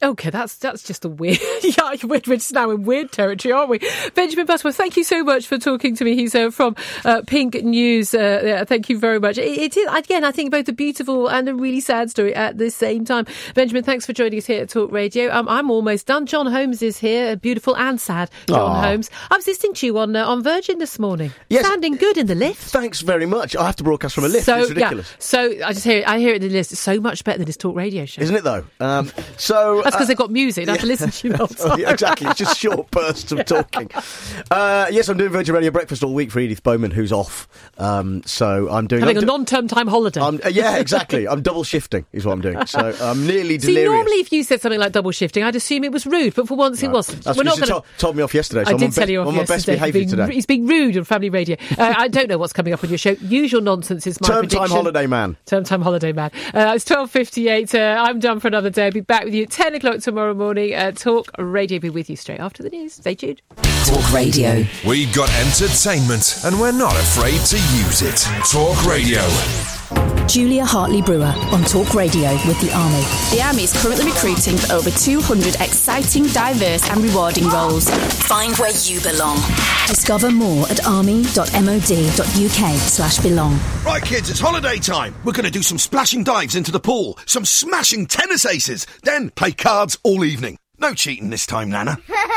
Okay, that's just a weird... Yeah, we're just now in weird territory, aren't we? Benjamin Butterworth, thank you so much for talking to me. He's from Pink News. Thank you very much. It is, again, I think both a beautiful and a really sad story at the same time. Benjamin, thanks for joining us here at Talk Radio. I'm almost done. John Holmes is here, beautiful and sad John Holmes. I was listening to you on Virgin this morning. Yes. Sounding good in the lift. Thanks very much. I have to broadcast from a lift. It's ridiculous. Yeah. So I hear it in the list. It's so much better than his Talk Radio show. Isn't it, though? That's because they've got music. I have to listen to you the whole time. Yeah, exactly. It's just short bursts of talking. Yes, I'm doing Virgin Radio Breakfast all week for Edith Bowman, who's off. So I'm doing... Having a non-term time holiday. Yeah, exactly. I'm double shifting is what I'm doing. So I'm nearly delirious. See, normally if you said something like double shifting, I'd assume it was rude, but for once it wasn't. That's because you told me off yesterday. So I did tell you off yesterday. I'm on best behaviour today. He's being rude on Family Radio. I don't know what's coming up on your show. Usual nonsense is my prediction. Term time holiday man. It's 12:58. I'm done for another day. I'll be back with you at 10 o'clock tomorrow morning. Talk Radio be with you straight after the news. Stay tuned. Talk Radio. We've got entertainment and we're not afraid to use it. Talk Radio. Julia Hartley-Brewer on Talk Radio with the Army. The Army is currently recruiting for over 200 exciting, diverse and rewarding roles. Find where you belong. Discover more at army.mod.uk/belong. Right, kids, it's holiday time. We're going to do some splashing dives into the pool, some smashing tennis aces, then play cards all evening. No cheating this time, Nana.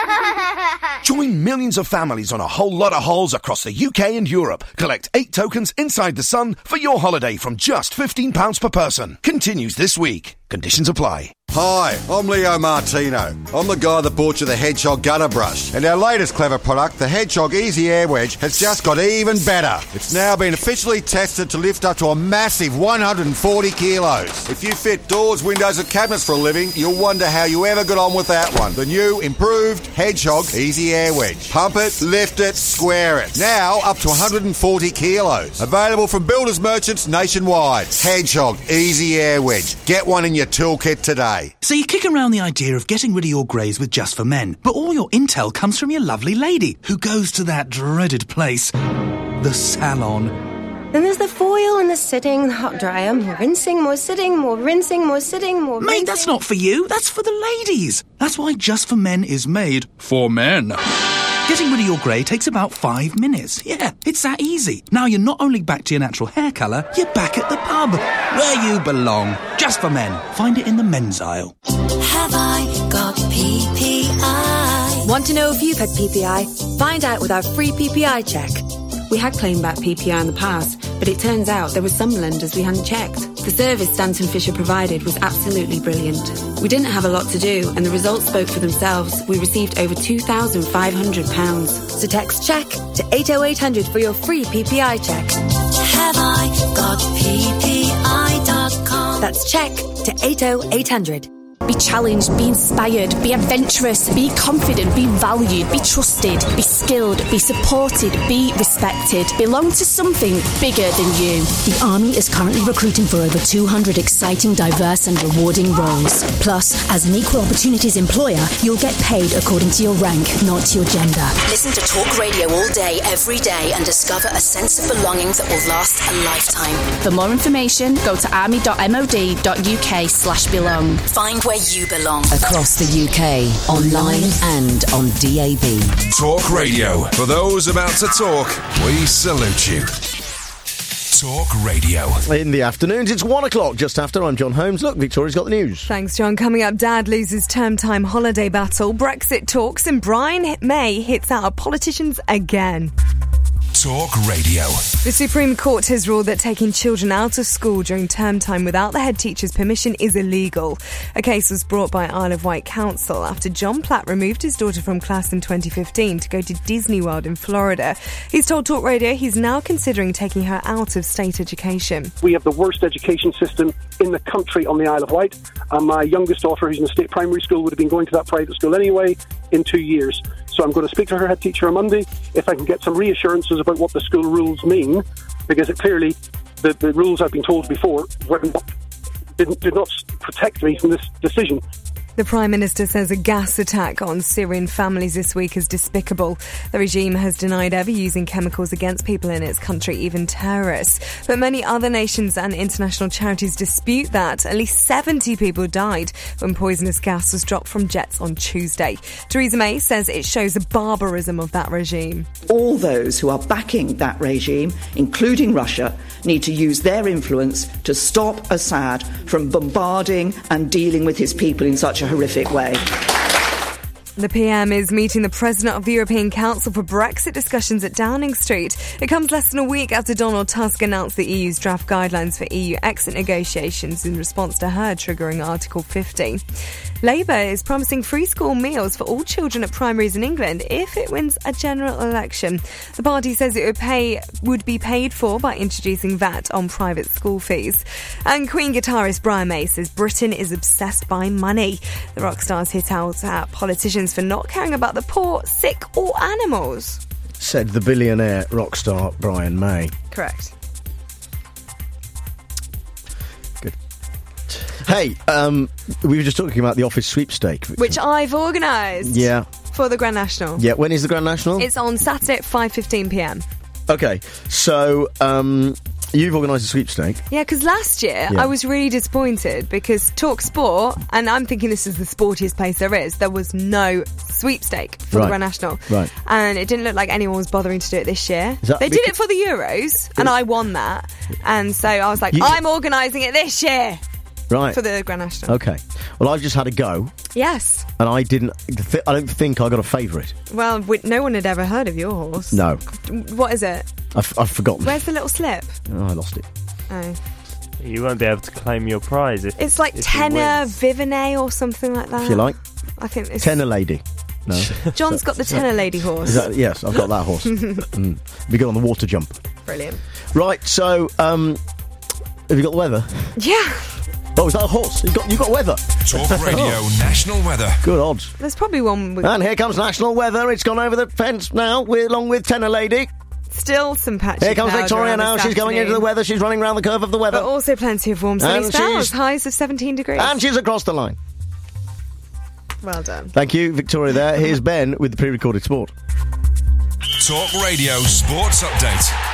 Join millions of families on a whole lot of halls across the UK and Europe. Collect 8 tokens inside the sun for your holiday from just £15 per person. Continues this week. Conditions apply. Hi, I'm Leo Martino. I'm the guy that bought you the Hedgehog gutter brush. And our latest clever product, the Hedgehog Easy Air Wedge, has just got even better. It's now been officially tested to lift up to a massive 140 kilos. If you fit doors, windows and cabinets for a living, you'll wonder how you ever got on with that one. The new, improved Hedgehog Easy Air Wedge. Pump it, lift it, square it. Now up to 140 kilos. Available from builders merchants nationwide. Hedgehog Easy Air Wedge. Get one in your toolkit today. So you're kicking around the idea of getting rid of your greys with Just for Men, but all your intel comes from your lovely lady, who goes to that dreaded place, the salon. Then there's the foil and the sitting, the hot dryer, more rinsing, more sitting, more rinsing, more sitting, more rinsing. Mate, that's not for you, that's for the ladies. That's why Just for Men is made for men. Getting rid of your grey takes about 5 minutes. Yeah, it's that easy. Now you're not only back to your natural hair colour, you're back at the pub, where you belong. Just for Men. Find it in the men's aisle. Have I got PPI? Want to know if you've had PPI? Find out with our free PPI check. We had claimed back PPI in the past, but it turns out there were some lenders we hadn't checked. The service Stanton Fisher provided was absolutely brilliant. We didn't have a lot to do, and the results spoke for themselves. We received over £2,500. So text check to 80800 for your free PPI check. Have I got PPI.com? That's check to 80800. Be challenged, be inspired, be adventurous, be confident, be valued, be trusted, be skilled, be supported, be respected. Belong to something bigger than you. The Army is currently recruiting for over 200 exciting, diverse and rewarding roles. Plus, as an equal opportunities employer, you'll get paid according to your rank, not your gender. Listen to Talk Radio all day, every day and discover a sense of belonging that will last a lifetime. For more information, go to army.mod.uk/belong. Find where you belong. Across the UK, online and on DAB. Talk Radio. For those about to talk, we salute you. Talk Radio. In the afternoons, it's 1 o'clock just after. I'm John Holmes. Look, Victoria's got the news. Thanks, John. Coming up, Dad loses term time holiday battle, Brexit talks, and Brian May hits out at politicians again. Talk Radio. The Supreme Court has ruled that taking children out of school during term time without the head teacher's permission is illegal. A case was brought by Isle of Wight Council after John Platt removed his daughter from class in 2015 to go to Disney World in Florida. He's told Talk Radio he's now considering taking her out of state education. We have the worst education system in the country on the Isle of Wight. And my youngest daughter, who's in a state primary school, would have been going to that private school anyway in 2 years. So I'm going to speak to her head teacher on Monday if I can get some reassurances about what the school rules mean, because it clearly, the rules I've been told before did not protect me from this decision. The Prime Minister says a gas attack on Syrian families this week is despicable. The regime has denied ever using chemicals against people in its country, even terrorists. But many other nations and international charities dispute that. At least 70 people died when poisonous gas was dropped from jets on Tuesday. Theresa May says it shows the barbarism of that regime. All those who are backing that regime, including Russia, need to use their influence to stop Assad from bombarding and dealing with his people in such a horrific way. The PM is meeting the President of the European Council for Brexit discussions at Downing Street. It comes less than a week after Donald Tusk announced the EU's draft guidelines for EU exit negotiations in response to her triggering Article 50. Labour is promising free school meals for all children at primaries in England if it wins a general election. The party says it would be paid for by introducing VAT on private school fees. And Queen guitarist Brian May says Britain is obsessed by money. The rock star's hit out at politicians for not caring about the poor, sick or animals. Said the billionaire rock star Brian May. Correct. Good. Hey, we were just talking about the office sweepstake. Which I've organised. Yeah. For the Grand National. Yeah, when is the Grand National? It's on Saturday at 5:15pm. Okay, so you've organised a sweepstake. Yeah, because last year I was really disappointed because Talk Sport, and I'm thinking this is the sportiest place there is, there was no sweepstake for the Grand National. Right. And it didn't look like anyone was bothering to do it this year. They did it for the Euros, and I won that. And so I was like, I'm organising it this year. Right. For the Grand National. Okay. Well, I've just had a go. Yes. And I don't think I got a favourite. Well, no one had ever heard of your horse. No. What is it? I've forgotten. Where's the little slip? Oh, I lost it. Oh. You won't be able to claim your prize if it's like Tenor Vivonnet or something like that. If you like. I think it's Tenor Lady. No. John's got the Tenor Lady horse. Yes, I've got that horse. Be good on the water jump. Brilliant. Right, so have you got the weather? Yeah. Oh, is that a horse? You got weather. Talk Radio National Weather. Good odds. There's probably one with... And here comes National Weather. It's gone over the fence now, along with Tenor Lady. Still some patchy Here comes Victoria now. She's going into the weather. She's running around the curve of the weather. But also plenty of warm sunny spells. Highs of 17 degrees. And she's across the line. Well done. Thank you, Victoria, there. Here's Ben with the pre-recorded sport. Talk Radio Sports Update.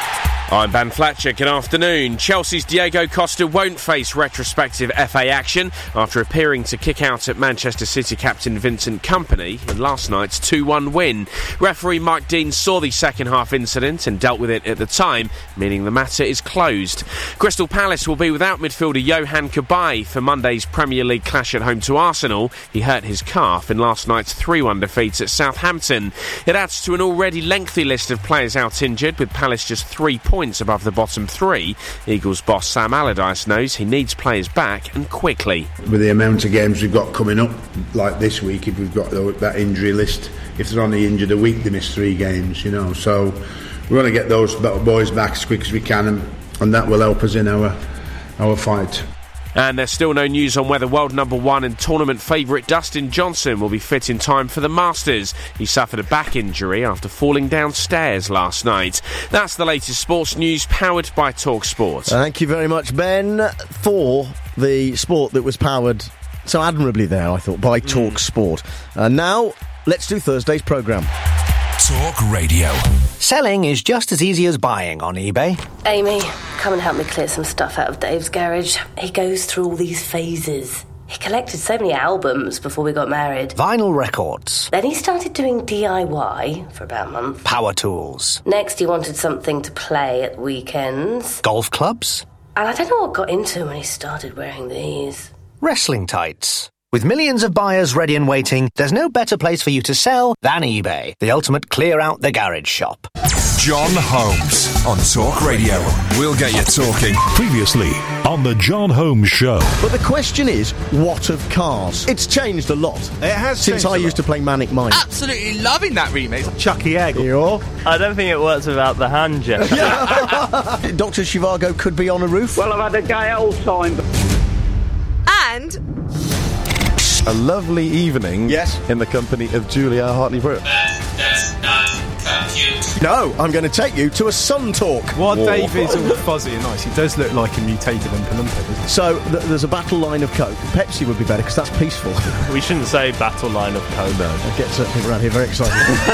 I'm Ben Fletcher. Good afternoon. Chelsea's Diego Costa won't face retrospective FA action after appearing to kick out at Manchester City captain Vincent Kompany in last night's 2-1 win. Referee Mike Dean saw the second-half incident and dealt with it at the time, meaning the matter is closed. Crystal Palace will be without midfielder Johan Cabaye for Monday's Premier League clash at home to Arsenal. He hurt his calf in last night's 3-1 defeat at Southampton. It adds to an already lengthy list of players out injured, with Palace just 3 points above the bottom three. Eagles boss Sam Allardyce knows he needs players back and quickly. With the amount of games we've got coming up, like this week, if we've got that injury list, if they're only injured a week, they miss 3 games, so we want to get those boys back as quick as we can, and that will help us in our fight. And there's still no news on whether world number 1 and tournament favourite Dustin Johnson will be fit in time for the Masters. He suffered a back injury after falling downstairs last night. That's the latest sports news, powered by Talk Sport. Thank you very much, Ben, for the sport that was powered so admirably there, I thought, by Talk Sport. And now, let's do Thursday's programme. Talk Radio. Selling is just as easy as buying on eBay. Amy, come and help me clear some stuff out of Dave's garage. He goes through all these phases. He collected so many albums before we got married. Vinyl records. Then he started doing DIY for about a month. Power tools. Next, he wanted something to play at weekends. Golf clubs. And I don't know what got into him when he started wearing these. Wrestling tights. With millions of buyers ready and waiting, there's no better place for you to sell than eBay, the ultimate clear-out-the-garage shop. John Holmes on Talk Radio. We'll get you talking. Previously on The John Holmes Show. But the question is, what of Cars? It's changed a lot. It has since I used to play Manic Mike. Absolutely loving that remix. Chucky Egg. I don't think it works without the hand jet. Dr. Zhivago could be on a roof. Well, I've had a gay old time. And... a lovely evening in the company of Julia Hartley-Brooke. That does not compute. No, I'm going to take you to a Sun Talk. While Dave is all fuzzy and nice, he does look like a mutated Oompa Loompa, doesn't he? So, there's a battle line of Coke. Pepsi would be better, because that's peaceful. We shouldn't say battle line of Coke. No, it gets people around here very excited.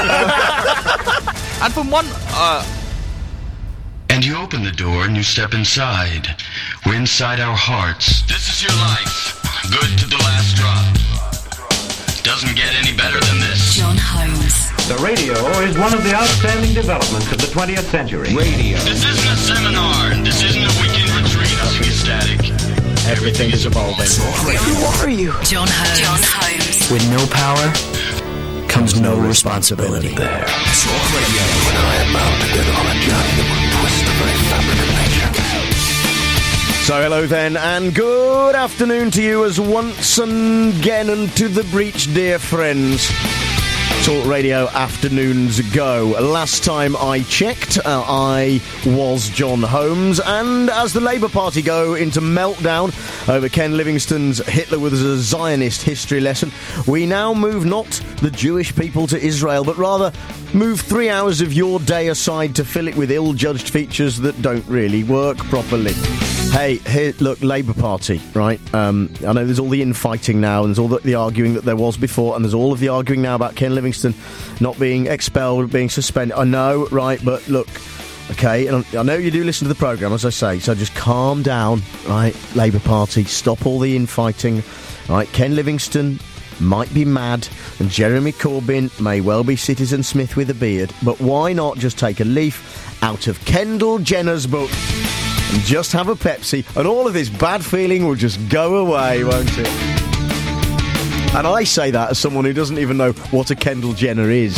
And from one... And you open the door and you step inside. We're inside our hearts. This is your life. Good to the last drop. Doesn't get any better than this. John Holmes. The radio is one of the outstanding developments of the 20th century. Radio. This isn't a seminar. This isn't a weekend retreat. Nothing is static. Everything is evolving. Who are you? John Holmes. John Holmes. With no power comes no responsibility. There. Talk Radio. When I am bound to get on a journey that will twist the very fabric of nature. So hello then, and good afternoon to you as once again unto the breach, dear friends. Talk Radio afternoons go. Last time I checked, I was John Holmes, and as the Labour Party go into meltdown over Ken Livingstone's Hitler was a Zionist history lesson, we now move not the Jewish people to Israel, but rather move 3 hours of your day aside to fill it with ill-judged features that don't really work properly. Hey, here, look, Labour Party, right? I know there's all the infighting now, and there's all the arguing that there was before, and there's all of the arguing now about Ken Livingstone not being expelled, being suspended. I know, right, but look, okay, and I know you do listen to the programme, as I say, so just calm down, right, Labour Party, stop all the infighting, right? Ken Livingstone might be mad, and Jeremy Corbyn may well be Citizen Smith with a beard, but why not just take a leaf out of Kendall Jenner's book and just have a Pepsi, and all of this bad feeling will just go away, won't it? And I say that as someone who doesn't even know what a Kendall Jenner is.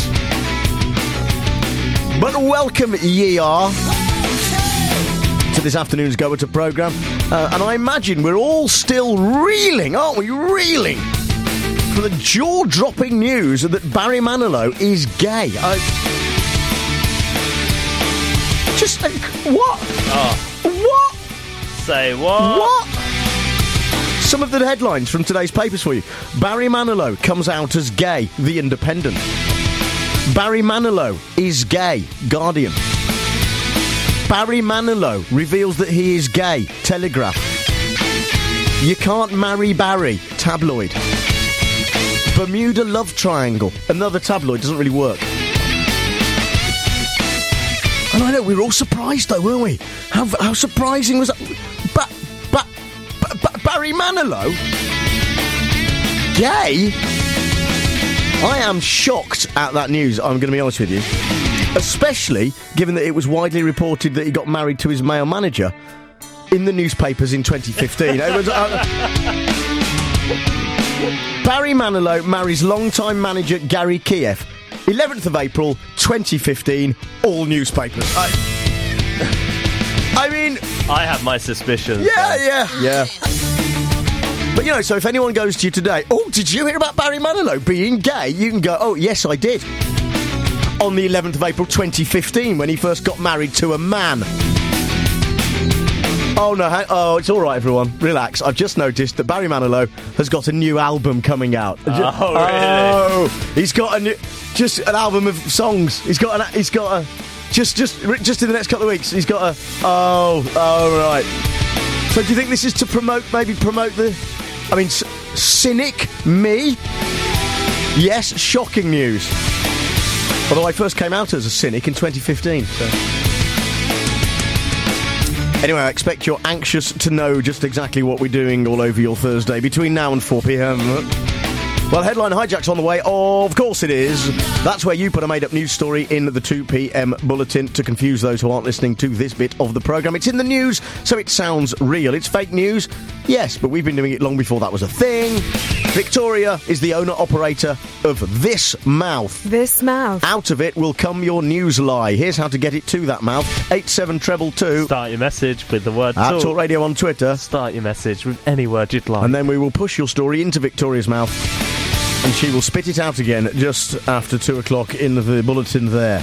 But welcome ye are to this afternoon's Go To programme, and I imagine we're all still reeling, aren't we? Reeling for the jaw-dropping news that Barry Manilow is gay. Just think, what? Oh. What? Say what? What? Some of the headlines from today's papers for you. Barry Manilow comes out as gay, The Independent. Barry Manilow is gay, Guardian. Barry Manilow reveals that he is gay, Telegraph. You can't marry Barry, Tabloid. Bermuda Love Triangle, another tabloid, doesn't really work. And I know, we were all surprised though, weren't we? How surprising was that? Barry Manilow? Gay? I am shocked at that news, I'm going to be honest with you. Especially given that it was widely reported that he got married to his male manager in the newspapers in 2015. It was, Barry Manilow marries longtime manager Gary Kiev. 11th of April, 2015, all newspapers. I mean... I have my suspicions. Yeah. But, you know, so if anyone goes to you today, oh, did you hear about Barry Manilow being gay? You can go, oh, yes, I did. On the 11th of April, 2015, when he first got married to a man. Oh, no, it's all right, everyone. Relax. I've just noticed that Barry Manilow has got a new album coming out. Oh, really? Oh, he's got just an album of songs. He's got a just in the next couple of weeks. He's got a right. So do you think this is to promote the? I mean, cynic me? Yes, shocking news. Although I first came out as a cynic in 2015. So. Anyway, I expect you're anxious to know just exactly what we're doing all over your Thursday between now and 4 p.m. Well, Headline Hijack's on the way. Of course it is. That's where you put a made-up news story in the 2 p.m. bulletin to confuse those who aren't listening to this bit of the programme. It's in the news, so it sounds real. It's fake news, yes, but we've been doing it long before that was a thing. Victoria is the owner-operator of This Mouth. This Mouth. Out of it will come your news lie. Here's how to get it to that mouth. 87222. Start your message with the word Talk. Talk Radio on Twitter. Start your message with any word you'd like. And then we will push your story into Victoria's mouth, and she will spit it out again just after 2 o'clock in the bulletin there.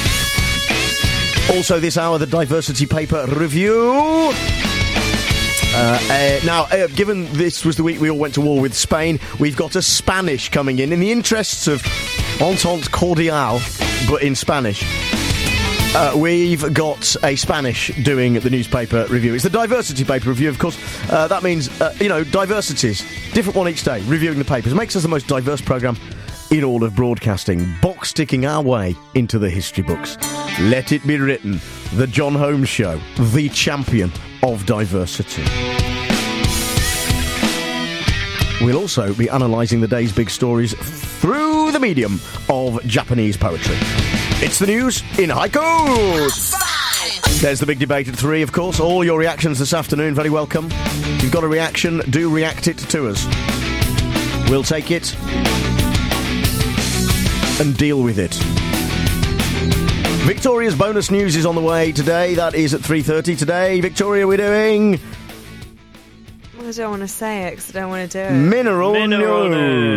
Also this hour, the Diversity Paper Review. Now, given this was the week we all went to war with Spain, we've got a Spanish coming in the interests of Entente Cordiale, but in Spanish. We've got a Spanish doing the newspaper review. It's the diversity paper review, of course. That means, diversities. Different one each day, reviewing the papers. It makes us the most diverse programme in all of broadcasting. Box sticking our way into the history books. Let it be written. The John Holmes Show, the champion of diversity. We'll also be analysing the day's big stories through the medium of Japanese poetry. It's the news in haikus. There's the big debate at 3, of course. All your reactions this afternoon, very welcome. If you've got a reaction, do react it to us. We'll take it and deal with it. Victoria's bonus news is on the way today. That is at 3:30 today. Victoria, we're doing... I don't want to say it because I don't want to do it. Mineral news.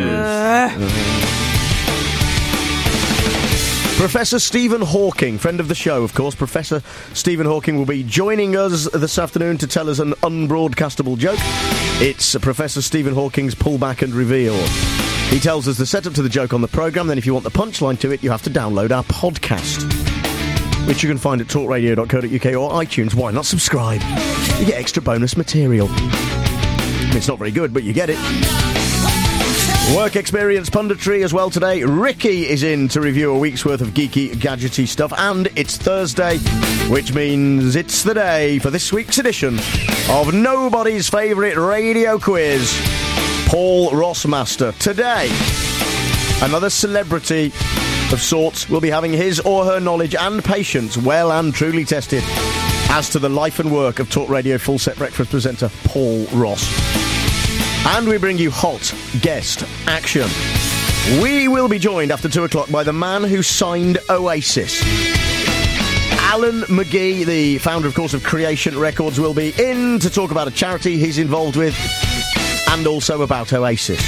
Professor Stephen Hawking, friend of the show, of course. Professor Stephen Hawking will be joining us this afternoon to tell us an unbroadcastable joke. It's Professor Stephen Hawking's Pullback and Reveal. He tells us the setup to the joke on the programme, then if you want the punchline to it, you have to download our podcast, which you can find at talkradio.co.uk or iTunes. Why not subscribe? You get extra bonus material. It's not very good, but you get it. Work experience punditry as well today. Ricky is in to review a week's worth of geeky, gadgety stuff, and it's Thursday, which means it's the day for this week's edition of nobody's favourite radio quiz, Paul Rossmaster. Today, another celebrity of sorts will be having his or her knowledge and patience well and truly tested as to the life and work of Talk Radio Full Set Breakfast presenter Paul Ross. And we bring you hot guest action. We will be joined after 2 o'clock by the man who signed Oasis. Alan McGee, the founder, of course, of Creation Records, will be in to talk about a charity he's involved with and also about Oasis.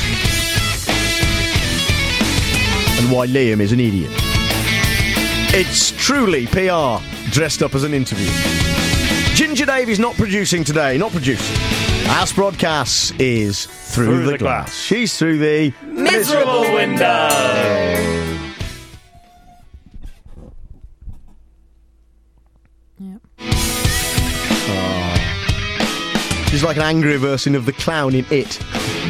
And why Liam is an idiot. It's truly PR dressed up as an interview. Ginger Davies not producing today, not producing. Our broadcast is through the glass. She's through the miserable window. Oh. She's like an angry version of the clown in It.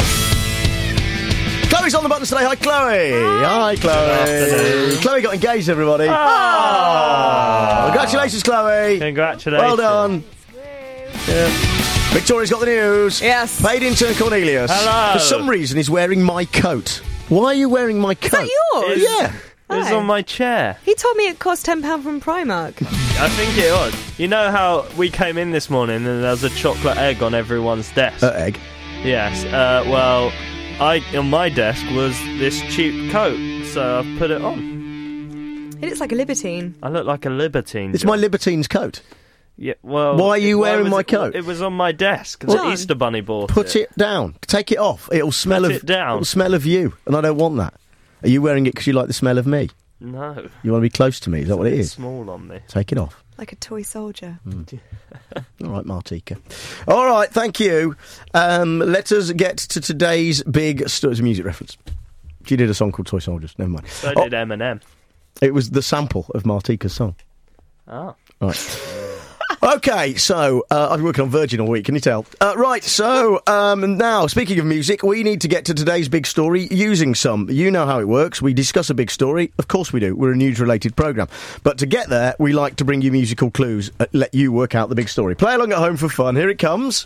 Chloe's on the buttons today. Hi, Chloe. Hi, Chloe. Chloe got engaged, everybody. Oh. Congratulations, Chloe. Congratulations. Well done. Yeah. Victoria's got the news. Yes. Paid intern Cornelius. Hello. For some reason, he's wearing my coat. Why are you wearing my coat? Is that yours? Yeah. It's on my chair. He told me it cost £10 from Primark. I think it was. You know how we came in this morning and there was a chocolate egg on everyone's desk? Egg? Yes. Well, on my desk was this cheap coat, so I've put it on. It looks like a libertine. I look like a libertine. It's my libertine's coat. Yeah, well... Why are you wearing my coat? It was on my desk. The Easter Bunny bought it. Put it down. Take it off. It'll smell Put it down. It'll smell of you, and I don't want that. Are you wearing it because you like the smell of me? No. You want to be close to me? Is that what it is? It's small on me. Take it off. Like a toy soldier. All right, Martika. All right, thank you. Let us get to today's big story. It's a music reference. She did a song called Toy Soldiers. Never mind. So did Eminem. It was the sample of Martika's song. Oh. Right. Okay, so I've been working on Virgin all week, can you tell? Right, so now, speaking of music, we need to get to today's big story using some. You know how it works. We discuss a big story. Of course we do. We're a news-related programme. But to get there, we like to bring you musical clues, let you work out the big story. Play along at home for fun. Here it comes.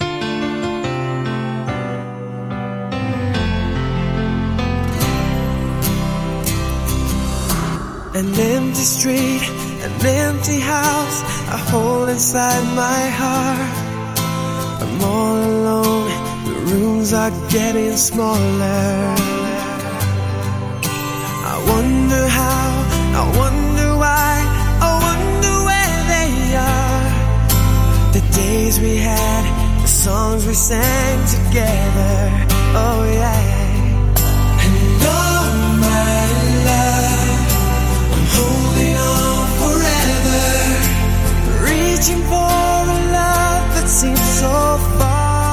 An empty street, an empty house, I hold inside my heart. I'm all alone, the rooms are getting smaller. I wonder how, I wonder why, I wonder where they are. The days we had, the songs we sang together, oh yeah. And all my love, holding on forever, reaching for a love that seems so far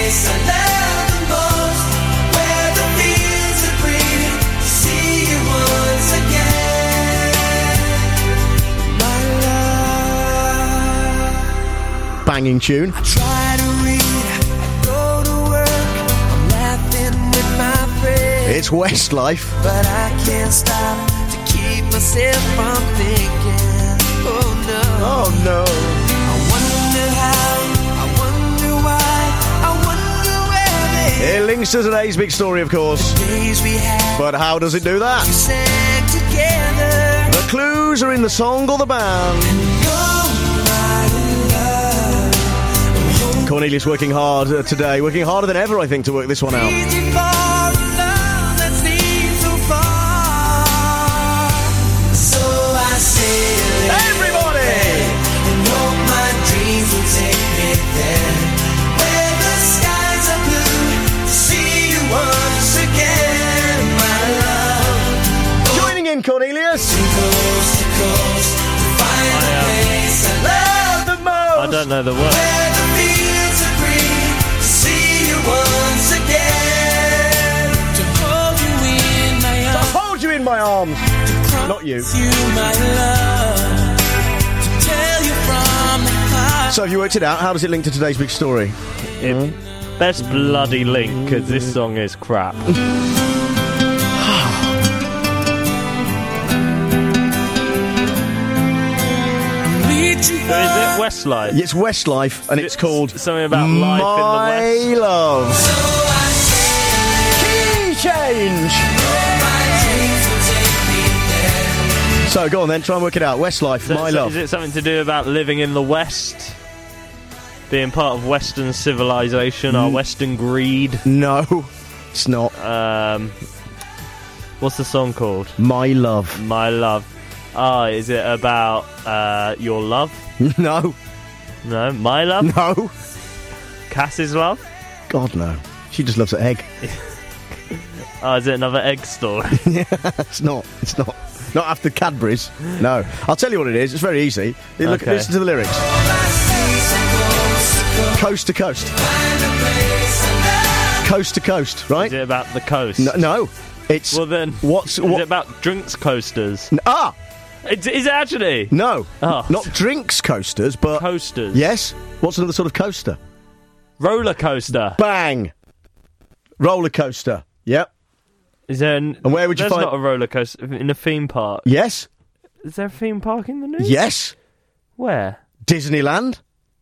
place I love the most, where the fields are green, to see you once again, my love. Banging tune. I try to read, I go to work, I'm laughing with my friends. It's Westlife. But I can't stop to keep myself from thinking, oh no. Oh no. I wonder how, I wonder why, I wonder where they It links to today's big story, of course. days we had. But how does it do that? We sang together. The clues are in the song or the band. Cornelius working hard today, working harder than ever, I think, to work this one out. Reaching for a love that seems so far. So I say, everybody, and hope my dreams will take me there, where the skies are blue, to see you once again, my love. Joining in, Cornelius. Coast to coast, to find the place I love the most. I don't know the words. Where the fields are green, to see you once again, to hold you in my arms. To hold you in my arms. Not you. You, my love, to tell you from the heart. So have you worked it out? How does it link to today's big story? Best bloody link, because this song is crap. Who is it? Westlife? It's Westlife, and it's called something about life in the West. My Love. Key change. So go on then, try and work it out. Westlife, My Love. Is it something to do about living in the West? Being part of Western civilization, our Western greed? No, it's not. What's the song called? My Love. My Love. Is it about your love? No. No? My love? No. Cass's love? God, no. She just loves an egg. Is it another egg story? Yeah, it's not. It's not. Not after Cadbury's. No. I'll tell you what it is. It's very easy. Listen to the lyrics. Coast to coast. Coast to coast, right? Is it about the coast? No. It's... Well then, is it about drinks coasters? Is it actually? No. Oh. Not drinks coasters, but... Coasters? Yes. What's another sort of coaster? Roller coaster. Bang. Roller coaster. Yep. Is there and where would you find... There's not a roller coaster in a theme park. Yes. Is there a theme park in the news? Yes. Where? Disneyland.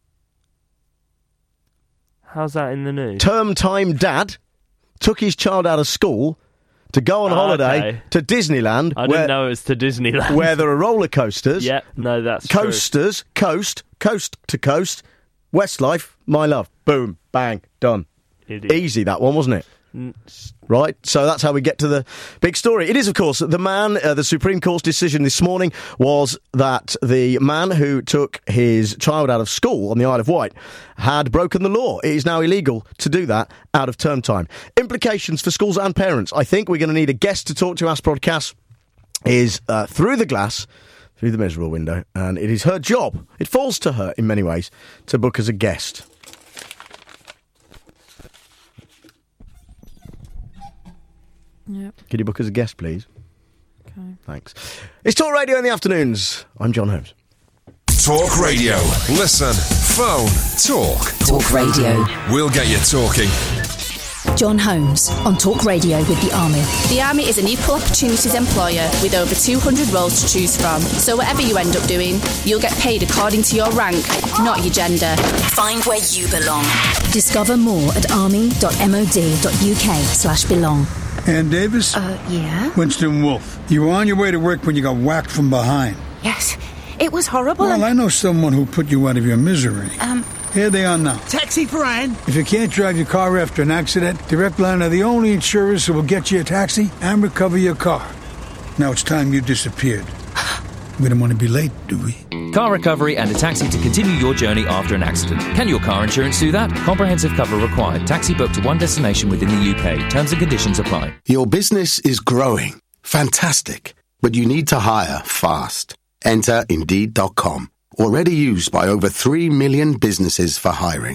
How's that in the news? Term time dad took his child out of school to go on holiday to Disneyland. I didn't know it was to Disneyland. Where there are roller coasters. Yep, no, that's coasters, true. coast to coast. Westlife, My Love. Boom, bang, done. Easy, that one, wasn't it? Right, so that's how we get to the big story. It is, of course, the Supreme Court's decision this morning was that the man who took his child out of school on the Isle of Wight had broken the law. It is now illegal to do that out of term time. Implications for schools and parents. I think we're going to need a guest to talk to. Ask Broadcast is through the glass, through the miserable window, and it is her job. It falls to her, in many ways, to book as a guest. Yep. Could you book as a guest, please? Okay. Thanks. It's Talk Radio in the afternoons. I'm John Holmes. Talk Radio. Listen. Phone. Talk. Talk Radio. We'll get you talking. John Holmes on Talk Radio with the Army. The Army is an equal opportunities employer with over 200 roles to choose from. So whatever you end up doing, you'll get paid according to your rank, not your gender. Find where you belong. Discover more at army.mod.uk/belong. Ann Davis? Yeah? Winston Wolfe. You were on your way to work when you got whacked from behind. Yes. It was horrible. Well, I know someone who put you out of your misery. Here they are now. Taxi for Ann. If you can't drive your car after an accident, Direct Line are the only insurers who will get you a taxi and recover your car. Now it's time you disappeared. We don't want to be late, do we? Car recovery and a taxi to continue your journey after an accident. Can your car insurance do that? Comprehensive cover required. Taxi booked to one destination within the UK. Terms and conditions apply. Your business is growing. Fantastic. But you need to hire fast. Enter Indeed.com. Already used by over 3 million businesses for hiring.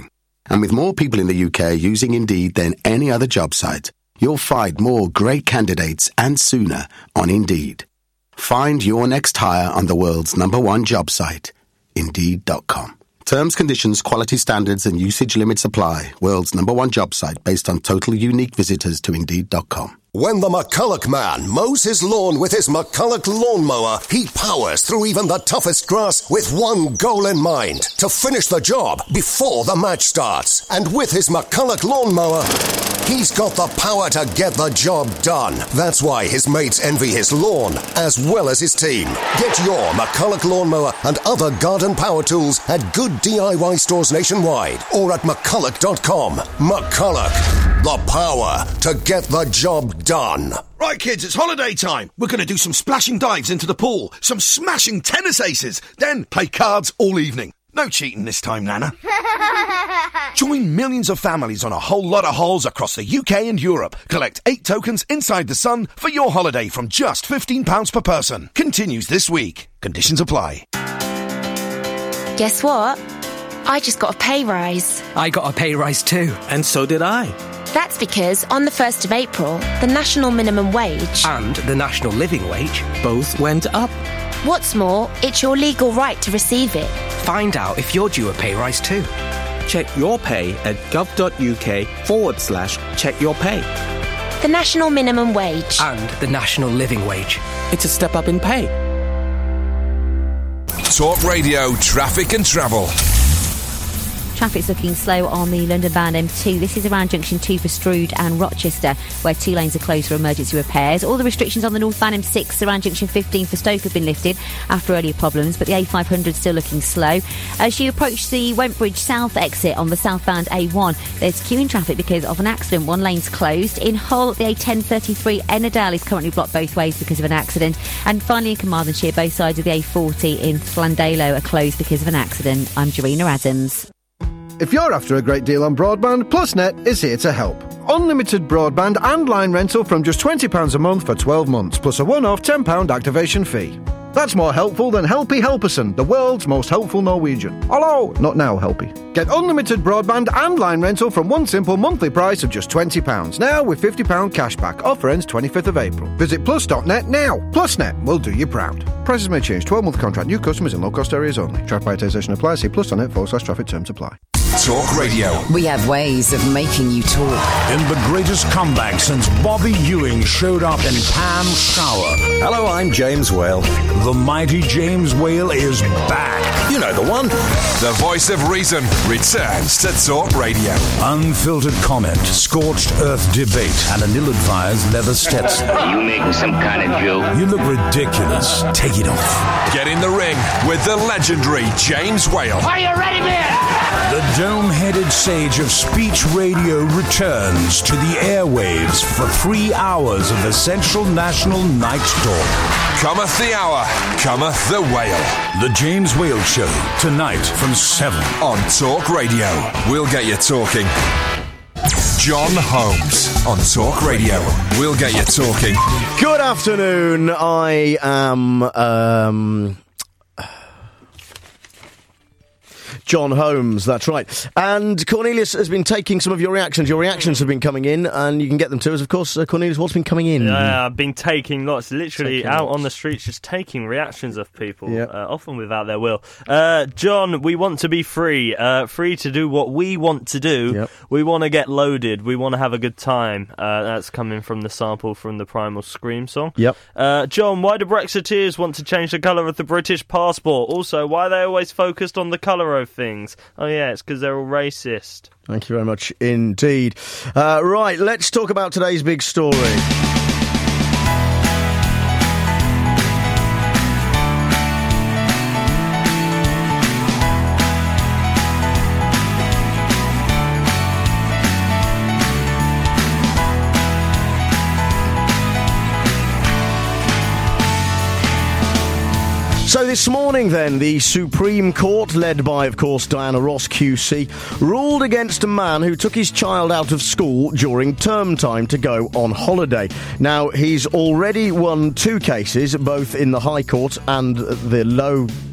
And with more people in the UK using Indeed than any other job site, you'll find more great candidates and sooner on Indeed. Find your next hire on the world's #1 job site, Indeed.com. Terms, conditions, quality standards and usage limits apply. World's #1 job site based on total unique visitors to Indeed.com. When the McCulloch man mows his lawn with his McCulloch lawnmower, he powers through even the toughest grass with one goal in mind: to finish the job before the match starts. And with his McCulloch lawnmower, he's got the power to get the job done. That's why his mates envy his lawn, as well as his team. Get your McCulloch lawnmower and other garden power tools at good DIY stores nationwide or at McCulloch.com. McCulloch, the power to get the job done. Right, kids, it's holiday time. We're going to do some splashing dives into the pool, some smashing tennis aces, then play cards all evening. No cheating this time, Nana. Join millions of families on a whole lot of holes across the UK and Europe. Collect 8 tokens inside the sun for your holiday from just £15 per person. Continues this week. Conditions apply. Guess what? I just got a pay rise. I got a pay rise too. And so did I. That's because on the 1st of April, the national minimum wage and the national living wage both went up. What's more, it's your legal right to receive it. Find out if you're due a pay rise too. Check your pay at gov.uk/check your pay. The national minimum wage and the national living wage. It's a step up in pay. Talk Radio, traffic and travel. Traffic's looking slow on the London-bound M2. This is around junction 2 for Strood and Rochester, where 2 lanes are closed for emergency repairs. All the restrictions on the northbound M6 around junction 15 for Stoke have been lifted after earlier problems, but the A500 still looking slow. As you approach the Wentbridge South exit on the southbound A1, there's queuing traffic because of an accident. 1 lane's closed. In Hull, the A1033 Ennerdale is currently blocked both ways because of an accident. And finally in Carmarthenshire, both sides of the A40 in Llandalo are closed because of an accident. I'm Jarina Adams. If you're after a great deal on broadband, PlusNet is here to help. Unlimited broadband and line rental from just £20 a month for 12 months, plus a one-off £10 activation fee. That's more helpful than Helpy Helperson, the world's most helpful Norwegian. Hello! Not now, Helpy. Get unlimited broadband and line rental from one simple monthly price of just £20. Now with £50 cashback. Offer ends 25th of April. Visit plus.net now. PlusNet will do you proud. Prices may change. 12-month contract. New customers in low-cost areas only. Track prioritization applies. See plus.net/traffic terms apply. Talk Radio. We have ways of making you talk. In the greatest comeback since Bobby Ewing showed up in Pam Shower. Hello, I'm James Whale. The mighty James Whale is back. You know the one. The voice of reason returns to Talk Radio. Unfiltered comment, scorched earth debate, and an ill-advised leather Stetson. Are you making some kind of joke? You look ridiculous. Take it off. Get in the ring with the legendary James Whale. Are you ready, man? The dome-headed sage of speech radio returns to the airwaves for 3 hours of essential national night talk. Cometh the hour, cometh the Whale. The James Whale Show, tonight from 7 on Talk Radio. We'll get you talking. John Holmes on Talk Radio. We'll get you talking. Good afternoon. I am... John Holmes, that's right. And Cornelius has been taking some of your reactions. Your reactions have been coming in, and you can get them to us, of course. Cornelius, what's been coming in? I've been taking lots, literally out on the streets, just taking reactions of people, often without their will. John, we want to be free, free to do what we want to do. Yep. We want to get loaded. We want to have a good time. That's coming from the sample from the Primal Scream song. Yep. John, why do Brexiteers want to change the colour of the British passport? Also, why are they always focused on the colour of things? Oh yeah, it's because they're all racist. Thank you very much indeed. Right, let's talk about today's big story. So this morning then, the Supreme Court, led by, of course, Diana Ross QC, ruled against a man who took his child out of school during term time to go on holiday. Now, he's already won 2 cases, both in the High Court and the low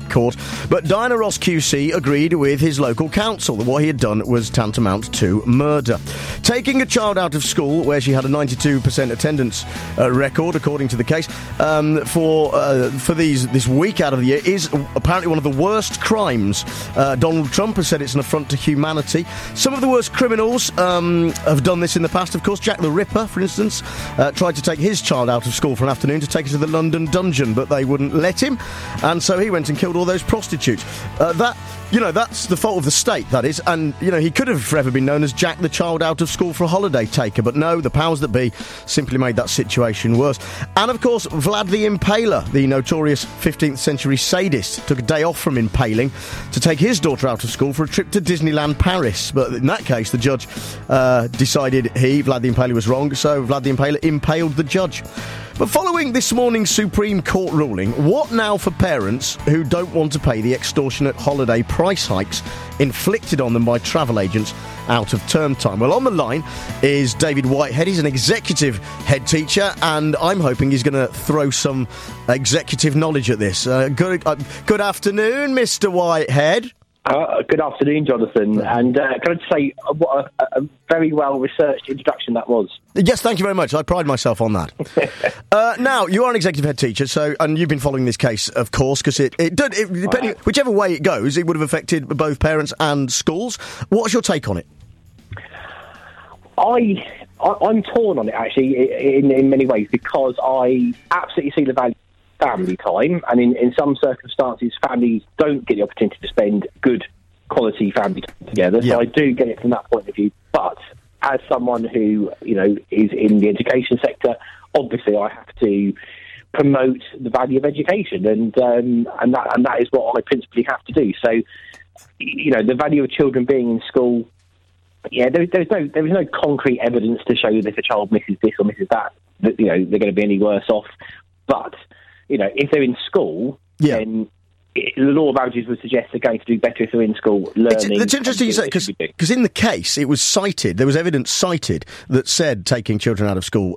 court. But Diana Ross QC agreed with his local council that what he had done was tantamount to murder. Taking a child out of school where she had a 92% attendance record, according to the case, for this week out of the year is apparently one of the worst crimes. Donald Trump has said it's an affront to humanity. Some of the worst criminals have done this in the past. Of course, Jack the Ripper, for instance, tried to take his child out of school for an afternoon to take her to the London dungeon, but they wouldn't let him, and so he went and killed all those prostitutes. That's the fault of the state, that is, and, he could have forever been known as Jack the child out of school for a holiday taker, but no, the powers that be simply made that situation worse. And, of course, Vlad the Impaler, the notorious 15th century sadist, took a day off from impaling to take his daughter out of school for a trip to Disneyland Paris, but in that case, the judge decided Vlad the Impaler, was wrong, so Vlad the Impaler impaled the judge. But following this morning's Supreme Court ruling, what now for parents who don't want to pay the extortionate holiday price hikes inflicted on them by travel agents out of term time? Well, on the line is David Whitehead. He's an executive head teacher, and I'm hoping he's going to throw some executive knowledge at this. Good afternoon, Mr. Whitehead. Good afternoon, Jonathan. And can I just say what a very well-researched introduction that was. Yes, thank you very much. I pride myself on that. Now, you are an executive head teacher, and you've been following this case, of course, because depending whichever way it goes, it would have affected both parents and schools. What's your take on it? I'm torn on it, actually, in many ways, because I absolutely see the value family time, and in some circumstances families don't get the opportunity to spend good quality family time together, so I do get it from that point of view. But as someone who is in the education sector, obviously I have to promote the value of education, and that is what I principally have to do. So the value of children being in school, there is no concrete evidence to show that if a child misses this or misses that they're going to be any worse off. But if they're in school, then the law of averages would suggest they're going to do better if they're in school learning. It's interesting you say, because in the case, it was cited, there was evidence cited that said taking children out of school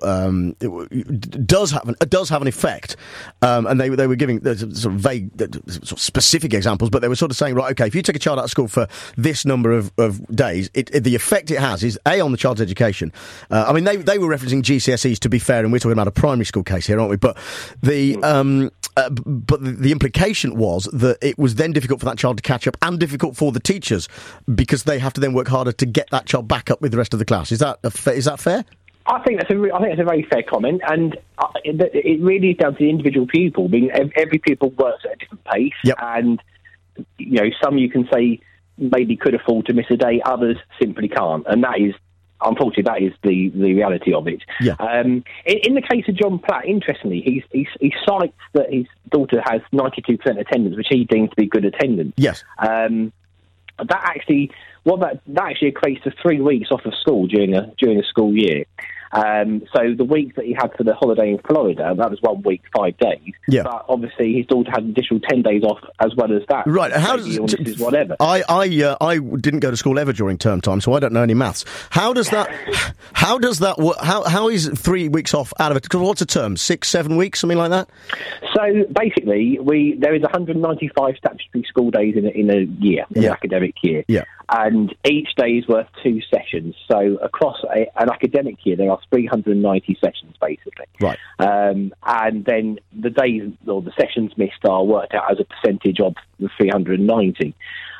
does have an effect, and they were giving sort of vague, sort of specific examples, but they were sort of saying, right, okay, if you take a child out of school for this number of days, the effect it has is, A, on the child's education. They were referencing GCSEs, to be fair, and we're talking about a primary school case here, aren't we? But the implication was that it was then difficult for that child to catch up, and difficult for the teachers, because they have to then work harder to get that child back up with the rest of the class. Is that fair? I think that's a very fair comment, and it really is down to the individual pupil. I mean, every pupil works at a different pace, and some you can say maybe could afford to miss a day, others simply can't, and that is. Unfortunately, that is the reality of it. Yeah. In the case of John Platt, interestingly, he cites that his daughter has 92% attendance, which he deems to be good attendance. Yes. That actually equates to 3 weeks off of school during a school year. So the week that he had for the holiday in Florida, that was 1 week, 5 days. Yeah. But obviously his daughter had an additional 10 days off as well as that. Right. How does whatever? I didn't go to school ever during term time, so I don't know any maths. How does that work? How is 3 weeks off out of it? Because what's a term? 6-7 weeks, something like that? So basically, there is 195 statutory school days in a year, in an academic year. Yeah. And each day is worth 2 sessions. So across an academic year, there are 390 sessions, basically. Right. And then the days or the sessions missed are worked out as a percentage of the 390.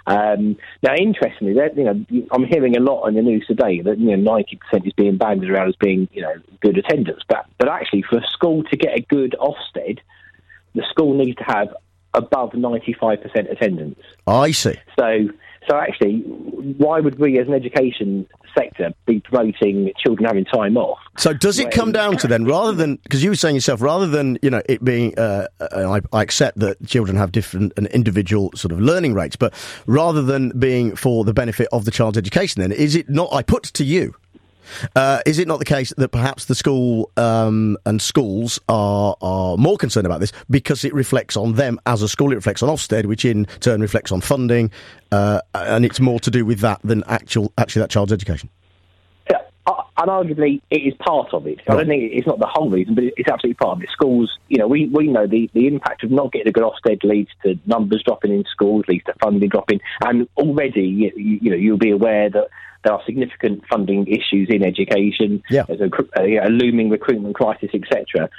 Now, interestingly, I'm hearing a lot in the news today that 90% is being banded around as being good attendance, but actually, for a school to get a good Ofsted, the school needs to have above 95% attendance. I see. So actually, why would we as an education sector be promoting children having time off? So does it come down to then, rather than, because you were saying yourself, rather than, it being, I accept that children have different and individual sort of learning rates, but rather than being for the benefit of the child's education then, is it not, I put to you, is it not the case that perhaps the school and schools are more concerned about this because it reflects on them as a school, it reflects on Ofsted, which in turn reflects on funding, and it's more to do with that than actually that child's education? arguably, it is part of it. I don't think it's not the whole reason, but it's absolutely part of it. Schools, we know the impact of not getting a good Ofsted leads to numbers dropping in schools, leads to funding dropping, and already, you'll be aware that there are significant funding issues in education. Yeah. There's a looming recruitment crisis, etc.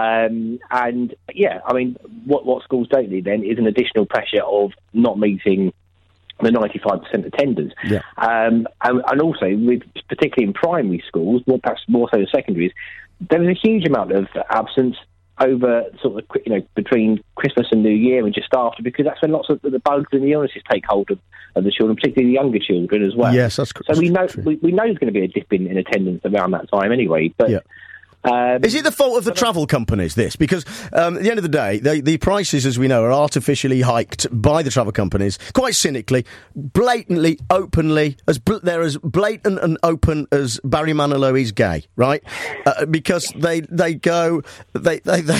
What schools don't need then is an additional pressure of not meeting the 95% attendance. Yeah. And also, particularly in primary schools, perhaps more so in secondaries, there is a huge amount of absence over between Christmas and New Year and just after, because that's when lots of the bugs and the illnesses take hold of the children, particularly the younger children as well. Yes, that's correct. So we know there's going to be a dip in attendance around that time anyway. But is it the fault of the travel companies, this? Because at the end of the day, the prices, as we know, are artificially hiked by the travel companies, quite cynically, blatantly, openly. They're as blatant and open as Barry Manilow is gay, right? Because they go, right,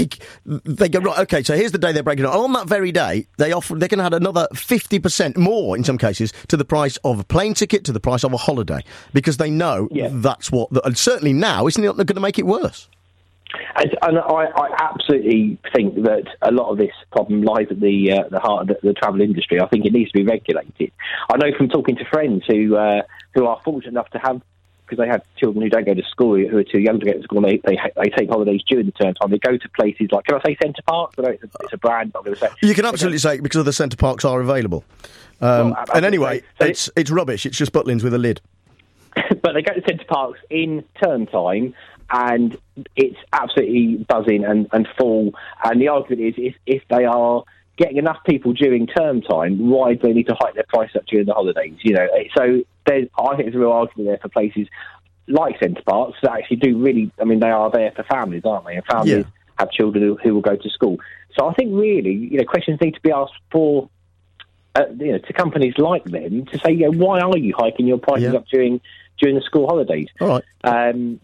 okay, so here's the day they're breaking it. On that very day, they can add another 50% more, in some cases, to the price of a plane ticket, to the price of a holiday, because they know that's what, and certainly now, isn't it going to make it worse? And I absolutely think that a lot of this problem lies at the heart of the travel industry. I think it needs to be regulated. I know from talking to friends who are fortunate enough to have, because they have children who don't go to school, who are too young to go to school, they take holidays during the term time. They go to places like, can I say Centre Parks? I know it's a brand, but I'm going to say... You can absolutely say, because other Centre Parks are available. And anyway, it's rubbish. It's just Butlins with a lid. But they go to Centre Parks in term time, and it's absolutely buzzing and full. And the argument is, if they are getting enough people during term time, why do they need to hike their price up during the holidays? So I think there's a real argument there for places like Centre Parks that actually do really. I mean, they are there for families, aren't they? And families have children who will go to school. So I think really, questions need to be asked for. To companies like them to say, why are you hiking your prices up during the school holidays? All right. And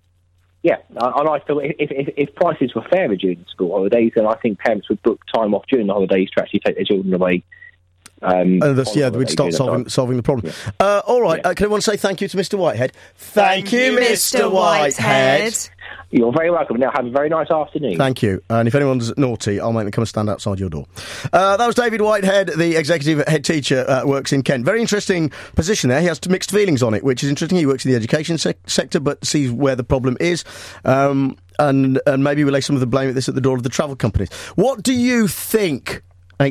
I feel if prices were fairer during the school holidays, then I think parents would book time off during the holidays to actually take their children away. We'd start solving the problem. Yeah. All right, can everyone say thank you to Mr. Whitehead? Thank you, Mr. Whitehead. You're very welcome. Now, have a very nice afternoon. Thank you. And if anyone's naughty, I'll make them come and stand outside your door. That was David Whitehead, the executive head teacher, works in Kent. Very interesting position there. He has mixed feelings on it, which is interesting. He works in the education sector, but sees where the problem is. And maybe we lay some of the blame at the door of the travel companies. What do you think?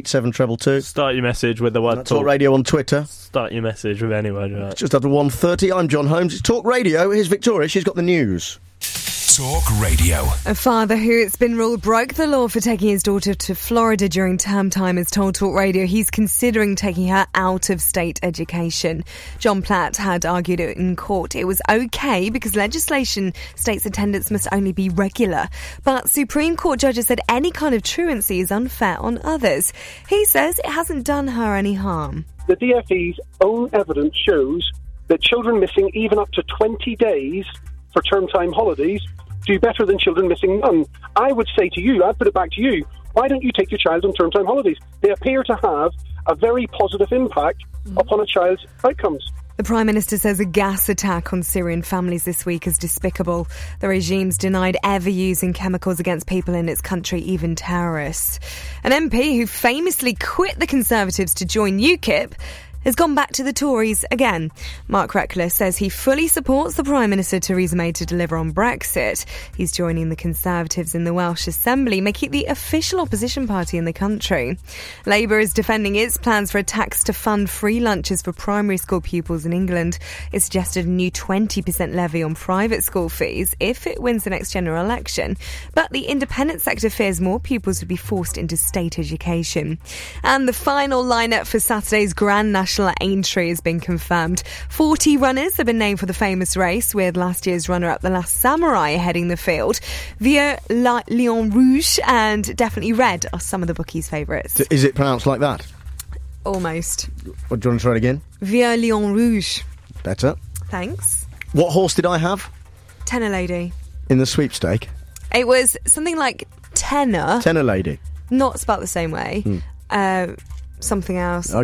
8722. Start your message with the word Talk Radio on Twitter. Start your message with any word. Right. Just after 1:30. I'm John Holmes. It's Talk Radio. Here's Victoria. She's got the news. Talk Radio. A father who, it's been ruled, broke the law for taking his daughter to Florida during term time has told Talk Radio he's considering taking her out of state education. John Platt had argued in court it was okay because legislation states attendance must only be regular. But Supreme Court judges said any kind of truancy is unfair on others. He says it hasn't done her any harm. The DfE's own evidence shows that children missing even up to 20 days for term time holidays do better than children missing none. I would say to you, I'd put it back to you, why don't you take your child on term time holidays? They appear to have a very positive impact upon a child's outcomes. The Prime Minister says a gas attack on Syrian families this week is despicable. The regime's denied ever using chemicals against people in its country, even terrorists. An MP who famously quit the Conservatives to join UKIP has gone back to the Tories again. Mark Reckless says he fully supports the Prime Minister Theresa May to deliver on Brexit. He's joining the Conservatives in the Welsh Assembly, making it the official opposition party in the country. Labour is defending its plans for a tax to fund free lunches for primary school pupils in England. It suggested a new 20% levy on private school fees if it wins the next general election. But the independent sector fears more pupils would be forced into state education. And the final lineup for Saturday's Grand National at Aintree has been confirmed. 40 runners have been named for the famous race, with last year's runner-up The Last Samurai heading the field. Vieux Lion Rouge and Definitely Red are some of the bookies' favourites. Is it pronounced like that? Almost. What, do you want to try it again? Vieux Lion Rouge. Better. Thanks. What horse did I have? Tenor Lady. In the sweepstake? It was something like Tenor. Tenor Lady. Not spelt the same way. Something else. Okay.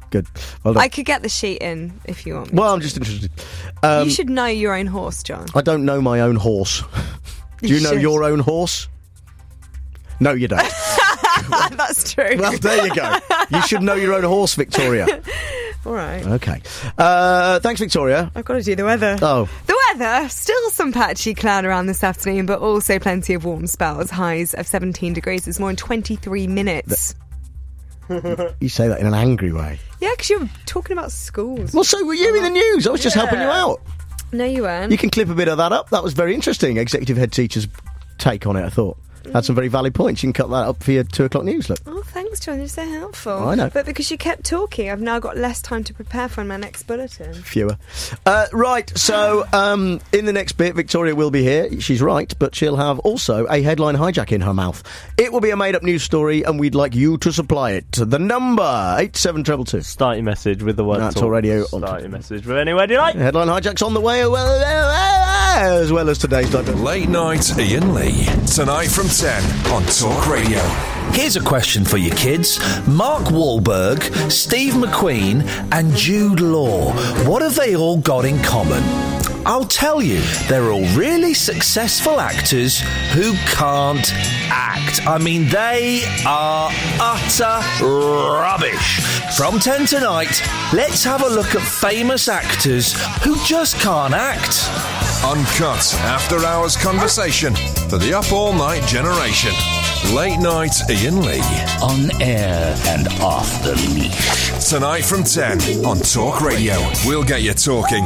Good. Well done. I could get the sheet in if you want me Well, to. I'm just interested. You should know your own horse, John. I don't know my own horse. Do you know your own horse? No, you don't. That's true. Well, there you go. You should know your own horse, Victoria. All right. Okay. Thanks, Victoria. I've got to do the weather. Oh. The weather, still some patchy cloud around this afternoon, but also plenty of warm spells. Highs of 17 degrees. It's more in 23 minutes. You say that in an angry way. Yeah, because you're talking about schools. Well, so were you in the news. I was just helping you out. No, you weren't. You can clip a bit of that up. That was very interesting. Executive head teacher's take on it, I thought. Had some very valid points. You can cut that up for your 2 o'clock news, look. Oh, thanks, John. You're so helpful. I know. But because you kept talking, I've now got less time to prepare for my next bulletin. Fewer. Right, so in the next bit, Victoria will be here. She's right, but she'll have also a headline hijack in her mouth. It will be a made-up news story, and we'd like you to supply it. The number, 87222. Start your message with the word That's talk. all radio. Start your message with any word you like. Headline hijack's on the way, as well as today's digest. Late Night Ian Lee. Tonight from 10 on Talk Radio. Here's a question for you kids. Mark Wahlberg, Steve McQueen and Jude Law. What have they all got in common? I'll tell you, they're all really successful actors who can't act. I mean, they are utter rubbish. From 10 tonight, let's have a look at famous actors who just can't act. Uncut after-hours conversation for the up-all-night generation. Late Night Ian Lee. On air and off the leash. Tonight from 10 on Talk Radio. We'll get you talking.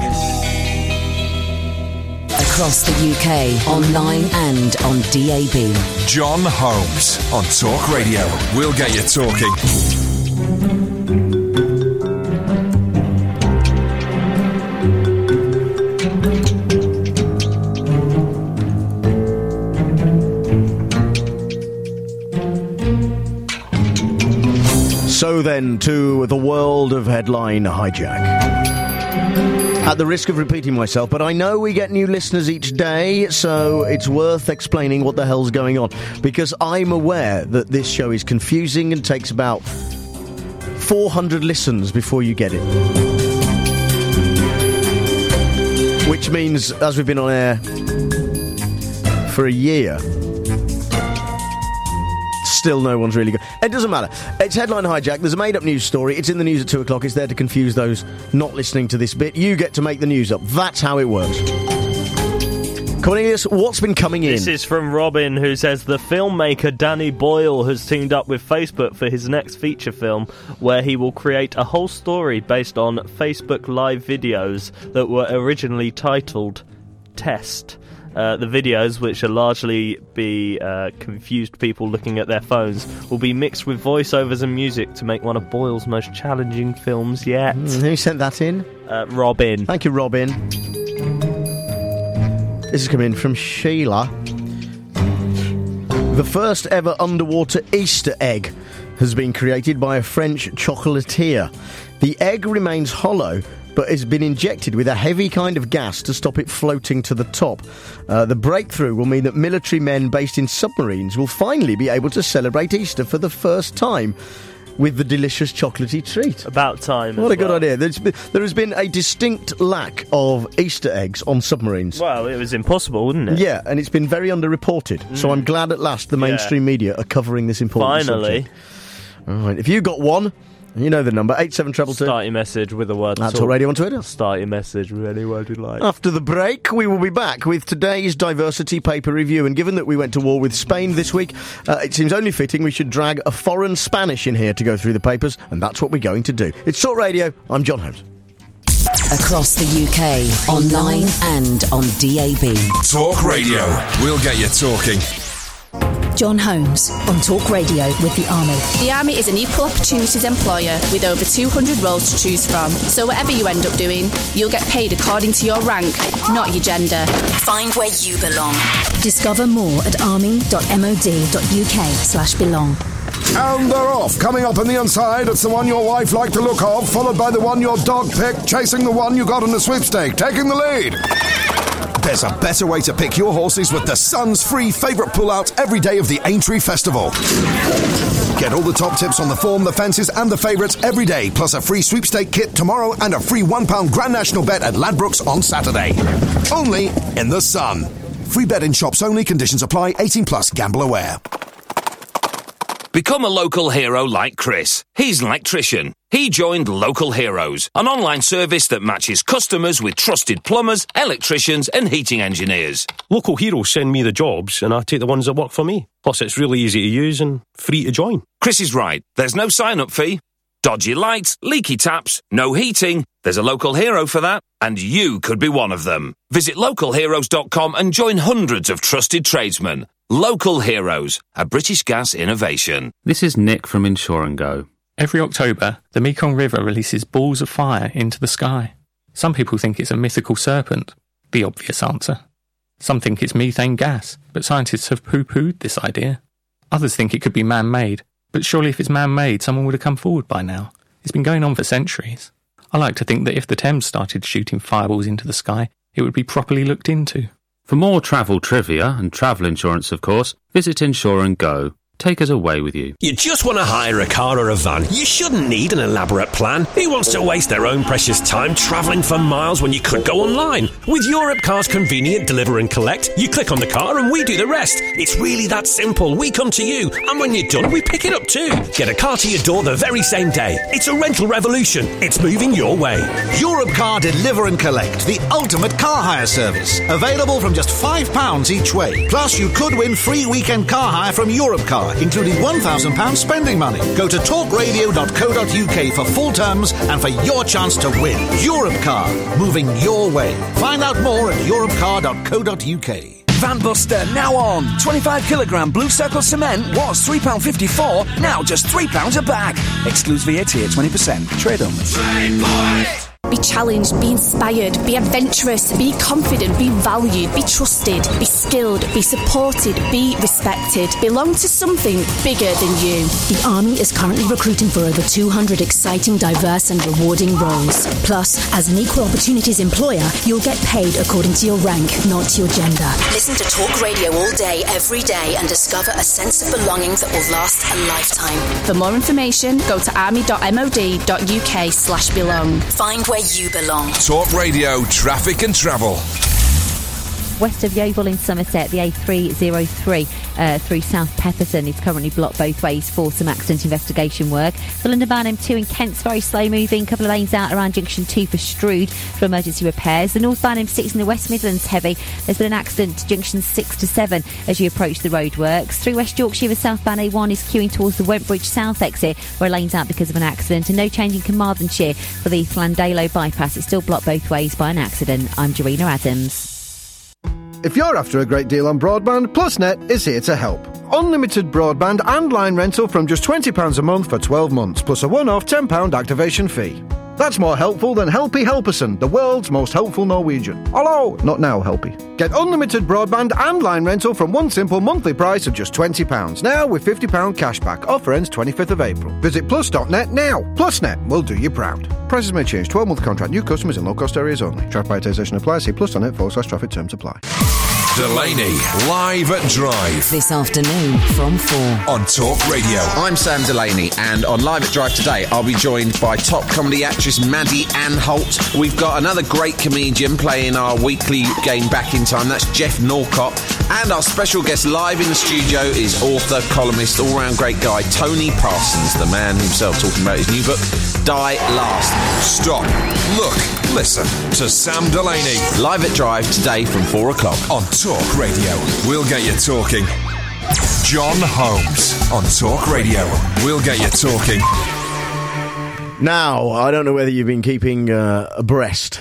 Across the UK, online and on DAB. John Holmes on Talk Radio. We'll get you talking. So then, to the world of headline hijack. At the risk of repeating myself, but I know we get new listeners each day, so it's worth explaining what the hell's going on. Because I'm aware that this show is confusing and takes about 400 listens before you get it. Which means, as we've been on air for a year, still no one's really good. It doesn't matter. It's headline hijack. There's a made-up news story. It's in the news at 2 o'clock. It's there to confuse those not listening to this bit. You get to make the news up. That's how it works. Cornelius, what's been coming in? This is from Robin, who says the filmmaker Danny Boyle has teamed up with Facebook for his next feature film, where he will create a whole story based on Facebook Live videos that were originally titled Test. The videos, which will largely be confused people looking at their phones, will be mixed with voiceovers and music to make one of Boyle's most challenging films yet. Who sent that in? Robin. Thank you, Robin. This is coming from Sheila. The first ever underwater Easter egg has been created by a French chocolatier. The egg remains hollow, but has been injected with a heavy kind of gas to stop it floating to the top. The breakthrough will mean that military men based in submarines will finally be able to celebrate Easter for the first time with the delicious chocolatey treat. About time. What a good idea. There has been a distinct lack of Easter eggs on submarines. Well, it was impossible, wouldn't it? Yeah, and it's been very underreported. So I'm glad at last the mainstream media are covering this important subject. All right, if you got one, you know the number, 87222. Start your message with the word That's Talk Radio on Twitter. Start your message with any word you like. After the break, we will be back with today's diversity paper review. And given that we went to war with Spain this week, it seems only fitting we should drag a foreign Spanish in here to go through the papers, and that's what we're going to do. It's Talk Radio. I'm John Holmes. Across the UK, online and on DAB. Talk Radio. We'll get you talking. John Holmes on Talk Radio with the Army. The Army is an equal opportunities employer with over 200 roles to choose from. So whatever you end up doing, you'll get paid according to your rank, not your gender. Find where you belong. Discover more at army.mod.uk/belong. And they're off. Coming up on the inside, it's the one your wife liked the look of, followed by the one your dog picked, chasing the one you got in the sweepstake, taking the lead. There's a better way to pick your horses with the Sun's free favourite pull-out every day of the Aintree Festival. Get all the top tips on the form, the fences and the favourites every day, plus a free sweepstake kit tomorrow and a free £1 Grand National bet at Ladbrokes on Saturday. Only in the Sun. Free bet in shops only, conditions apply, 18 plus, gamble aware. Become a local hero like Chris. He's an electrician. He joined Local Heroes, an online service that matches customers with trusted plumbers, electricians and heating engineers. Local Heroes send me the jobs and I take the ones that work for me. Plus it's really easy to use and free to join. Chris is right. There's no sign-up fee. Dodgy lights, leaky taps, no heating. There's a local hero for that, and you could be one of them. Visit localheroes.com and join hundreds of trusted tradesmen. Local Heroes, a British Gas innovation. This is Nick from Insure & Go. Every October, the Mekong River releases balls of fire into the sky. Some people think it's a mythical serpent, the obvious answer. Some think it's methane gas, but scientists have poo-pooed this idea. Others think it could be man-made, but surely if it's man-made, someone would have come forward by now. It's been going on for centuries. I like to think that if the Thames started shooting fireballs into the sky, it would be properly looked into. For more travel trivia and travel insurance, of course, visit Insure & Go. Take us away with you. You just want to hire a car or a van. You shouldn't need an elaborate plan. Who wants to waste their own precious time travelling for miles when you could go online? With Europcar's convenient deliver and collect, you click on the car and we do the rest. It's really that simple. We come to you, and when you're done, we pick it up too. Get a car to your door the very same day. It's a rental revolution. It's moving your way. Europcar Deliver and Collect, the ultimate car hire service. Available from just £5 each way. Plus, you could win free weekend car hire from Europcar, including £1,000 spending money. Go to talkradio.co.uk for full terms and for your chance to win. Europcar, moving your way. Find out more at europcar.co.uk. Van Buster now on. 25 kilogram Blue Circle cement was £3.54, now just £3 a bag. Excludes VAT at 20%. Trade only. Be challenged, be inspired, be adventurous, be confident, be valued, be trusted, be skilled, be supported, be respected. Belong to something bigger than you. The Army is currently recruiting for over 200 exciting, diverse and rewarding roles. Plus, as an equal opportunities employer, you'll get paid according to your rank, not your gender. Listen to Talk Radio all day, every day, and discover a sense of belonging that will last a lifetime. For more information, go to army.mod.uk/belong. Find where you belong. Talk Radio Traffic and Travel. West of Yeovil in Somerset, the A303 through South Pepperton is currently blocked both ways for some accident investigation work. The London Band M2 in Kent's very slow moving, couple of lanes out around junction 2 for Strood for emergency repairs. The northbound M6 in the West Midlands heavy. There's been an accident to junction 6 to 7 as you approach the roadworks. Through West Yorkshire, the southbound A1 is queuing towards the Wentbridge South exit where a lane's out because of an accident, and no change in Carmarthenshire for the Llandalo bypass. It's still blocked both ways by an accident. I'm Jarina Adams. If you're after a great deal on broadband, PlusNet is here to help. Unlimited broadband and line rental from just £20 a month for 12 months, plus a one-off £10 activation fee. That's more helpful than Helpy Helperson, the world's most helpful Norwegian. Hello! Not now, Helpy. Get unlimited broadband and line rental from one simple monthly price of just £20. Now with £50 cashback. Offer ends 25th of April. Visit plus.net now. PlusNet will do you proud. Prices may change. 12-month contract. New customers in low-cost areas only. Traffic prioritization applies. See plus.net/traffic terms apply. Delaney, live at Drive. This afternoon from 4 on Talk Radio. I'm Sam Delaney, and on Live at Drive today, I'll be joined by top comedy actress Maddie Ann Holt. We've got another great comedian playing our weekly game Back in Time. That's Jeff Norcott. And our special guest live in the studio is author, columnist, all-round great guy, Tony Parsons, the man himself talking about his new book, Die Last. Stop, look, listen to Sam Delaney. Live at Drive today from 4 o'clock on Talk Radio. We'll get you talking. John Holmes on Talk Radio. We'll get you talking. Now, I don't know whether you've been keeping abreast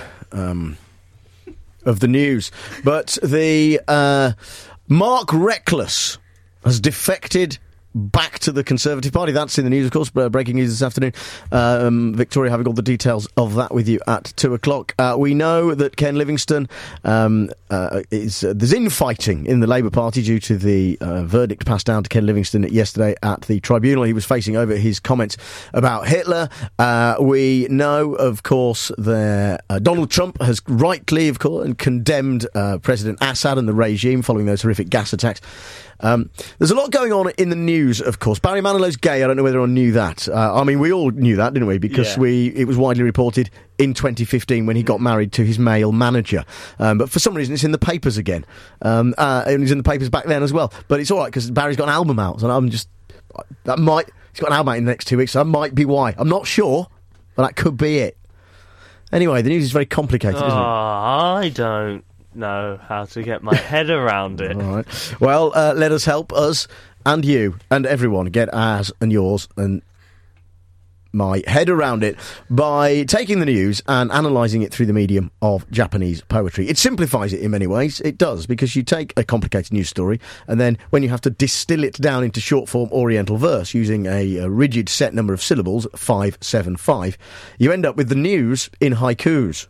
of the news, but the Mark Reckless has defected back to the Conservative Party. That's in the news, of course. Breaking news this afternoon. Victoria having all the details of that with you at 2 o'clock. We know that Ken Livingstone there's infighting in the Labour Party due to the verdict passed down to Ken Livingstone yesterday at the tribunal. He was facing over his comments about Hitler. We know, of course, that Donald Trump has rightly, of course, condemned President Assad and the regime following those horrific gas attacks. There's a lot going on in the news, of course. Barry Manilow's gay. I don't know whether anyone knew that. I mean, we all knew that, didn't we? Because it was widely reported in 2015 when he got married to his male manager. But for some reason, it's in the papers again. And it was in the papers back then as well. But it's all right, because Barry's got an album out. So he's got an album out in the next 2 weeks. So that might be why. I'm not sure, but that could be it. Anyway, the news is very complicated, isn't it? I don't know how to get my head around it. All right. Well, let us help us and you and everyone get ours and yours and my head around it by taking the news and analysing it through the medium of Japanese poetry. It simplifies it in many ways. It does, because you take a complicated news story and then when you have to distill it down into short-form Oriental verse using a rigid set number of syllables, 575, you end up with the news in haikus.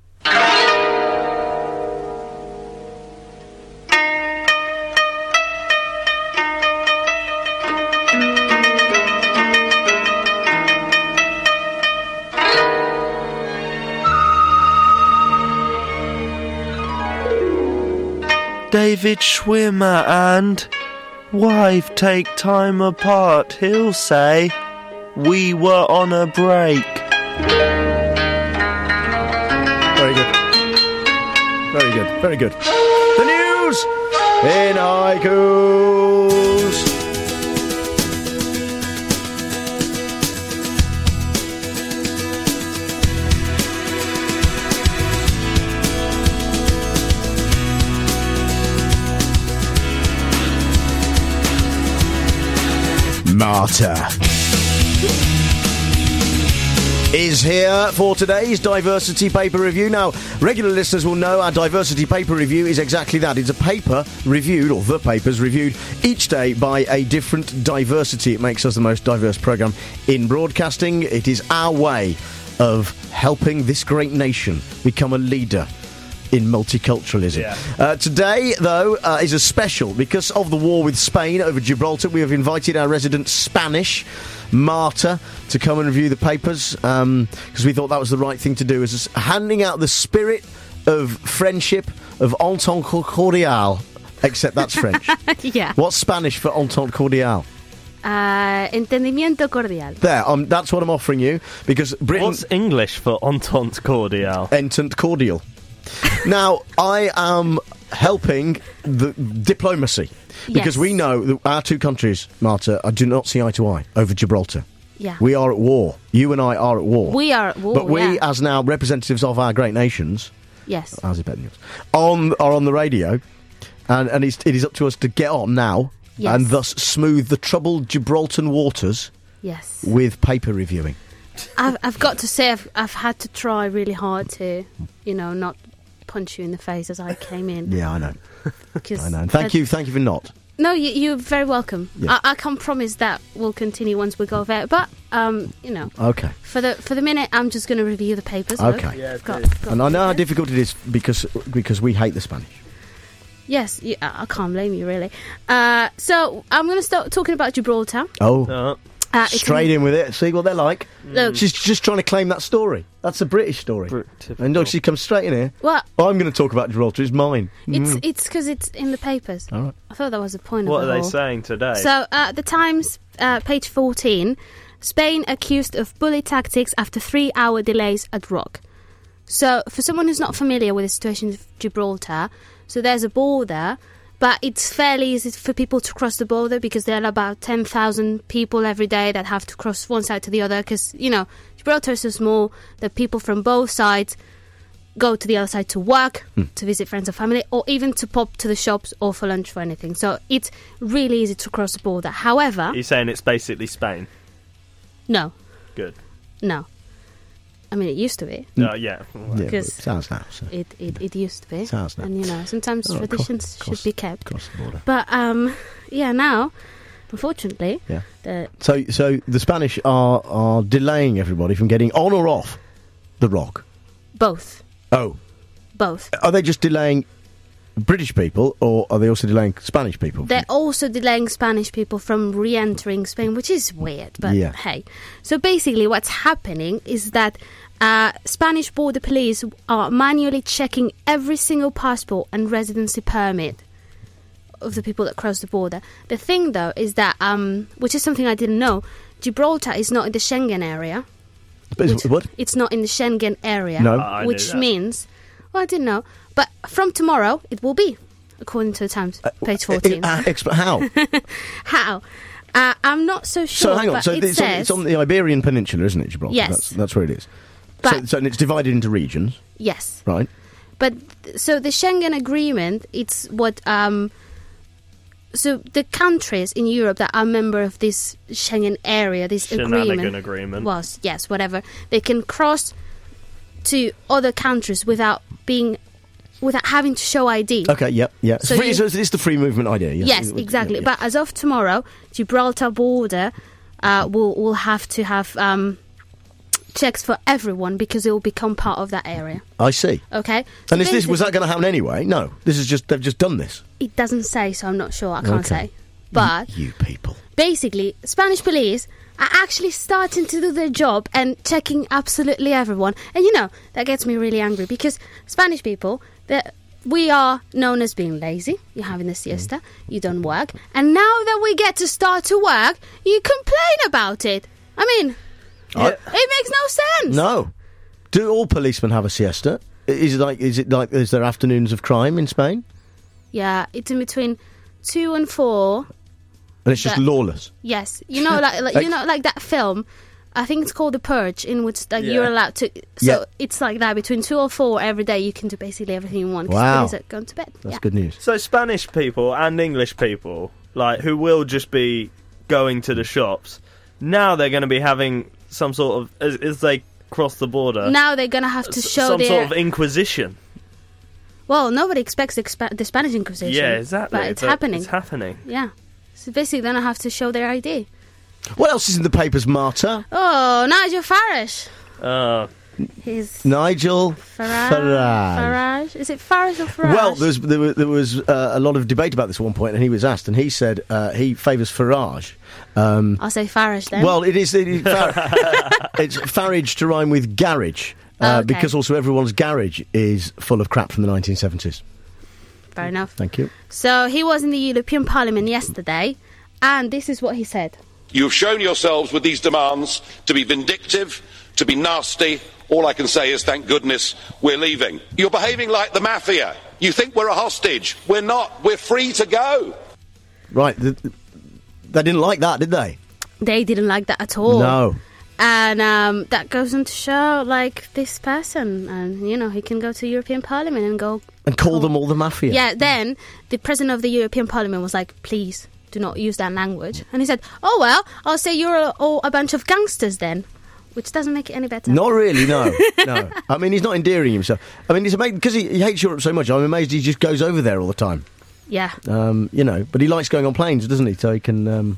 David Schwimmer and wife take time apart. He'll say, we were on a break. Very good. Very good. Very good. The news in haikus. Marta is here for today's Diversity Paper Review. Now, regular listeners will know our Diversity Paper Review is exactly that. It's a paper reviewed, or the papers reviewed, each day by a different diversity. It makes us the most diverse programme in broadcasting. It is our way of helping this great nation become a leader in multiculturalism. Yeah. Today, though, is a special. Because of the war with Spain over Gibraltar, we have invited our resident Spanish, Marta, to come and review the papers, because we thought that was the right thing to do, as handing out the spirit of friendship, of entente cordiale, except that's French. Yeah. What's Spanish for entente cordiale? Entendimiento cordial. There, that's what I'm offering you, because Britain... What's English for entente cordiale? Entente cordial. Now, I am helping the diplomacy, because we know that our two countries, Marta, do not see eye to eye over Gibraltar. Yeah. We are at war. You and I are at war. We are at war, but we, as now representatives of our great nations... Yes. How's it better than yours? Are on the radio, and it is up to us to get on now, and thus smooth the troubled Gibraltar waters with paper reviewing. I've got to say, I've had to try really hard to, not punch you in the face as I came in. Yeah, I know. I know. And thank you for not. No, you're very welcome. Yes. I can't promise that we'll continue once we go there, but Okay. For the minute, I'm just going to review the papers. Okay. And I know how difficult it is because we hate the Spanish. Yes, I can't blame you, really. So I'm going to start talking about Gibraltar. Oh. Straight in with it. See what they're like. Look. She's just trying to claim that story. That's a British story. And look, she comes straight in here. Well, I'm going to talk about Gibraltar. It's mine. It's because it's in the papers. All right. I thought that was the point what of it. What are they saying today? So, The Times, page 14, Spain accused of bully tactics after 3-hour delays at Rock. So, for someone who's not familiar with the situation of Gibraltar, so there's a border, but it's fairly easy for people to cross the border because there are about 10,000 people every day that have to cross one side to the other because, Gibraltar is so small that people from both sides go to the other side to work, to visit friends or family, or even to pop to the shops or for lunch for anything. So it's really easy to cross the border. However... You're saying it's basically Spain? No. Good. No. I mean, it used to be. Yeah. Because it sounds now. So. It used to be. It sounds now. And, sometimes traditions should be kept. Cross the border. But, now, unfortunately. Yeah. So the Spanish are delaying everybody from getting on or off the rock? Both. Oh. Both. Are they just delaying British people, or are they also delaying Spanish people? They're also delaying Spanish people from re-entering Spain, which is weird, but hey. So basically what's happening is that Spanish border police are manually checking every single passport and residency permit of the people that cross the border. The thing, though, is that, which is something I didn't know, Gibraltar is not in the Schengen area. What? It's not in the Schengen area. No. Which means... Well, I didn't know. But from tomorrow, it will be, according to the Times, page 14. How? How? I'm not so sure. So hang on. So it's on the Iberian Peninsula, isn't it, Gibraltar? Yes. That's where it is. So it's divided into regions. Yes. Right. But so the Schengen Agreement, it's what... so the countries in Europe that are member of this Schengen area, this agreement... Was, yes, whatever. They can cross to other countries without having to show ID. Okay, yeah. So it's the free movement idea. Yes, exactly. Yeah. But as of tomorrow, Gibraltar border will have to have checks for everyone because it will become part of that area. I see. Okay. So and was that going to happen anyway? No. They've just done this. It doesn't say, so I'm not sure. I can't say. But you people. Basically, Spanish police are actually starting to do their job and checking absolutely everyone. And that gets me really angry because Spanish people, we are known as being lazy. You're having a siesta, you don't work. And now that we get to start to work, you complain about it. I mean, it makes no sense. No. Do all policemen have a siesta? Is there afternoons of crime in Spain? Yeah, it's in between 2 and 4. And it's just lawless. Yes, like that film. I think it's called The Purge, in which you're allowed to. So it's like that between 2 or 4 every day. You can do basically everything you want. Wow, police are going to bed. That's good news. So Spanish people and English people, who will just be going to the shops, now they're going to be having some sort of as they cross the border. Now they're going to have to show some sort of inquisition. Well, nobody expects the Spanish Inquisition. Yeah, exactly. But it's happening. It's happening. Yeah. So basically, they're going to have to show their ID. What else is in the papers, Marta? Oh, Nigel Farage. He's Nigel Farage. Is it Farage or Farage? Well, there was a lot of debate about this at one point, and he was asked, and he said he favours Farage. I'll say Farage then. Well, it's Farage to rhyme with garage, because also everyone's garage is full of crap from the 1970s. Fair enough. Thank you. So he was in the European Parliament yesterday, and this is what he said. You've shown yourselves with these demands to be vindictive, to be nasty. All I can say is thank goodness we're leaving. You're behaving like the mafia. You think we're a hostage. We're not. We're free to go. Right. They didn't like that, did they? They didn't like that at all. No. And that goes on to show, this person, and, he can go to European Parliament and go... And call them all the mafia. Yeah, then the president of the European Parliament was like, please, do not use that language. And he said, oh, well, I'll say you're all a bunch of gangsters then. Which doesn't make it any better. Not really, no. No. I mean, he's not endearing himself. I mean, it's amazing, because he hates Europe so much, I'm amazed he just goes over there all the time. Yeah. But he likes going on planes, doesn't he? So he can...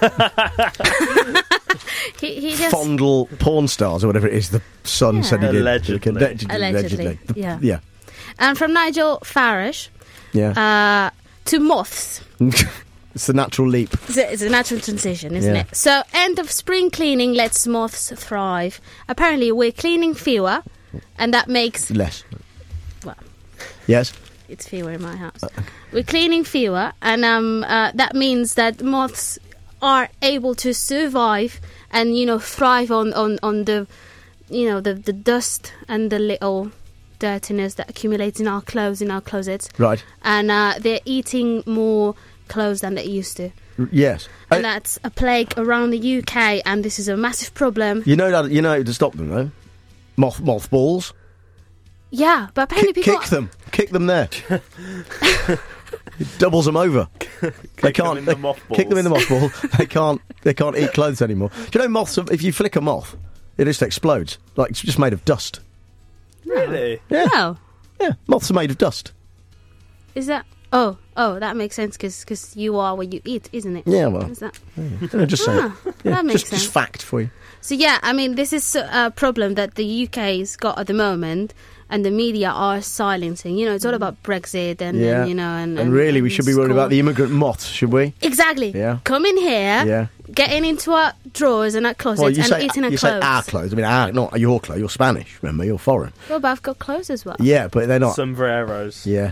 he just... fondle porn stars or whatever it is the Sun said he did. Allegedly. Yeah. And from Nigel Farage to moths. It's the natural leap. It's a natural transition, isn't it? So, end of spring cleaning lets moths thrive. Apparently, we're cleaning fewer, and that makes... Less. Well. Yes? It's fewer in my house. Okay. We're cleaning fewer, and that means that moths are able to survive and, thrive on the, the dust and the little dirtiness that accumulates in our clothes, in our closets. Right. And they're eating more clothes than they used to. Yes. And that's a plague around the UK, and this is a massive problem. You know to stop them, though? Mothballs. Yeah, but apparently people... Kick them there. It doubles them over. They can't kick them in the mothball. They can't eat clothes anymore. Do you know moths? If you flick a moth, it just explodes. It's just made of dust. Really? Yeah. No. Yeah. Moths are made of dust. Is that? Oh, that makes sense because you are what you eat, isn't it? Yeah, well. Is that? Yeah. Just say it. Yeah, that makes sense. Just fact for you. So, yeah, I mean, this is a problem that the UK's got at the moment, and the media are silencing. You know, it's all about Brexit and you know, and really, we should be worried about the immigrant moth, should we? Exactly. Yeah. Come in here, getting into our drawers and our closets and eating our clothes. You say our clothes. I mean, not your clothes. You're Spanish, remember? You're foreign. Well, but I've got clothes as well. Yeah, but they're not. Sombreros. Yeah.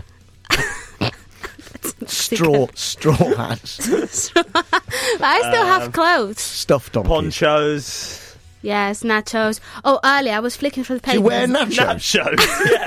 straw hats. But I still have clothes. Stuffed donkeys. Ponchos. Yes, nachos. Oh, earlier I was flicking through the papers. Do you wear nachos?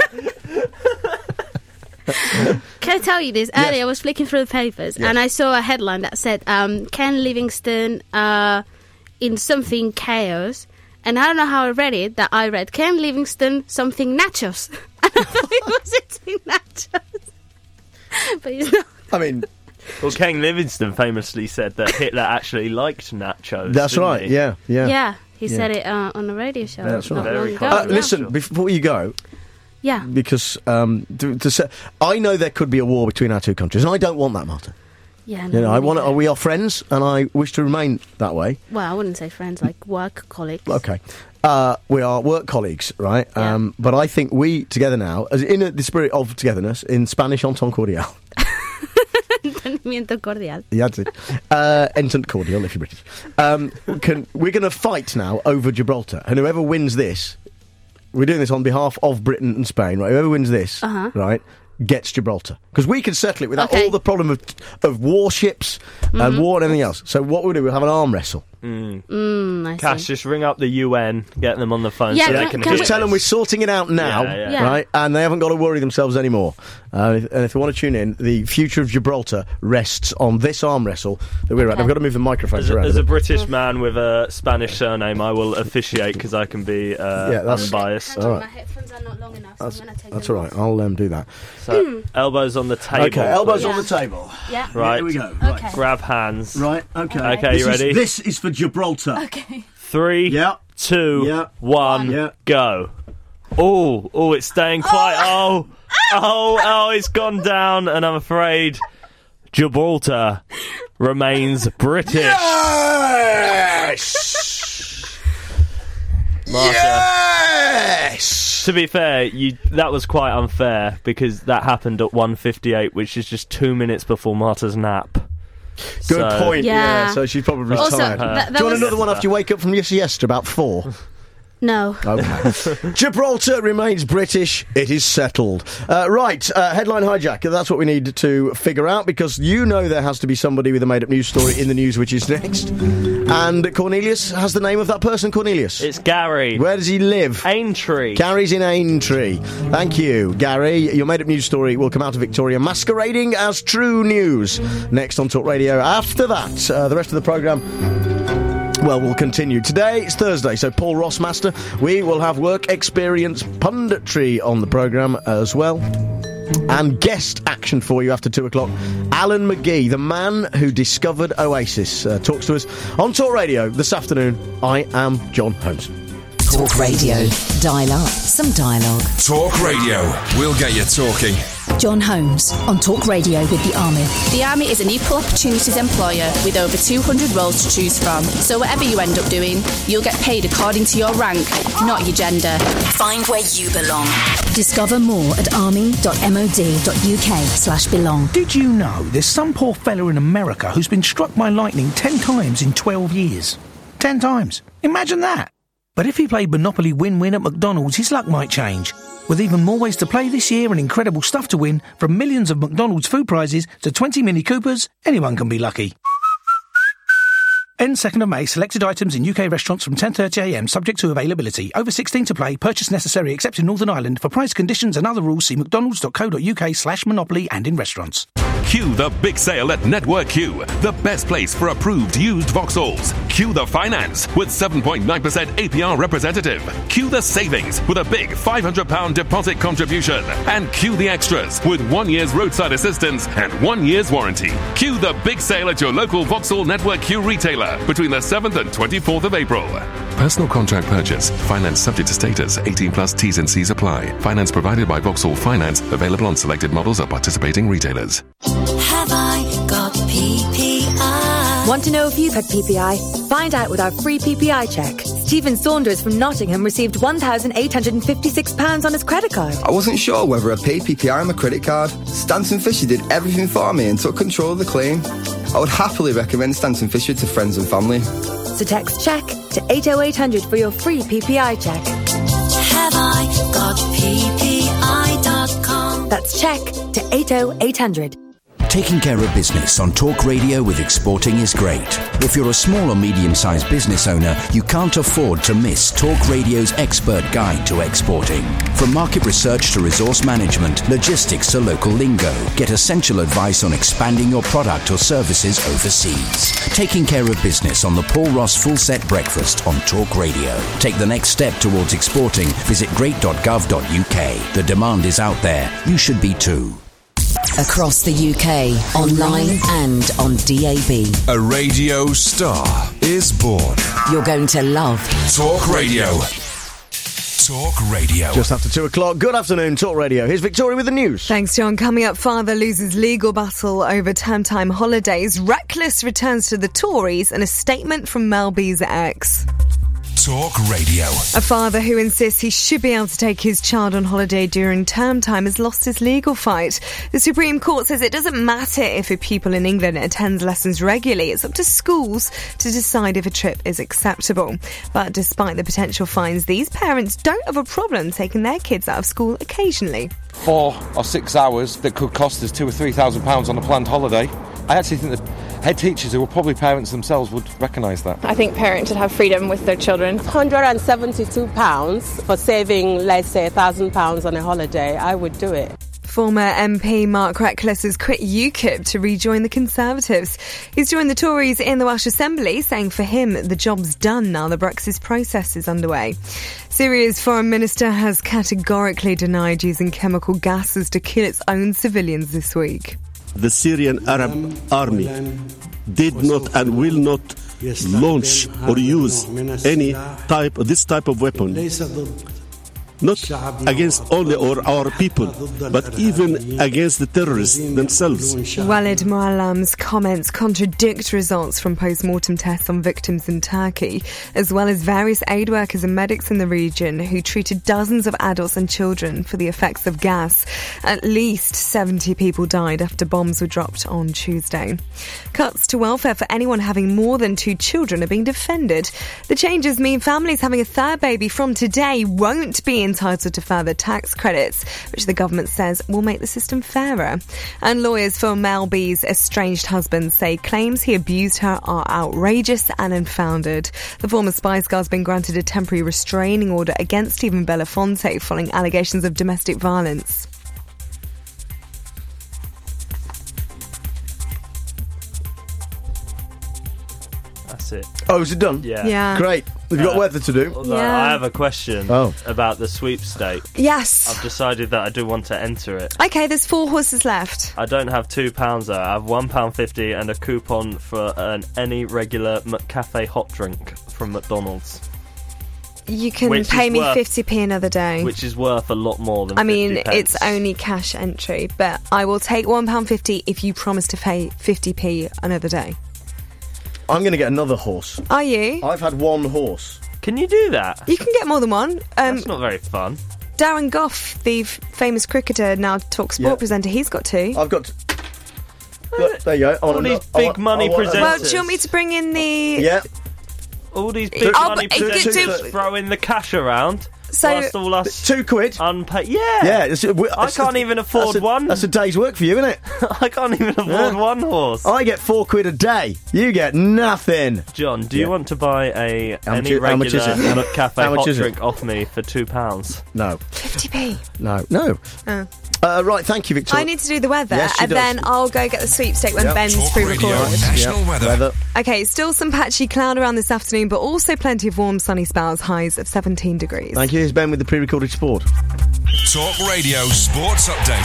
Yeah. Can I tell you this? Earlier I was flicking through the papers and I saw a headline that said Ken Livingstone in something chaos. And I don't know how I read it, that I read Ken Livingstone something nachos. And I thought he was eating nachos. But he's not. I mean... Well, Ken Livingstone famously said that Hitler actually liked nachos. That's right, he? Yeah. Yeah, he said it on a radio show. That's right. Very cool. Listen, before you go... Yeah. Because I know there could be a war between our two countries, and I don't want that, Martha. Yeah, no, I want. We are friends, and I wish to remain that way. Well, I wouldn't say friends, like work colleagues. Okay, we are work colleagues, right? Yeah. But I think we together now, as in the spirit of togetherness, in Spanish, entente cordial. Entendimiento cordial. Yeah, that's it. Entente cordial, if you're British. We're going to fight now over Gibraltar, and whoever wins this, we're doing this on behalf of Britain and Spain, right? Whoever wins this, right, gets Gibraltar. Because we can settle it without all the problem of warships and war and everything else. So what we'll do, we'll have an arm wrestle. Cash, just ring up the UN, get them on the phone so they can just tell them we're sorting it out now, right? And they haven't got to worry themselves anymore. And if they want to tune in, the future of Gibraltar rests on this arm wrestle that we're at. I've got to move the microphones around. As a British man with a Spanish surname, I will officiate because I can be unbiased. All right. My headphones are not long enough, so I'm going to take That's all right. I'll do that. So, elbows on the table. Okay, elbows on the table. Yeah. Right. Here we go. Okay. Grab hands. Right, okay. Okay, you ready? This is for Gibraltar. Okay. 3, 2, 1, go. Oh, it's staying quite... Oh, it's gone down, and I'm afraid Gibraltar remains British. Yes! Martha, yes! To be fair, that was quite unfair, because that happened at 1:58, which is just 2 minutes before Martha's nap. Good point. Yeah, so she's probably tired. Do you want another one after you wake up from your siesta about 4? No. Okay. Gibraltar remains British. It is settled. Right, headline hijack. That's what we need to figure out, because you know there has to be somebody with a made-up news story in the news, which is next. And Cornelius has the name of that person, Cornelius. It's Gary. Where does he live? Aintree. Gary's in Aintree. Thank you, Gary. Your made-up news story will come out of Victoria masquerading as true news. Next on Talk Radio. After that, the rest of the programme... Well, we'll continue. Today, it's Thursday, so Paul Rossmaster. We will have work experience punditry on the programme as well. And guest action for you after 2 o'clock. Alan McGee, the man who discovered Oasis, talks to us on Talk Radio this afternoon. I am John Holmes. Talk Radio. Dial up some dialogue. Talk Radio. We'll get you talking. John Holmes on Talk Radio with the Army. The Army is an equal opportunities employer with over 200 roles to choose from. So whatever you end up doing, you'll get paid according to your rank, not your gender. Find where you belong. Discover more at army.mod.uk/belong. Did you know there's some poor fella in America who's been struck by lightning 10 times in 12 years? 10 times. Imagine that. But if he played Monopoly Win-Win at McDonald's, his luck might change. With even more ways to play this year and incredible stuff to win, from millions of McDonald's food prizes to 20 Mini Coopers, anyone can be lucky. End 2nd of May. Selected items in UK restaurants from 10:30am, subject to availability. Over 16 to play. Purchase necessary except in Northern Ireland. For price, conditions and other rules, see mcdonalds.co.uk/monopoly and in restaurants. Cue the big sale at Network Q, the best place for approved used Vauxhalls. Cue the finance with 7.9% APR representative. Cue the savings with a big £500 deposit contribution. And cue the extras with 1 year's roadside assistance and 1 year's warranty. Cue the big sale at your local Vauxhall Network Q retailer between the 7th and 24th of April. Personal contract purchase. Finance subject to status. 18 plus T's and C's apply. Finance provided by Vauxhall Finance. Available on selected models of participating retailers. Have I got PPI? Want to know if you've had PPI? Find out with our free PPI check. Stephen Saunders from Nottingham received £1,856 on his credit card. I wasn't sure whether I'd pay PPI on my credit card. Stanton Fisher did everything for me and took control of the claim. I would happily recommend Stanton Fisher to friends and family. So text check to 80800 for your free PPI check. Have I got PPI.com? That's check to 80800. Taking care of business on Talk Radio with exporting is great. If you're a small or medium-sized business owner, you can't afford to miss Talk Radio's expert guide to exporting. From market research to resource management, logistics to local lingo, get essential advice on expanding your product or services overseas. Taking care of business on the Paul Ross Full Set Breakfast on Talk Radio. Take the next step towards exporting. Visit great.gov.uk. The demand is out there. You should be too. Across the UK, online and on DAB. A radio star is born. You're going to love Talk Radio. Talk Radio. Just after 2 o'clock. Good afternoon, Talk Radio. Here's Victoria with the news. Thanks, John. Coming up, father loses legal battle over term time holidays. Reckless returns to the Tories and a statement from Mel B's ex. Talk Radio. A father who insists he should be able to take his child on holiday during term time has lost his legal fight. The Supreme Court says it doesn't matter if a pupil in England attends lessons regularly. It's up to schools to decide if a trip is acceptable. But despite the potential fines, these parents don't have a problem taking their kids out of school occasionally. 4 or 6 hours that could cost us £2,000 or £3,000 on a planned holiday. I actually think that head teachers who are probably parents themselves would recognise that. I think parents should have freedom with their children. £172 for saving, let's say, £1,000 on a holiday. I would do it. Former MP Mark Reckless has quit UKIP to rejoin the Conservatives. He's joined the Tories in the Welsh Assembly, saying for him the job's done now the Brexit process is underway. Syria's foreign minister has categorically denied using chemical gases to kill its own civilians this week. The Syrian Arab army did not and will not launch or use this type of weapon. Not against only our people, but even against the terrorists themselves. Walid Muallam's comments contradict results from post-mortem tests on victims in Turkey, as well as various aid workers and medics in the region who treated dozens of adults and children for the effects of gas. At least 70 people died after bombs were dropped on Tuesday. Cuts to welfare for anyone having more than 2 children are being defended. The changes mean families having a third baby from today won't be entitled to further tax credits, which the government says will make the system fairer. And lawyers for Mel B's estranged husband say claims he abused her are outrageous and unfounded. The former Spice Girl's been granted a temporary restraining order against Stephen Belafonte following allegations of domestic violence. It. Oh, is it done? Yeah. Great. Have you got weather to do? I have a question about the sweepstake. Yes. I've decided that I do want to enter it. Okay, there's 4 horses left. I don't have £2 though. I have £1.50 and a coupon for any regular McCafe hot drink from McDonald's. You can pay me 50p another day. Which is worth a lot more than 50 pence. It's only cash entry, but I will take £1.50 if you promise to pay 50p another day. I'm going to get another horse. Are you? I've had 1 horse. Can you do that? You can get more than one. That's not very fun. Darren Gough, the famous cricketer, now Talk Sport presenter, he's got 2. I've got... there you go. All these big money presenters. Well, do you want me to bring in the... Yeah. All these big money presenters throwing the cash around. So, all us £2. Unpaid. Yeah. I can't even afford one. That's a day's work for you, isn't it? I can't even afford one horse. I get £4 a day. You get nothing. John, do you want to buy any regular McCafe hot drink off me for £2? No. 50p? No. Oh. Right, thank you, Victoria. I need to do the weather, yes, and then I'll go get the sweepstake when Ben's pre-recorded. National weather. Okay, still some patchy cloud around this afternoon, but also plenty of warm, sunny spells, highs of 17 degrees. Thank you. Here's Ben with the pre-recorded sport. Talk Radio Sports Update.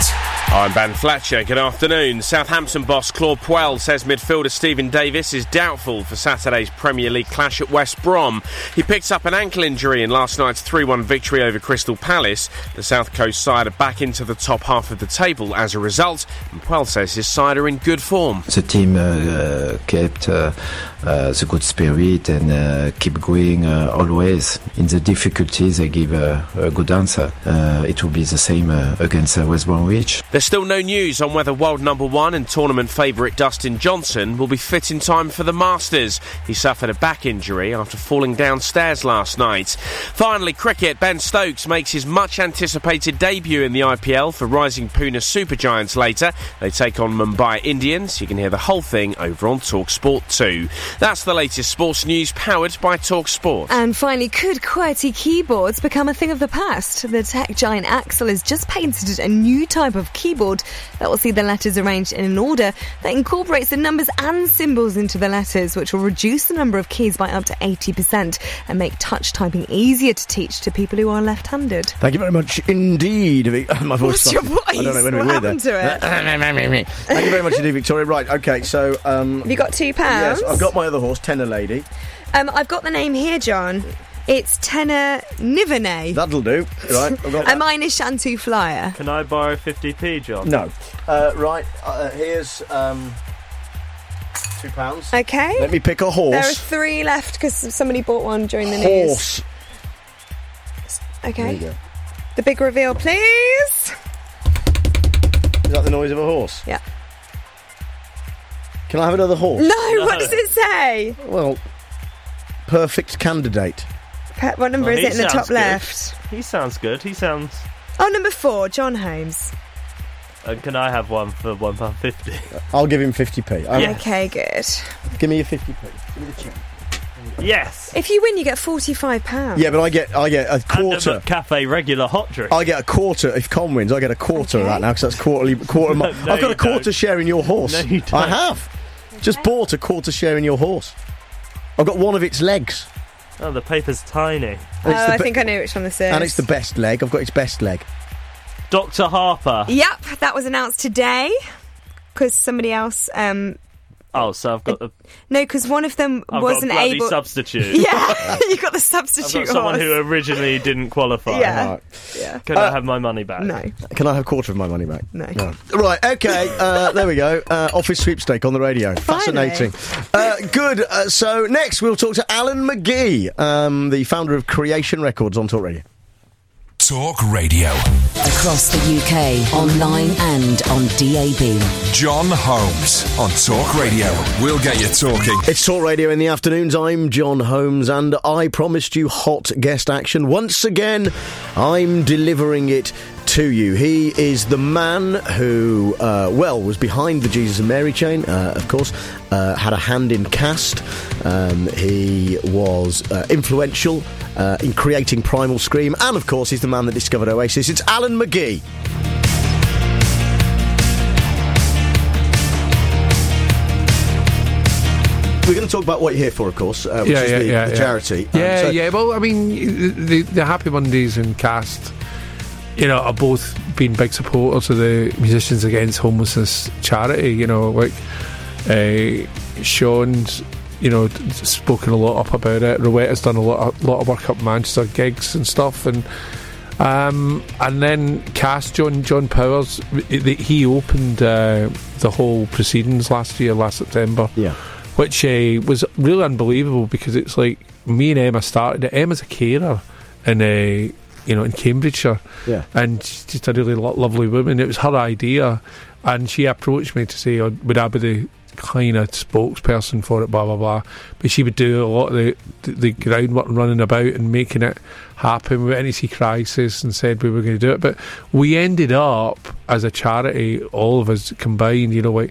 I'm Ben Fletcher. Good afternoon. Southampton boss Claude Puel says midfielder Stephen Davis is doubtful for Saturday's Premier League clash at West Brom. He picked up an ankle injury in last night's 3-1 victory over Crystal Palace. The South Coast side are back into the top half of the table as a result, and Puel says his side are in good form. The team kept the good spirit and keep going always. In the difficulties, they give a good answer. It will be the same against West Bromwich. There's still no news on whether world number one and tournament favourite Dustin Johnson will be fit in time for the Masters. He suffered a back injury after falling downstairs last night. Finally, cricket. Ben Stokes makes his much-anticipated debut in the IPL for rising Pune Supergiants later. They take on Mumbai Indians. You can hear the whole thing over on TalkSport 2. That's the latest sports news powered by TalkSport. And finally, could QWERTY keyboards become a thing of the past? The tech giant Axel has just patented a new type of keyboard that will see the letters arranged in an order that incorporates the numbers and symbols into the letters, which will reduce the number of keys by up to 80% and make touch typing easier to teach to people who are left-handed. Thank you very much indeed. My voice. What's your voice? I don't know when what happened to it? Thank you very much indeed, Victoria. Right, okay, so... have you got £2? Yes, I've got my other horse, Tenor Lady. I've got the name here, John. It's Tenor Nivernay. That'll do. Right, I've got that. Mine is Shantou Flyer. Can I borrow 50p, John? No. Here's £2. Okay. Let me pick a horse. There are 3 left because somebody bought one during the news. Horse. Okay. There you go. The big reveal, please. Is that the noise of a horse? Yeah. Can I have another horse? No, what does it say? Well, perfect candidate. What number is it in the top left? He sounds good. He sounds... Oh, number 4, John Holmes. And can I have one for £1.50? I'll give him 50p. Yes. Okay, good. Give me your 50p. Give me the check. Yes. If you win, you get £45. Yeah, but I get a quarter. And a cafe regular hot drink. I get a quarter. If Con wins, I get a quarter of that now because that's quarter. No, I've got a quarter share in your horse. No, you don't. I have. Just bought a quarter share in your horse. I've got one of its legs. Oh, the paper's tiny. I think I know which one this is. And it's the best leg. I've got its best leg. Dr. Harper. Yep, that was announced today because somebody else... Oh, so I've got the... No, because one of them wasn't got a able... substitute. Yeah, you got the substitute I've got someone who originally didn't qualify. Yeah. Right. Yeah. Can I have my money back? No. Can I have a quarter of my money back? No. Right, okay, there we go. Office sweepstake on the radio. Finally. Fascinating. Good. So next we'll talk to Alan McGee, the founder of Creation Records on Talk Radio. Talk Radio. Across the UK, online and on DAB. John Holmes on Talk Radio. We'll get you talking. It's Talk Radio in the afternoons. I'm John Holmes, and I promised you hot guest action. Once again, I'm delivering it to you. He is the man who, was behind the Jesus and Mary chain, of course, had a hand in Cast. He was influential in creating Primal Scream, and of course he's the man that discovered Oasis. It's Alan McGee. We're going to talk about what you're here for, of course, which is the charity. Well, I mean, the Happy Mondays and Cast, you know, are both been big supporters of the Musicians Against Homelessness charity. You know, like Sean's, you know, spoken a lot up about it. Rowetta's done a lot of work up Manchester, gigs and stuff, and then Cast, John Powers, he opened the whole proceedings last September. Yeah. Which was really unbelievable because it's like me and Emma started it. Emma's a carer in Cambridgeshire, and she's just a really lovely woman. It was her idea, and she approached me to say, would I be the kind of spokesperson for it, blah blah blah. But she would do a lot of the groundwork and running about and making it happen. We went into crisis and said we were going to do it, but we ended up as a charity, all of us combined, you know, like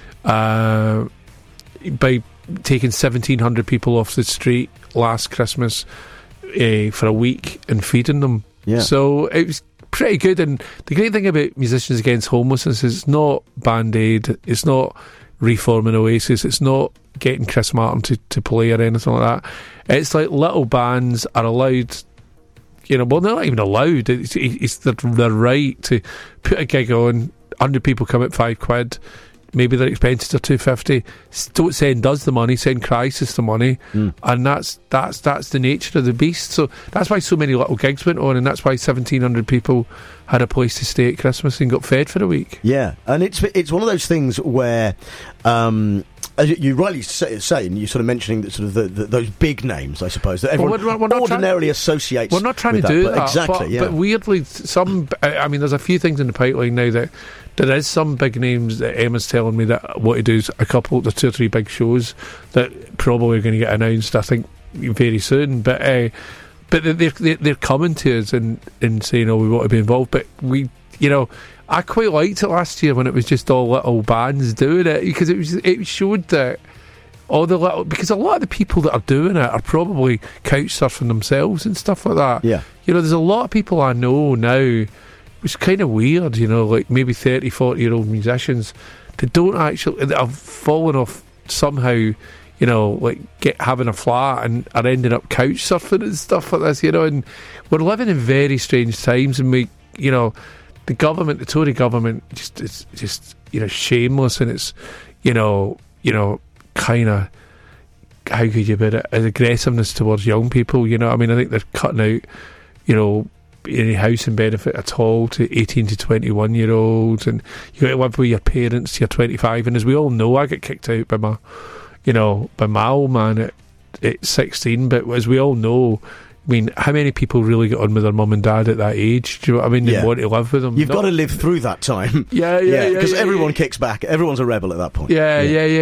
by taking 1,700 people off the street last Christmas for a week and feeding them. Yeah. So it was pretty good. And the great thing about Musicians Against Homelessness is it's not Band-Aid, it's not reforming Oasis, it's not getting Chris Martin to play or anything like that. It's like little bands are allowed, you know, well, they're not even allowed, it's their right to put a gig on 100 people come at £5. Maybe their expenses are $250. Don't send us the money, send Crisis the money, and that's the nature of the beast. So that's why so many little gigs went on, and that's why 1,700 people had a place to stay at Christmas and got fed for a week. Yeah, and it's one of those things where, as you rightly say, and you're sort of mentioning that sort of those big names, I suppose, that everyone ordinarily associates. We're not trying to with do that. that, exactly. But weirdly, there's a few things in the pipeline now that. There is some big names that Emma's telling me that what to do is the 2 or 3 big shows that probably are going to get announced, I think, very soon. But they're coming to us and saying, we want to be involved. But I quite liked it last year when it was just all little bands doing it, because it showed that because a lot of the people that are doing it are probably couch surfing themselves and stuff like that. Yeah. There's a lot of people I know now. It's kind of weird, like maybe 30, 40-year-old musicians that have fallen off somehow, having a flat and are ending up couch surfing and stuff like this, and we're living in very strange times, and the Tory government is just shameless, and it's, kind of, how could you put it, aggressiveness towards young people, I think they're cutting out, any housing benefit at all to 18 to 21 year olds, and you got to live with your parents till you're 25. And as we all know, I got kicked out by my old man at 16. But as we all know, how many people really get on with their mum and dad at that age? Do you know what I mean? They want to live with them. You've got to live through that time. Yeah. Because everyone kicks back. Everyone's a rebel at that point. Yeah.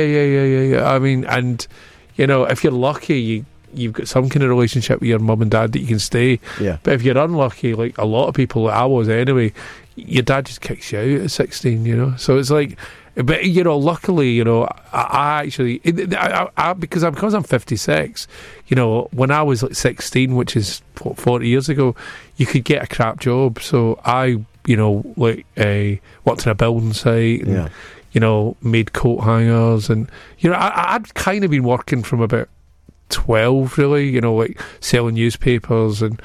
I mean, and if you're lucky, you've got some kind of relationship with your mum and dad that you can stay. Yeah. But if you're unlucky, like a lot of people, like I was anyway, your dad just kicks you out at 16, So it's like, but luckily, I actually, because I'm 56, when I was like 16, which is 40 years ago, you could get a crap job. So I, worked in a building site and, made coat hangers, and I'd kind of been working from about 12 really, selling newspapers, and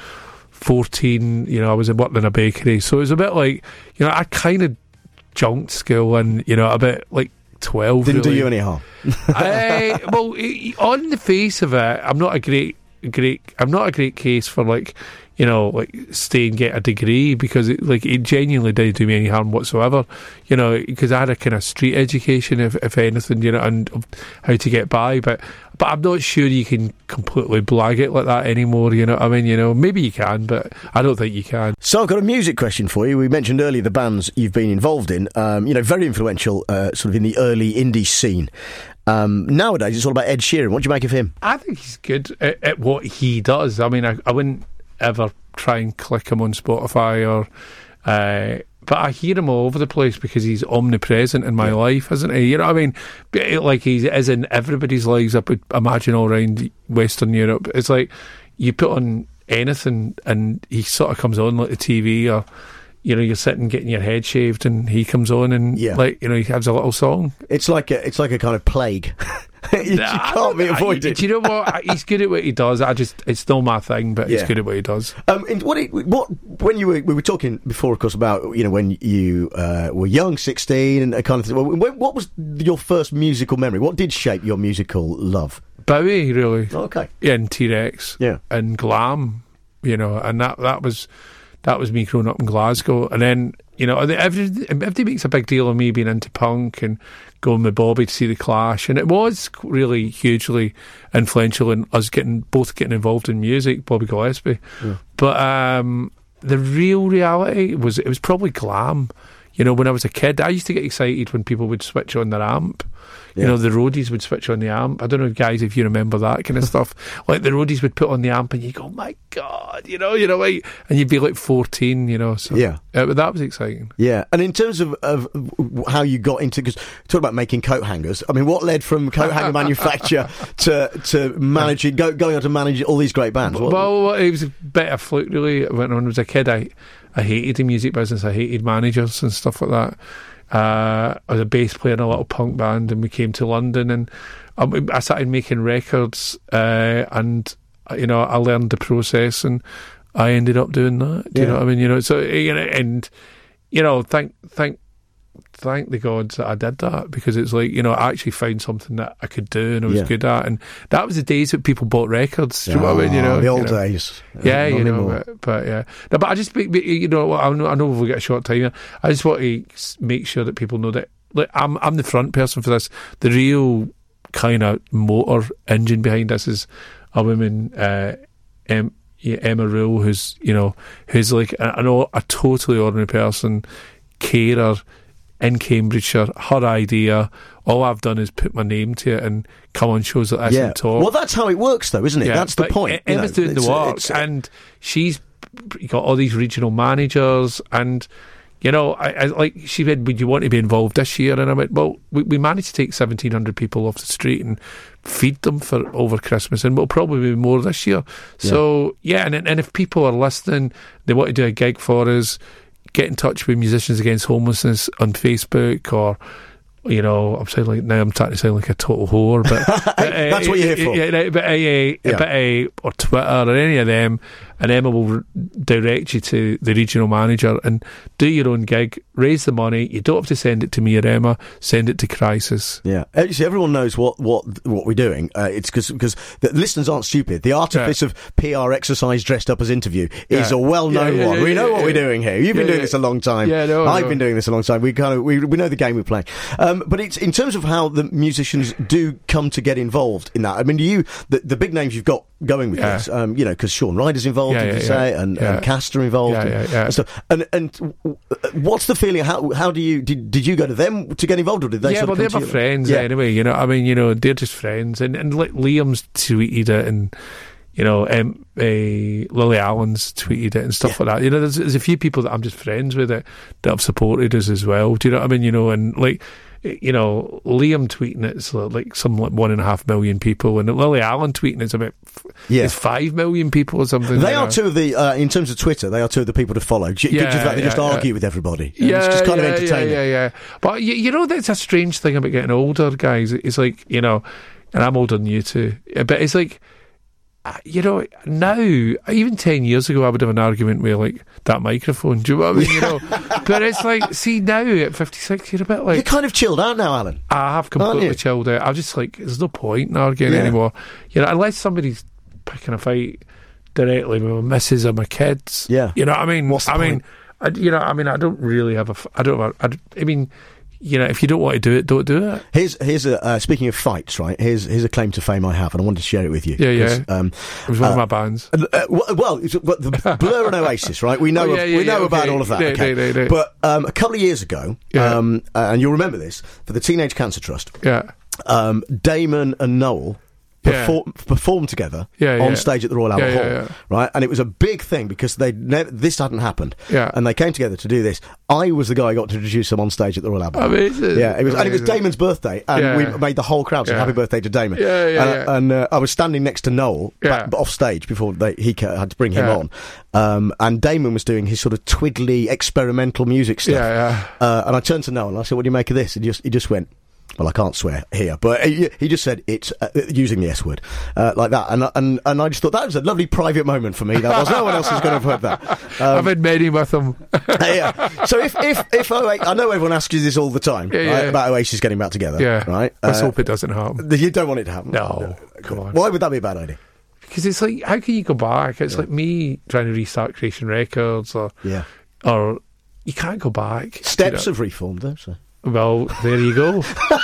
14 I was working in a bakery, so it was a bit like I kind of junked school, and a bit like 12 didn't really. Do you any harm. Well, on the face of it, I'm not a great case for like stay and get a degree, because it genuinely didn't do me any harm whatsoever, because I had a kind of street education, if anything, and how to get by, but I'm not sure you can completely blag it like that anymore, maybe you can, but I don't think you can. So I've got a music question for you. We mentioned earlier the bands you've been involved in, very influential sort of in the early indie scene. Nowadays it's all about Ed Sheeran. What do you make of him? I think he's good at what he does. I mean, I wouldn't ever try and click him on Spotify or but I hear him all over the place because he's omnipresent in my life, isn't he? You know what I mean? Like he is in everybody's lives, I would imagine, all around Western Europe. It's like you put on anything and he sort of comes on like the TV, or you're sitting getting your head shaved and he comes on and he has a little song. It's like a kind of plague. You can't be avoided. Do you know what? He's good at what he does. It's not my thing, but he's good at what he does. When we were talking before, of course, about when you were young, 16, and kind of thing. What was your first musical memory? What did shape your musical love? Bowie, really. Okay. Yeah, and T-Rex. Yeah, and glam. And that was me growing up in Glasgow, and then everybody makes a big deal of me being into punk and going with Bobby to see the Clash, and it was really hugely influential in us getting involved in music, Bobby Gillespie. Yeah. But the real reality was it was probably glam. When I was a kid, I used to get excited when people would switch on their amp. The roadies would switch on the amp. I don't know, guys, if you remember that kind of stuff. Like the roadies would put on the amp and you go, my God, and you'd be like 14, So, yeah. But that was exciting. Yeah. And in terms of how you got into, because talk about making coat hangers, I mean, what led from coat hanger manufacture to managing, going on to manage all these great bands? Well, it was a bit of fluke, really. When I was a kid, I hated the music business. I hated managers and stuff like that. I was a bass player in a little punk band, and we came to London, and I started making records, and I learned the process, and I ended up doing that. Do you know what I mean? So thank thank the gods that I did that, because it's like, I actually found something that I could do and I was good at, and that was the days that people bought records. Do you know what I mean? The old days. Yeah, but yeah. No, but I just, I know we've got a short time here. I just want to make sure that people know that, like, I'm the front person for this. The real kind of motor engine behind this is a woman, Emma Rule, who's like, I know, a totally ordinary person, carer in Cambridgeshire. Her idea, all I've done is put my name to it and come on shows like this and talk. Well, that's how it works, though, isn't it? That's the point. Emma's doing the work, and she's got all these regional managers, and I like, she said, would you want to be involved this year? And I went, well, we managed to take 1,700 people off the street and feed them for over Christmas, and we'll probably be more this year. So and if people are listening, they want to do a gig for us, get in touch with Musicians Against Homelessness on Facebook, or I'm saying, like, now I'm trying to sound like a total whore, but that's what you're here for. Or Twitter or any of them, and Emma will direct you to the regional manager and do your own gig, raise the money. You don't have to send it to me or Emma, send it to Crisis. Yeah, actually, everyone knows what we're doing. It's because the listeners aren't stupid. The artifice of PR exercise dressed up as interview is a well-known one. We know what we're doing here. You've been doing this a long time. I've been doing this a long time. We know the game we're playing. But it's in terms of how the musicians do come to get involved in that. I mean, the big names you've got going with this, because Sean Ryder's involved, and Castor involved, and stuff. And what's the feeling? How do you did you go to them to get involved, or did they? Yeah, well, they're my friends anyway. They're just friends, and like Liam's tweeted it, and Lily Allen's tweeted it and stuff like that. There's a few people that I'm just friends with that have supported us as well. Do you know what I mean? And like, Liam tweeting it's like some 1.5 million people, and Lily Allen tweeting it's about it's 5 million people or something. They are two of the in terms of Twitter, they are two of the people to follow. They just argue with everybody. It's just kind of entertaining. Yeah. But that's a strange thing about getting older, guys. It's like, and I'm older than you too, but it's like, now, even 10 years ago, I would have an argument with, like, that microphone. Do you know what I mean? But it's like, see, now at 56, you're a bit like... You're kind of chilled out now, Alan. I have completely chilled out. I'm just like, there's no point in arguing anymore. Unless somebody's picking a fight directly with my missus or my kids. Yeah. You know what I mean? What's the point? I don't really have if you don't want to do it, don't do it. Here's a speaking of fights, right? Here's a claim to fame I have, and I wanted to share it with you. Yeah. It was one of my bands. The Blur and Oasis, right? We know about all of that. Okay. But a couple of years ago, and you'll remember this, for the Teenage Cancer Trust, Damon and Noel performed together on stage at the Royal Albert Hall, right? And it was a big thing because this hadn't happened, and they came together to do this. I was the guy who got to introduce them on stage at the Royal Albert Hall. Amazing. Yeah, it was Damon's birthday, and we made the whole crowd say happy birthday to Damon. And I was standing next to Noel off stage before he had to bring him on, and Damon was doing his sort of twiddly experimental music stuff. And I turned to Noel and I said, "What do you make of this?" And he just went, well, I can't swear here, but he just said it's using the S word like that, and I just thought that was a lovely private moment for me. That was no one else is going to have heard that. I've had many with them. So if Oasis, I know everyone asks you this all the time about Oasis getting back together. Right. Let's hope it doesn't happen. You don't want it to happen. No, come on. Why would that be a bad idea? Because it's like, how can you go back? It's like me trying to restart Creation Records, or you can't go back. Steps have reformed, though. So. Well, there you go.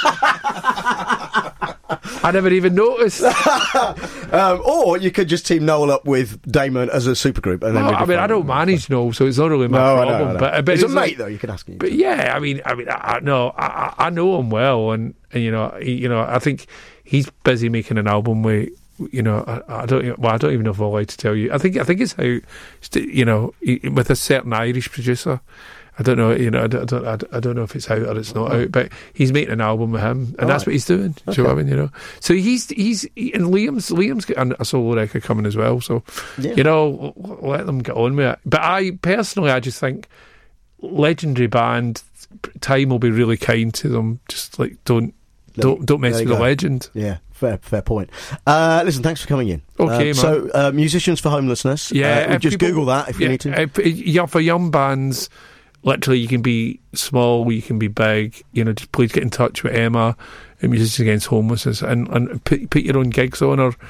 I never even noticed. Or you could just team Noel up with Damon as a supergroup. And then I don't manage Noel, so it's not really my problem. I know. But he's a mate, though. You can ask him. But I know him well, and I think he's busy making an album with. I don't even know if I'm allowed to tell you. I think it's how, with a certain Irish producer. I don't know, I don't know if it's out or it's not out, but he's making an album with him, and that's what he's doing. Okay. Do you know what I mean? So he's and Liam's got a solo record coming as well. So let them get on with it. But I just think legendary band, time will be really kind to them. Just like don't mess with the legend. Yeah. Fair point. Listen, thanks for coming in. Okay, man. So, Musicians for Homelessness. Yeah, just Google that if you need to. For young bands, literally, you can be small, you can be big. Just please get in touch with Emma at Musicians Against Homelessness and put your own gigs on, or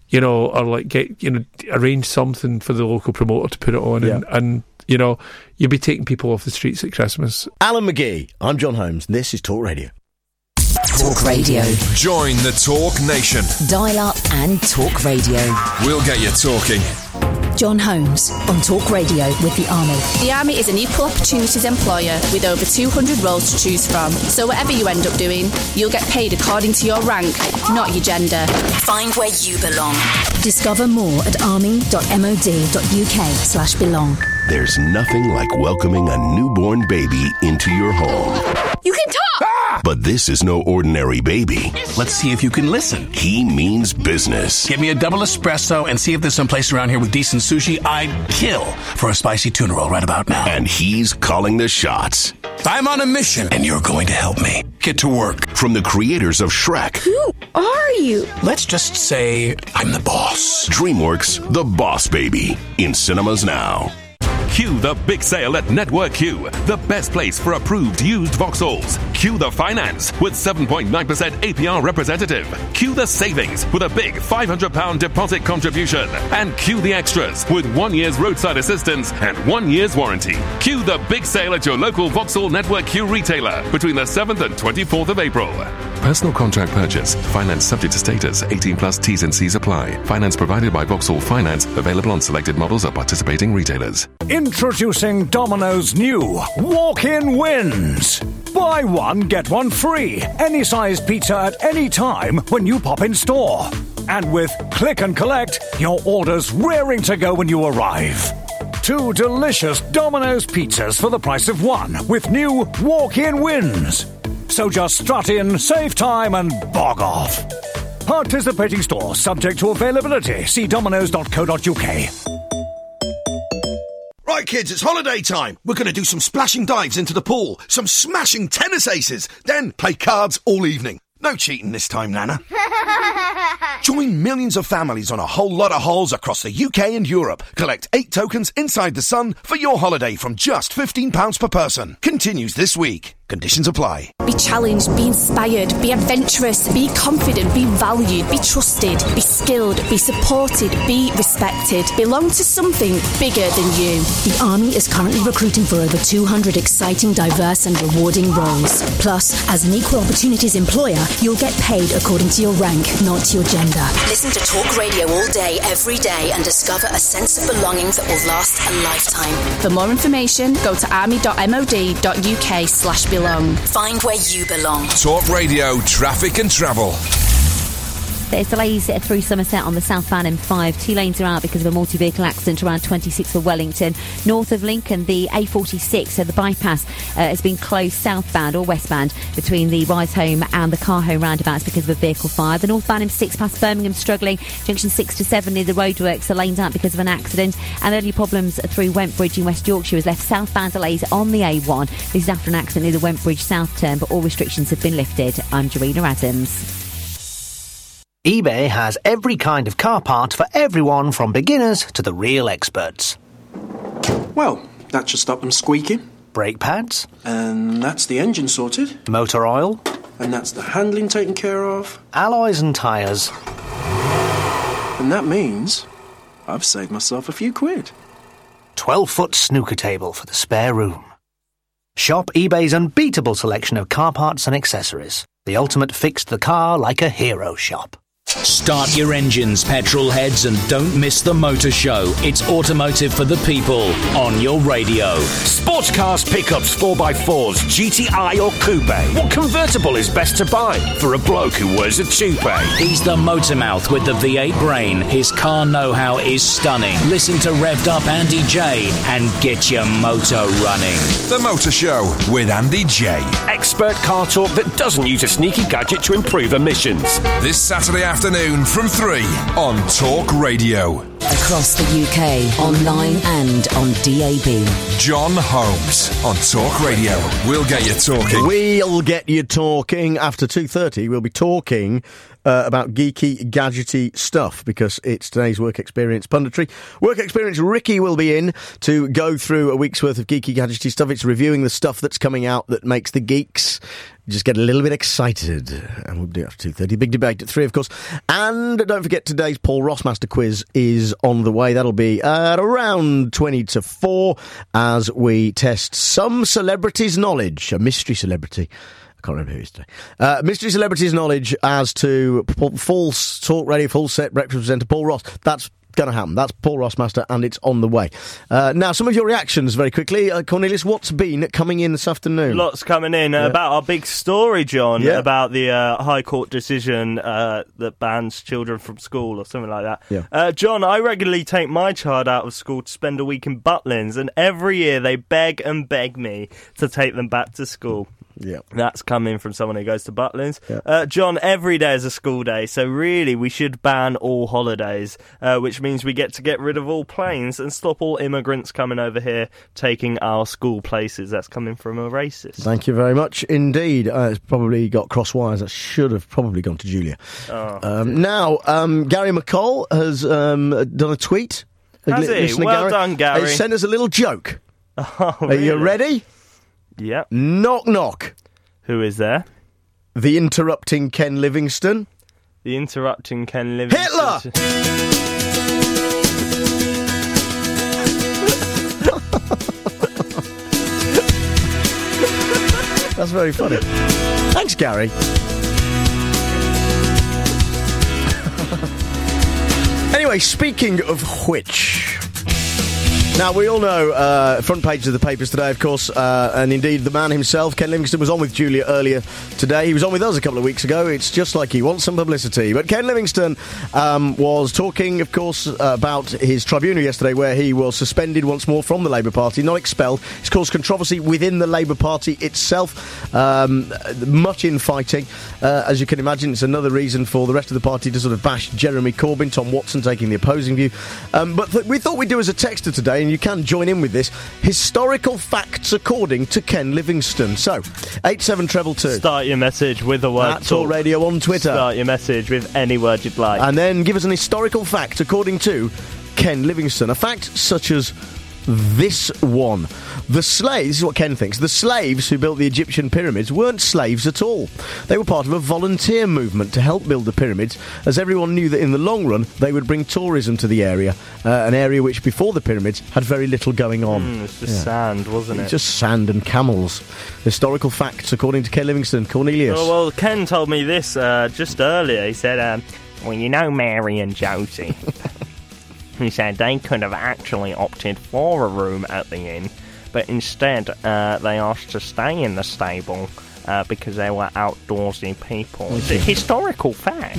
arrange something for the local promoter to put it on, and you'll be taking people off the streets at Christmas. Alan McGee, I'm John Holmes. This is Talk Radio. Talk Radio. Join the Talk Nation. Dial up and Talk Radio. We'll get you talking. John Holmes on Talk Radio with the Army. The Army is an equal opportunities employer with over 200 roles to choose from. So whatever you end up doing, you'll get paid according to your rank, not your gender. Find where you belong. Discover more at army.mod.uk/belong. There's nothing like welcoming a newborn baby into your home. You can talk! But this is no ordinary baby. Let's see if you can listen. He means business. Get me a double espresso and see if there's some place around here with decent sushi. I'd kill for a spicy tuna roll right about now. And he's calling the shots. I'm on a mission, and you're going to help me. Get to work. From the creators of Shrek. Who are you? Let's just say I'm the boss. DreamWorks' The Boss Baby. In cinemas now. Cue the big sale at Network Q, the best place for approved used Vauxhalls. Cue the finance with 7.9% APR representative. Cue the savings with a big £500 deposit contribution. And cue the extras with 1 year's roadside assistance and 1 year's warranty. Cue the big sale at your local Vauxhall Network Q retailer between the 7th and 24th of April. Personal contract purchase. Finance subject to status. 18 plus T's and C's apply. Finance provided by Vauxhall Finance. Available on selected models at participating retailers. Introducing Domino's new Walk-In Wins. Buy one, get one free. Any sized pizza at any time when you pop in store. And with Click and Collect, your order's raring to go when you arrive. 2 delicious Domino's pizzas for the price of one with new Walk-In Wins. So just strut in, save time and bog off. Participating stores subject to availability. See dominos.co.uk. Right, kids, it's holiday time. We're going to do some splashing dives into the pool, some smashing tennis aces, then play cards all evening. No cheating this time, Nana. Join millions of families on a whole lot of holes across the UK and Europe. Collect 8 tokens inside the sun for your holiday from just £15 per person. Continues this week. Conditions apply. Be challenged, be inspired, be adventurous, be confident, be valued, be trusted, be skilled, be supported, be respected. Belong to something bigger than you. The Army is currently recruiting for over 200 exciting, diverse and rewarding roles. Plus, as an equal opportunities employer, you'll get paid according to your rank, not your gender. Listen to Talk Radio all day, every day, and discover a sense of belonging that will last a lifetime. For more information, go to army.mod.uk/belong. Find where you belong. Talk Radio, traffic and travel. There's delays through Somerset on the southbound M5. 2 lanes are out because of a multi-vehicle accident around 26 for Wellington. North of Lincoln, the A46, so the bypass has been closed southbound or westbound between the Rise Home and the Car Home roundabouts because of a vehicle fire. The northbound M6 past Birmingham struggling. Junction 6 to 7 near the roadworks. The lanes out because of an accident. And early problems through Went Bridge in West Yorkshire has left southbound delays on the A1. This is after an accident near the Went Bridge south turn, but all restrictions have been lifted. I'm Jarena Adams. eBay has every kind of car part for everyone from beginners to the real experts. Well, that should stop them squeaking. Brake pads. And that's the engine sorted. Motor oil. And that's the handling taken care of. Alloys and tyres. And that means I've saved myself a few quid. 12-foot snooker table for the spare room. Shop eBay's unbeatable selection of car parts and accessories. The ultimate fix the car like a hero shop. Start your engines, petrol heads, and don't miss the motor show. It's automotive for the people on your radio. Sports cars, pickups, 4x4s, GTI or coupe. What convertible is best to buy for a bloke who wears a toupee? He's the motor mouth with the V8 brain. His car know-how is stunning. Listen to Revved Up Andy J and get your motor running. The Motor Show with Andy J. Expert car talk that doesn't use a sneaky gadget to improve emissions. This Saturday afternoon from 3 on Talk Radio. Across the UK, online and on DAB. John Holmes on Talk Radio. We'll get you talking. We'll get you talking. After 2:30, we'll be talking about geeky, gadgety stuff, because it's today's Work Experience punditry. Work Experience Ricky will be in to go through a week's worth of geeky, gadgety stuff. It's reviewing the stuff that's coming out that makes the geeks just get a little bit excited. And we'll do it after 2:30. Big debate at 3, of course. And don't forget, today's Paul Rossmaster quiz is on the way. That'll be at around 20 to 4 as we test some celebrity's knowledge. A mystery celebrity. I can't remember who it is today. Mystery celebrity's knowledge as to false Talk Radio, full set breakfast presenter Paul Ross. That's going to happen. That's Paul Rossmaster, and it's on the way. Now, some of your reactions very quickly. Cornelius, what's been coming in this afternoon? Lots coming in about our big story, John, about the High Court decision that bans children from school or something like that. John, I regularly take my child out of school to spend a week in Butlins, and every year they beg and beg me to take them back to school. Yeah, that's coming from someone who goes to Butlins. John, every day is a school day, so really we should ban all holidays, which means we get to get rid of all planes and stop all immigrants coming over here taking our school places. That's coming from a racist. Thank you very much indeed. It's probably got cross wires. That should have probably gone to Julia. Now, Gary McCall has done a tweet. Has he? Well done, Gary. He sent us a little joke. Oh, Are you ready? Yeah. Knock, knock. Who is there? The interrupting Ken Livingstone. The interrupting Ken Livingstone. Hitler! That's very funny. Thanks, Gary. Anyway, speaking of which... Now, we all know, front page of the papers today, of course, and indeed the man himself, Ken Livingstone, was on with Julia earlier today. He was on with us a couple of weeks ago. It's just like he wants some publicity. But Ken Livingstone was talking, of course, about his tribunal yesterday, where he was suspended once more from the Labour Party, not expelled. It's caused controversy within the Labour Party itself, much infighting. As you can imagine, it's another reason for the rest of the party to sort of bash Jeremy Corbyn, Tom Watson taking the opposing view. But we thought we'd do as a texter today, and you can join in with this, historical facts according to Ken Livingstone. So, 87222. Start your message with the word Talk Radio on Twitter. Start your message with any word you'd like. And then give us an historical fact according to Ken Livingstone. A fact such as this one. The slaves, this is what Ken thinks, the slaves who built the Egyptian pyramids weren't slaves at all. They were part of a volunteer movement to help build the pyramids, as everyone knew that in the long run they would bring tourism to the area, an area which before the pyramids had very little going on. It's just sand, wasn't it? Just sand and camels. Historical facts according to Ken Livingstone. Cornelius. Oh, well, Ken told me this just earlier. He said, well, you know Mary and Josie. He said they could have actually opted for a room at the inn, but instead they asked to stay in the stable because they were outdoorsy people. It's a historical fact.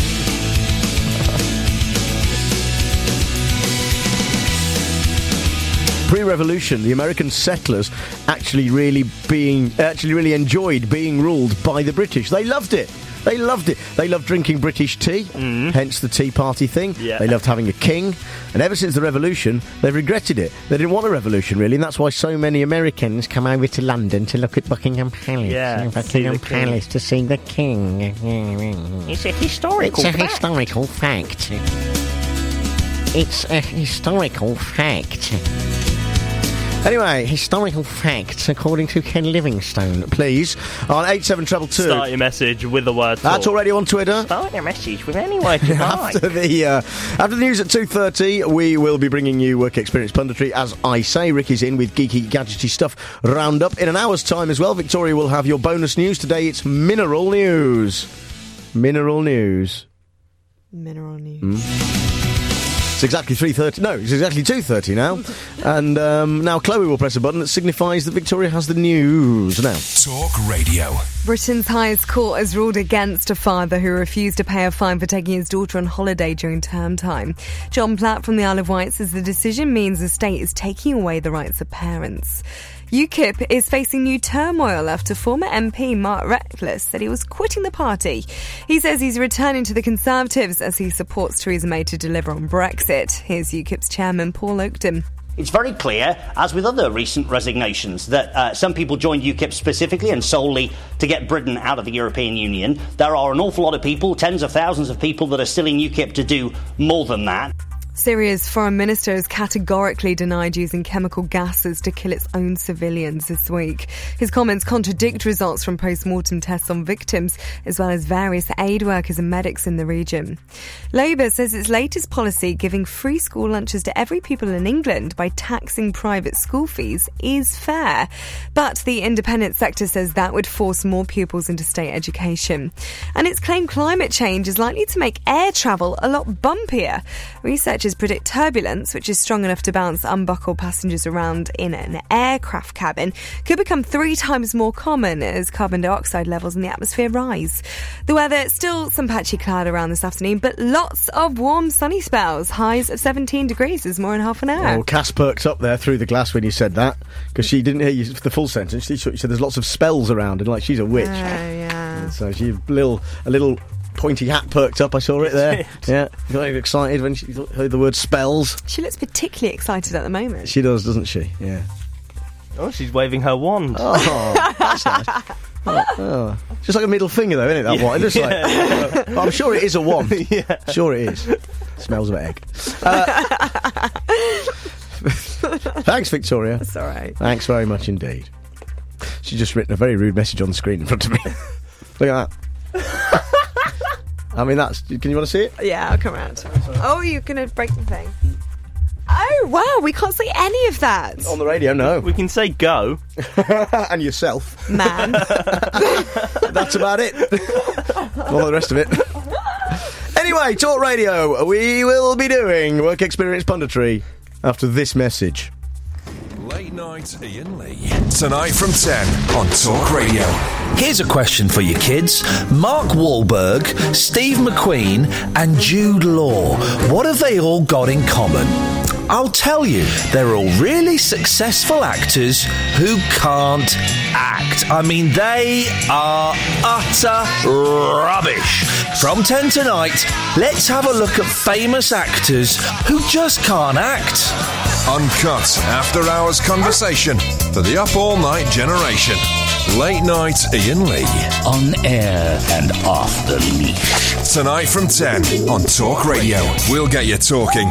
Pre-revolution, the American settlers actually really enjoyed being ruled by the British. They loved it. They loved it. They loved drinking British tea, hence the Tea Party thing. Yeah. They loved having a king. And ever since the revolution, they've regretted it. They didn't want a revolution, really, and that's why so many Americans come over to London to look at Buckingham Palace. Yeah, Buckingham Palace to see the king. It's a historical fact. Historical fact. It's a historical fact. Anyway, historical facts according to Ken Livingstone, please, on 87222. Start your message with the word That's already on Twitter. Start your message with any word you like. After the news at 2:30, we will be bringing you Work Experience Punditry. As I say, Ricky's in with geeky, gadgety stuff roundup. In an hour's time as well, Victoria will have your bonus news. Today it's mineral news. Mineral news. Mineral news. It's exactly 3:30. No, it's exactly 2:30 now. And now Chloe will press a button that signifies that Victoria has the news now. Talk Radio. Britain's highest court has ruled against a father who refused to pay a fine for taking his daughter on holiday during term time. John Platt from the Isle of Wight says the decision means the state is taking away the rights of parents. UKIP is facing new turmoil after former MP Mark Reckless said he was quitting the party. He says he's returning to the Conservatives as he supports Theresa May to deliver on Brexit. Here's UKIP's chairman Paul Oakden. It's very clear, as with other recent resignations, that some people joined UKIP specifically and solely to get Britain out of the European Union. There are an awful lot of people, tens of thousands of people, that are still in UKIP to do more than that. Syria's foreign minister has categorically denied using chemical gases to kill its own civilians this week. His comments contradict results from post-mortem tests on victims, as well as various aid workers and medics in the region. Labour says its latest policy, giving free school lunches to every pupil in England by taxing private school fees, is fair. But the independent sector says that would force more pupils into state education. And it's claimed climate change is likely to make air travel a lot bumpier. Researchers predict turbulence, which is strong enough to bounce unbuckled passengers around in an aircraft cabin, could become 3 times more common as carbon dioxide levels in the atmosphere rise. The weather, still some patchy cloud around this afternoon, but lots of warm sunny spells. Highs of 17 degrees is more in half an hour. Oh, Cass perked up there through the glass when you said that, because she didn't hear you the full sentence. She said there's lots of spells around, and like she's a witch. Yeah. And so she's a little pointy hat perked up. I saw it there. Yeah, got excited when she heard the word spells. She looks particularly excited at the moment. She does, doesn't she? Yeah. Oh, she's waving her wand. Oh, that's nice. Oh. Just like a middle finger, though, isn't it? That one. Just like, I'm sure it is a wand. Yeah. Sure it is. Smells of egg. Thanks, Victoria. That's all right. Thanks very much indeed. She's just written a very rude message on the screen in front of me. Look at that. I mean, can you want to see it? Yeah, I'll come around. Oh, you're going to break the thing. Oh, wow, we can't see any of that. On the radio, no. We can say go. And yourself. Man. That's about it. All the rest of it. Anyway, Talk Radio, we will be doing Work Experience Punditry after this message. Late Night Ian Lee. Tonight from 10 on Talk Radio. Here's a question for you kids. Mark Wahlberg, Steve McQueen and Jude Law. What have they all got in common? I'll tell you, they're all really successful actors who can't act. I mean, they are utter rubbish. From 10 tonight, let's have a look at famous actors who just can't act. Uncut after-hours conversation for the up-all-night generation. Late Night Ian Lee. On air and off the leash. Tonight from 10 on Talk Radio. We'll get you talking.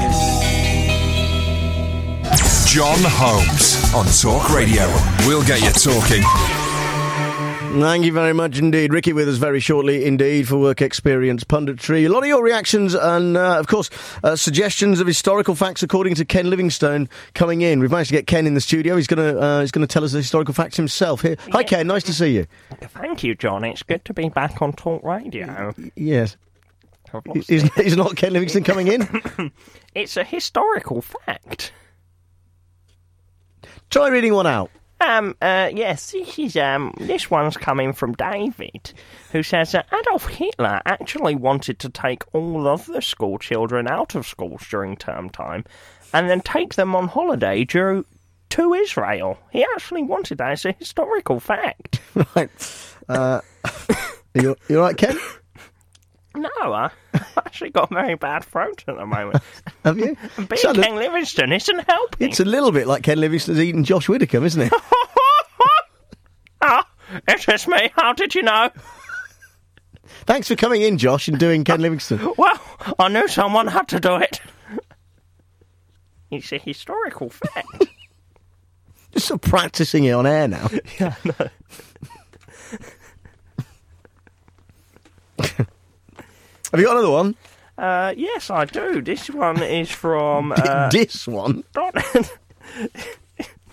John Holmes on Talk Radio. We'll get you talking. Thank you very much indeed. Ricky with us very shortly indeed for Work Experience Punditry. A lot of your reactions and, of course, suggestions of historical facts according to Ken Livingstone coming in. We've managed to get Ken in the studio. He's going to tell us the historical facts himself. Here. Hi, Ken. Nice to see you. Thank you, John. It's good to be back on Talk Radio. Yes. Is not Ken Livingstone coming in? It's a historical fact. Try reading one out. Yes, this one's coming from David, who says that Adolf Hitler actually wanted to take all of the school children out of schools during term time and then take them on holiday to Israel. He actually wanted that as a historical fact. Right. You all right, Ken? No, I've actually got a very bad throat at the moment. Have you? Being Ken Livingstone isn't helping. It's a little bit like Ken Livingstone's eating Josh Widdicombe, isn't it? It's just me. How did you know? Thanks for coming in, Josh, and doing Ken Livingstone. Well, I knew someone had to do it. It's a historical fact. Just sort of practising it on air now. Yeah, I know. Have you got another one? Yes, I do. This one is from... this one?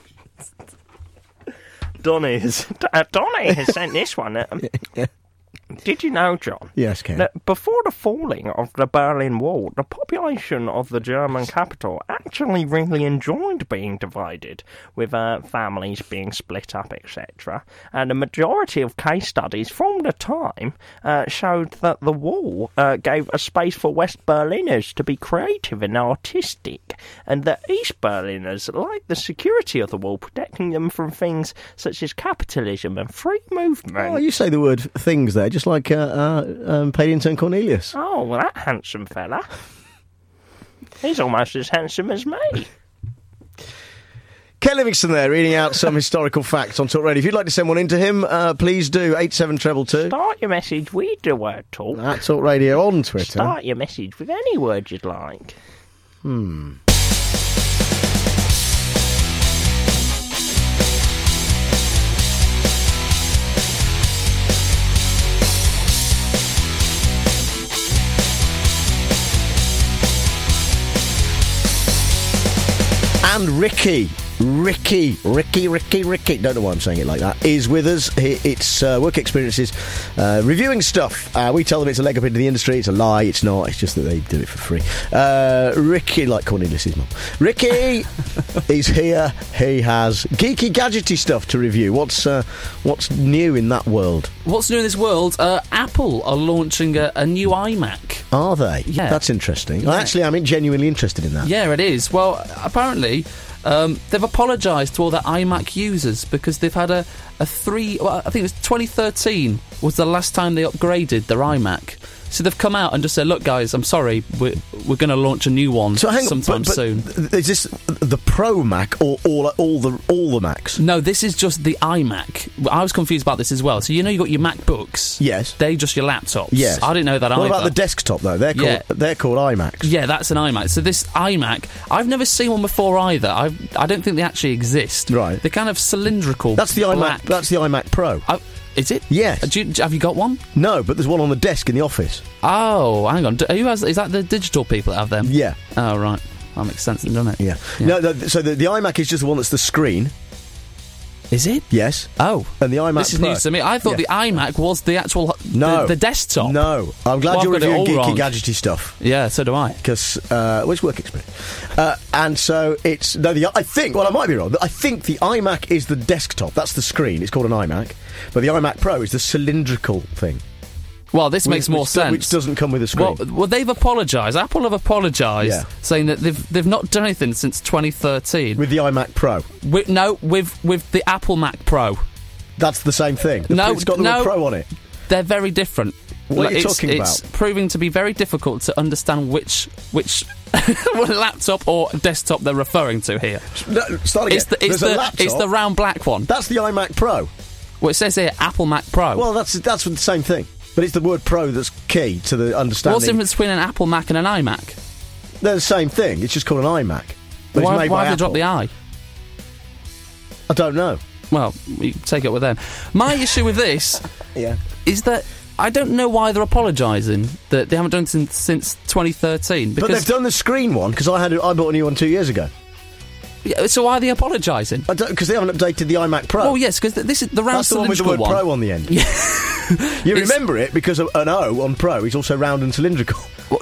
Donny has sent this one. Yeah. Did you know, John? Yes, Ken. That before the falling of the Berlin Wall, the population of the German capital actually really enjoyed being divided, with families being split up, etc. And the majority of case studies from the time showed that the wall gave a space for West Berliners to be creative and artistic, and that East Berliners liked the security of the wall, protecting them from things such as capitalism and free movement. Oh, you say the word things there, just like Paddington Cornelius. Oh, well, that handsome fella. He's almost as handsome as me. Ken Livingstone there, reading out some historical facts on Talk Radio. If you'd like to send one in to him, please do, 87222. Start your message with the word talk. At Talk Radio on Twitter. Start your message with any word you'd like. And Ricky, don't know why I'm saying it like that, is with us. It's work experiences, reviewing stuff. We tell them it's a leg up into the industry. It's a lie. It's not. It's just that they do it for free. Ricky, like Cornelius' mum. Ricky is here. He has geeky, gadgety stuff to review. What's new in that world? What's new in this world? Apple are launching a new iMac. Are they? Yeah. That's interesting. Yeah. Actually, I'm genuinely interested in that. Yeah, it is. Well, apparently... they've apologised to all their iMac users because they've had I think it was 2013 was the last time they upgraded their iMac. So they've come out and just said, look, guys, I'm sorry, we're going to launch a new one sometime soon. Is this the Pro Mac or all the Macs? No, this is just the iMac. I was confused about this as well. So you know you got your MacBooks. Yes. They're just your laptops. Yes. I didn't know that either. What about the desktop, though? They're called iMacs. Yeah, that's an iMac. So this iMac, I've never seen one before either. I don't think they actually exist. Right. They're kind of cylindrical. That's the black. iMac. That's the iMac Pro. Is it? Yes. Have you got one? No, but there's one on the desk in the office. Oh, hang on. Is that the digital people that have them? Yeah. Oh, right. That makes sense, doesn't it? Yeah. No, so the iMac is just the one that's the screen. Is it? Yes. Oh. And the iMac This is news to me. I thought the iMac was the actual... No. The desktop. No. I'm glad you're reviewing geeky, gadgety stuff. Yeah, so do I. Because, which work experience? And so it's... No, I think... Well, I might be wrong. But I think the iMac is the desktop. That's the screen. It's called an iMac. But the iMac Pro is the cylindrical thing. Well, this makes more sense. Which doesn't come with a screen. Well, they've apologised. Apple have apologised, saying that they've not done anything since 2013 with the iMac Pro. With the Apple Mac Pro. That's the same thing. It's got the word Pro on it. They're very different. What are you talking about? It's proving to be very difficult to understand which laptop or desktop they're referring to here. No, start again. It's the round black one. That's the iMac Pro. Well, it says here Apple Mac Pro. Well, that's the same thing. But it's the word Pro that's key to the understanding. What's the difference between an Apple Mac and an iMac? They're the same thing. It's just called an iMac. But why have they dropped the I? I don't know. Well, you take it with them. My issue with this is that I don't know why they're apologising that they haven't done it since 2013. But they've done the screen one, because I bought a new one 2 years ago. Yeah, so why are they apologising? Because they haven't updated the iMac Pro. Oh, yes, because this is the round That's the one with the word Pro on the end. Yeah. You remember it because of an O on Pro is also round and cylindrical. Well,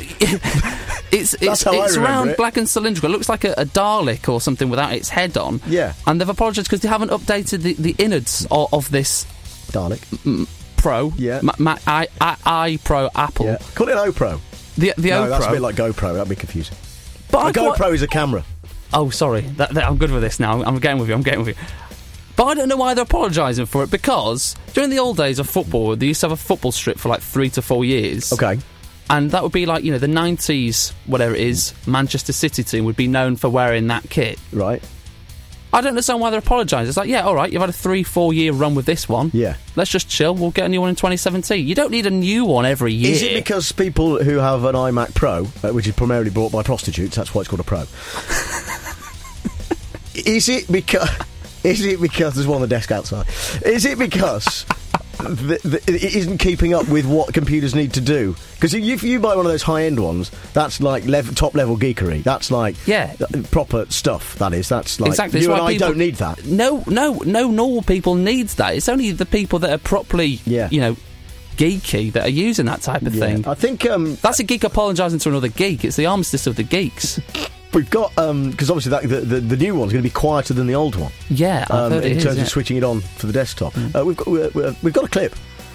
it's round, black and cylindrical. It looks like a Dalek or something without its head on. Yeah. And they've apologised because they haven't updated the innards of this... Dalek. Pro. Yeah. I Pro Apple. Yeah. Call it an O Pro. The O Pro. That's a bit like GoPro. That'd be confusing. But a GoPro is a camera. Oh, sorry. I'm good with this now. I'm getting with you. But I don't know why they're apologising for it, because during the old days of football, they used to have a football strip for like 3 to 4 years. Okay. And that would be like, the 90s, whatever it is, Manchester City team would be known for wearing that kit. Right. I don't understand why they're apologising. It's like, yeah, all right, you've had a 3-4 year run with this one. Yeah. Let's just chill. We'll get a new one in 2017. You don't need a new one every year. Is it because people who have an iMac Pro, which is primarily bought by prostitutes, that's why it's called a Pro? Is it because there's one on the desk outside? Is it because it isn't keeping up with what computers need to do? Because if you buy one of those high-end ones, that's like top-level geekery. That's like proper stuff, that is. That's like, exactly. You and I don't need that. No normal people needs that. It's only the people that are properly, geeky that are using that type of thing. I think that's a geek apologising to another geek. It's the armistice of the geeks. We've got because obviously the new one's going to be quieter than the old one. Yeah, I've heard in terms of switching it on for the desktop. We've got a clip.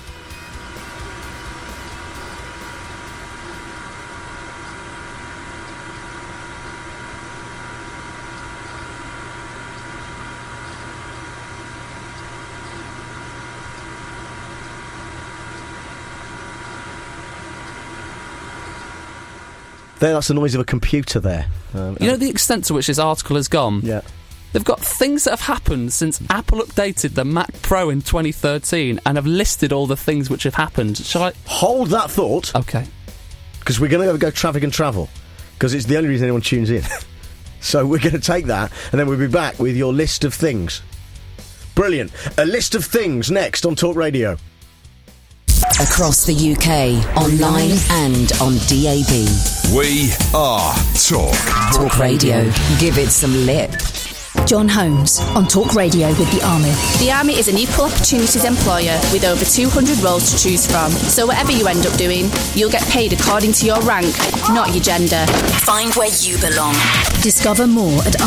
That's the noise of a computer there. You know the extent to which this article has gone? Yeah. They've got things that have happened since Apple updated the Mac Pro in 2013 and have listed all the things which have happened. Shall I... Hold that thought. Okay. Because we're going to go traffic and travel. Because it's the only reason anyone tunes in. So we're going to take that, and then we'll be back with your list of things. Brilliant. A list of things next on Talk Radio. Across the UK, online and on DAB. We are Talk. Talk Radio. Give it some lip. John Holmes on Talk Radio with the Army. The Army is an equal opportunities employer with over 200 roles to choose from. So whatever you end up doing, you'll get paid according to your rank, not your gender. Find where you belong. Discover more at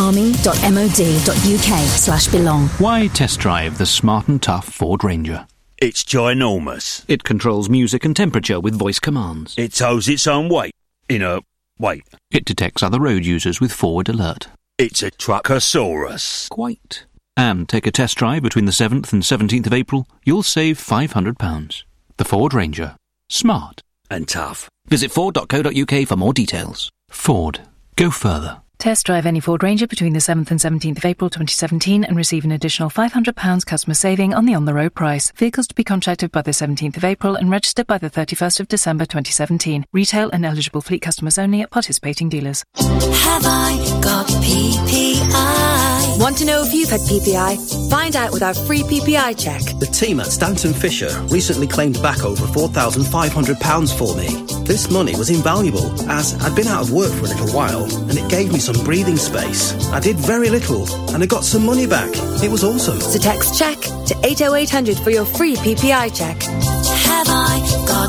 army.mod.uk/belong. Why test drive the smart and tough Ford Ranger? It's ginormous. It controls music and temperature with voice commands. It holds its own weight. Weight. It detects other road users with forward alert. It's a Truckosaurus. Quite. And take a test drive between the 7th and 17th of April. You'll save £500. The Ford Ranger. Smart. And tough. Visit Ford.co.uk for more details. Ford. Go further. Test drive any Ford Ranger between the 7th and 17th of April 2017 and receive an additional £500 customer saving on the on-the-road price. Vehicles to be contracted by the 17th of April and registered by the 31st of December 2017. Retail and eligible fleet customers only at participating dealers. Have I got PPI? Want to know if you've had PPI? Find out with our free PPI check. The team at Stanton Fisher recently claimed back over £4,500 for me. This money was invaluable as I'd been out of work for a little while and it gave me some breathing space. I did very little and I got some money back. It was awesome. So text check to 80800 for your free PPI check. Have I got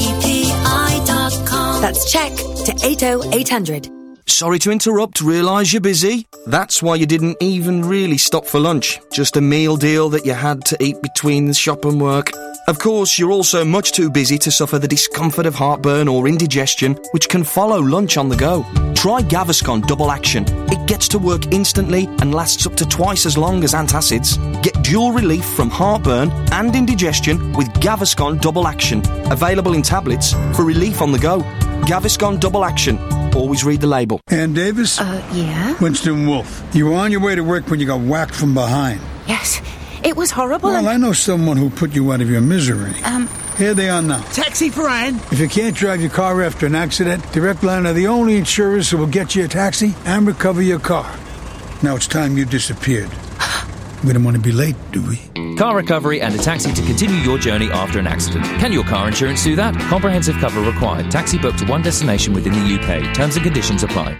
PPI.com? That's check to 80800. Sorry to interrupt, realise you're busy. That's why you didn't even really stop for lunch. Just a meal deal that you had to eat between the shop and work. Of course, you're also much too busy to suffer the discomfort of heartburn or indigestion, which can follow lunch on the go. Try Gaviscon Double Action. It gets to work instantly and lasts up to twice as long as antacids. Get dual relief from heartburn and indigestion with Gaviscon Double Action. Available in tablets for relief on the go. Gaviscon Double Action. Always read the label. Ann Davis? Yeah? Winston Wolfe. You were on your way to work when you got whacked from behind. Yes. It was horrible. Well, I know someone who put you out of your misery. Here they are now. Taxi for Ann. If you can't drive your car after an accident, Direct Line are the only insurers who will get you a taxi and recover your car. Now it's time you disappeared. We don't want to be late, do we? Car recovery and a taxi to continue your journey after an accident. Can your car insurance do that? Comprehensive cover required. Taxi booked to one destination within the UK. Terms and conditions apply.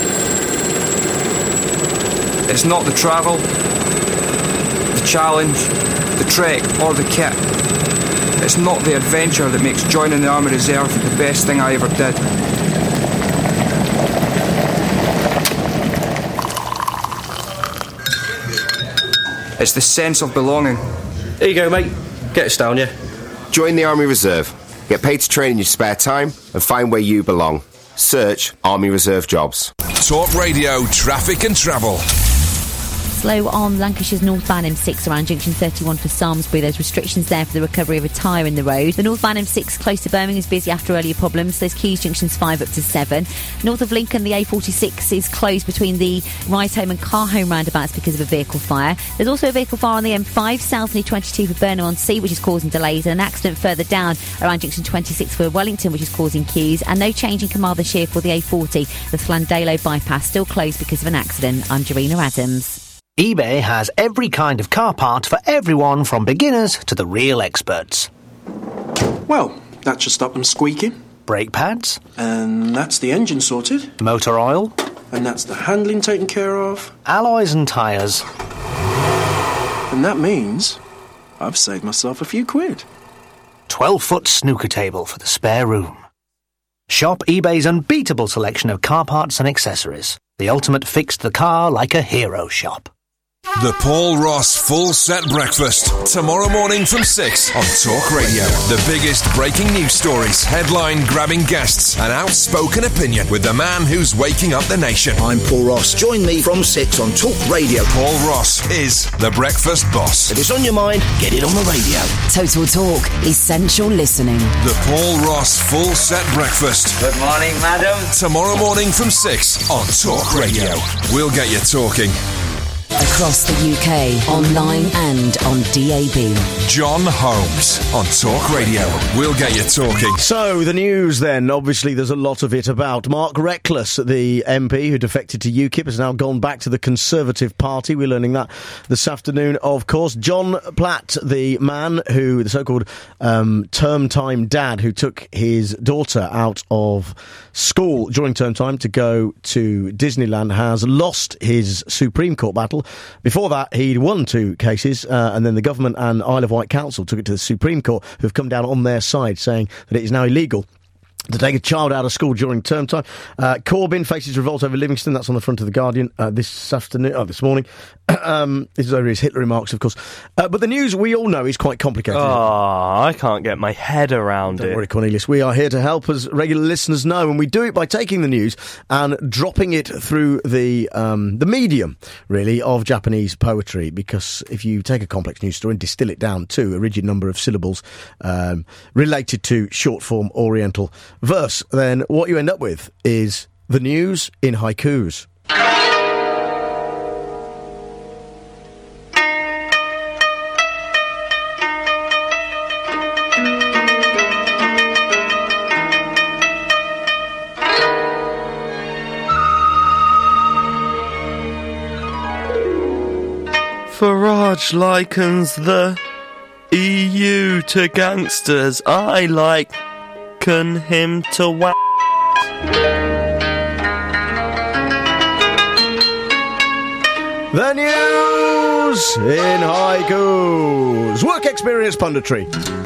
It's not the travel, the challenge, the trek or the kit. It's not the adventure that makes joining the Army Reserve the best thing I ever did. It's the sense of belonging. Here you go, mate. Get us down, yeah? Join the Army Reserve. Get paid to train in your spare time and find where you belong. Search Army Reserve Jobs. Talk Radio, traffic and travel. Slow on Lancashire's northbound M6 around junction 31 for Samlesbury. There's restrictions there for the recovery of a tyre in the road. The northbound M6 close to Birmingham is busy after earlier problems. There's Keys junctions 5 up to 7. North of Lincoln, the A46 is closed between the Ride Home and Car Home roundabouts because of a vehicle fire. There's also a vehicle fire on the M5 south near 22 for Burnham-on-Sea, which is causing delays, and an accident further down around junction 26 for Wellington, which is causing queues, and no change in Carmarthenshire for the A40. The Llandalo bypass still closed because of an accident. I'm Jarina Adams. eBay has every kind of car part for everyone from beginners to the real experts. Well, that should stop them squeaking. Brake pads. And that's the engine sorted. Motor oil. And that's the handling taken care of. Alloys and tyres. And that means I've saved myself a few quid. 12-foot snooker table for the spare room. Shop eBay's unbeatable selection of car parts and accessories. The ultimate fix the car like a hero shop. The Paul Ross Full Set Breakfast, tomorrow morning from 6 on Talk Radio. The biggest breaking news stories, headline-grabbing guests, and outspoken opinion with the man who's waking up the nation. I'm Paul Ross. Join me from 6 on Talk Radio. Paul Ross is the breakfast boss. If it's on your mind, get it on the radio. Total Talk, essential listening. The Paul Ross Full Set Breakfast. Good morning, madam. Tomorrow morning from 6 on Talk Radio. We'll get you talking. Across the UK, online and on DAB. John Holmes on Talk Radio. We'll get you talking. So, the news then. Obviously, there's a lot of it about. Mark Reckless, the MP who defected to UKIP, has now gone back to the Conservative Party. We're learning that this afternoon, of course. John Platt, the man who, the so-called term time dad who took his daughter out of school during term time to go to Disneyland, has lost his Supreme Court battle. Before that, he'd won 2 cases, and then the government and Isle of Wight Council took it to the Supreme Court, who've come down on their side, saying that it is now illegal to take a child out of school during term time. Corbyn faces revolt over Livingston. That's on the front of The Guardian this morning. This is over his Hitler remarks, of course. But the news, we all know, is quite complicated. I can't get my head around it. Don't worry, Cornelius. We are here to help, as regular listeners know, and we do it by taking the news and dropping it through the medium, really, of Japanese poetry. Because if you take a complex news story and distill it down to a rigid number of syllables related to short-form Oriental verse, then what you end up with is the news in haikus. Farage likens the EU to gangsters. I liken him to The news in haikus. Work experience punditry.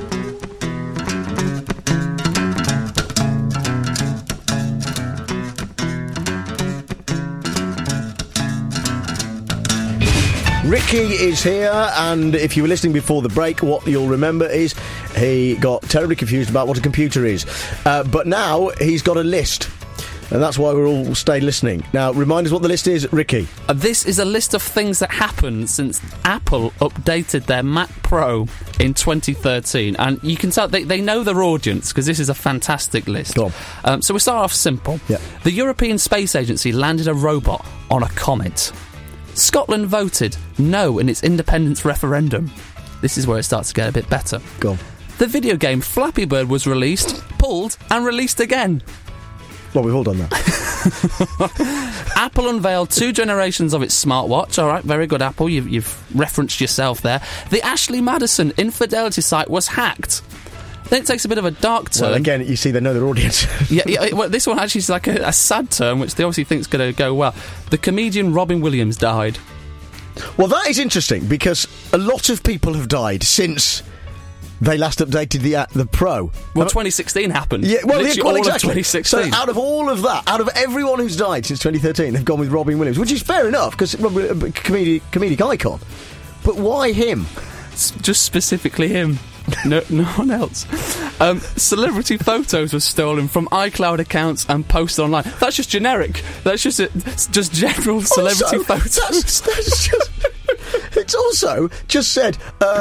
Ricky is here, and if you were listening before the break, what you'll remember is he got terribly confused about what a computer is. But now he's got a list. And that's why we're all stayed listening. Now, remind us what the list is, Ricky. This is a list of things that happened since Apple updated their Mac Pro in 2013. And you can tell they know their audience, because this is a fantastic list. Go on. So we start off simple. Yeah. The European Space Agency landed a robot on a comet. Scotland voted no in its independence referendum. This is where it starts to get a bit better. Go on. The video game Flappy Bird was released, pulled, and released again. Well, we've all done that. Apple unveiled 2 generations of its smartwatch. All right, very good, Apple. You've referenced yourself there. The Ashley Madison infidelity site was hacked. Then it takes a bit of a dark turn. Well, again, you see, they know their audience. yeah, well, this one actually is like a sad turn, which they obviously think is going to go well. The comedian Robin Williams died. Well, that is interesting, because a lot of people have died since they last updated the Pro. Well, 2016 happened. Yeah, well, exactly. Of 2016. So out of all of that, out of everyone who's died since 2013, they've gone with Robin Williams, which is fair enough, because comedic icon. But why him? Just specifically him. No one else. Celebrity photos were stolen from iCloud accounts and posted online. That's just generic. That's just general celebrity photos. That's just... It's also just said...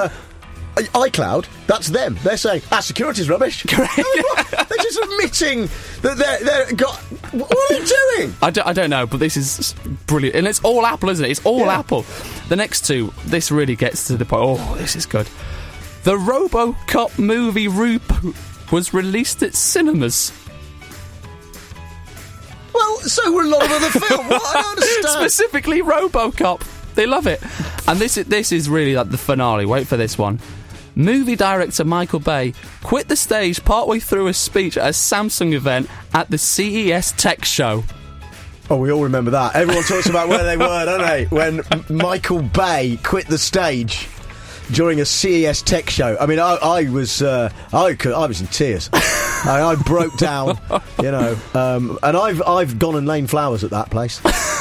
iCloud, that's them. They're saying, security's rubbish. Correct. They're just admitting that they're got... What are you doing? I don't know, but this is brilliant. And it's all Apple, isn't it? It's all Apple. The next 2, this really gets to the point. Oh, this is good. The RoboCop movie Reboot was released at cinemas. Well, so were a lot of other films. What? I don't understand. Specifically RoboCop. They love it. And this is really like the finale. Wait for this one. Movie director Michael Bay quit the stage partway through a speech at a Samsung event at the CES Tech Show. Oh, we all remember that. Everyone talks about where they were, don't they? When Michael Bay quit the stage. during a CES tech show. I mean, I was in tears. I broke down, you know, and I've gone and lain flowers at that place.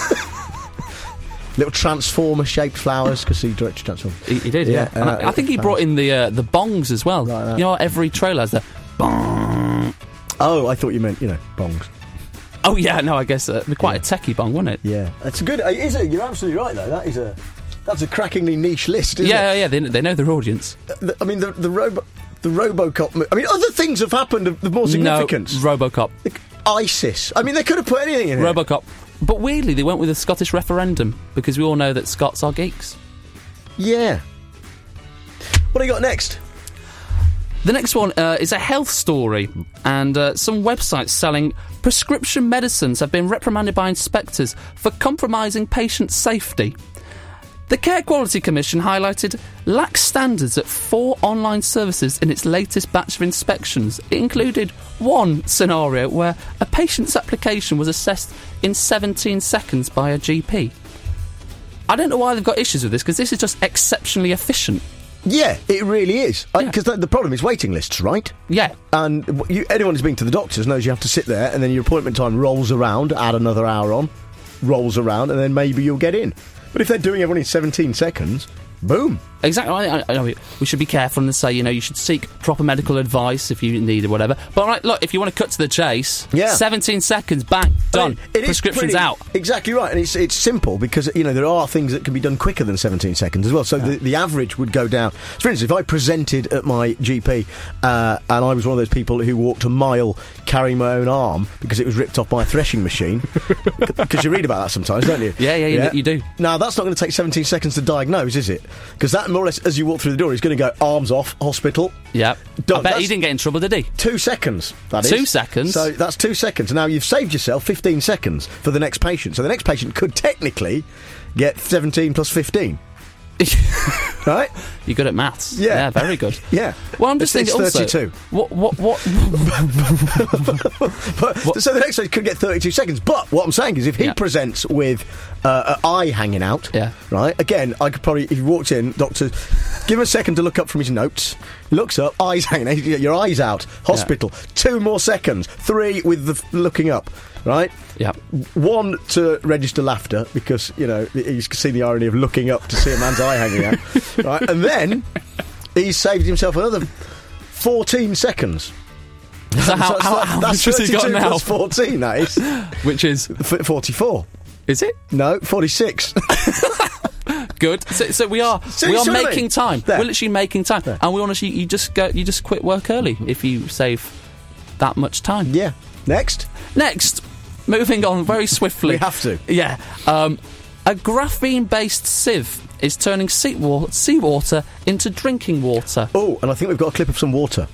Little transformer-shaped flowers, because he directed Transformers. He did, yeah. And I think he brought in the bongs as well. Like, you know, every trailer has the bong. Oh, I thought you meant, you know, bongs. Oh, yeah, no, I guess quite a techie bong, wasn't it? Yeah. It's a good... You're absolutely right, though. That's a crackingly niche list, isn't it? Yeah, they know their audience. I mean, the RoboCop... I mean, other things have happened of more significance. No, RoboCop. Like ISIS. I mean, they could have put anything in it. RoboCop. But weirdly, they went with the Scottish referendum, because we all know that Scots are geeks. Yeah. What do you got next? The next one is a health story, and some websites selling prescription medicines have been reprimanded by inspectors for compromising patient safety. The Care Quality Commission highlighted lax standards at 4 online services in its latest batch of inspections. It included one scenario where a patient's application was assessed in 17 seconds by a GP. I don't know why they've got issues with this, because this is just exceptionally efficient. Yeah, it really is. Because the problem is waiting lists, right? Yeah. And anyone who's been to the doctors knows you have to sit there, and then your appointment time rolls around, add another hour on, rolls around, and then maybe you'll get in. But if they're doing everyone in 17 seconds, boom. Exactly. I know we should be careful and say, you know, you should seek proper medical advice if you need it, whatever. But right, look, if you want to cut to the chase, 17 seconds, bang, done. Prescription's out. Exactly right. And it's simple because, you know, there are things that can be done quicker than 17 seconds as well. So the average would go down. For instance, if I presented at my GP and I was one of those people who walked a mile carrying my own arm because it was ripped off by a threshing machine, because you read about that sometimes, don't you? Yeah, you do. Now, that's not going to take 17 seconds to diagnose, is it? Because that, more or less, as you walk through the door, he's going to go, arms off, hospital. Yeah. Done. I bet he didn't get in trouble, did he? 2 seconds, that is. 2 seconds? So that's 2 seconds. Now, you've saved yourself 15 seconds for the next patient. So the next patient could technically get 17 plus 15. Right? You're good at maths. Yeah. Very good. Yeah. Well, I'm just thinking it's 32. What? So the next one could get 32 seconds. But what I'm saying is, if he presents with an eye hanging out, right? Again, I could probably, if he walked in, doctor, give him a second to look up from his notes. Looks up, eyes hanging out. Your eyes out. Hospital. 2 more seconds. 3 with the looking up. Right? Yeah. 1 to register laughter, because, you know, you can see the irony of looking up to see a man's eye hanging out. Right? And then he's saved himself another 14 seconds. So how much has he got now? Plus 14, that is. Which is? 44. Is it? No, 46. Good. So we are making time. There. We're literally making time, and we want to. You just quit work early if you save that much time. Yeah. Next. Moving on very swiftly. We have to. Yeah. A graphene-based sieve is turning seawater into drinking water. Oh, and I think we've got a clip of some water.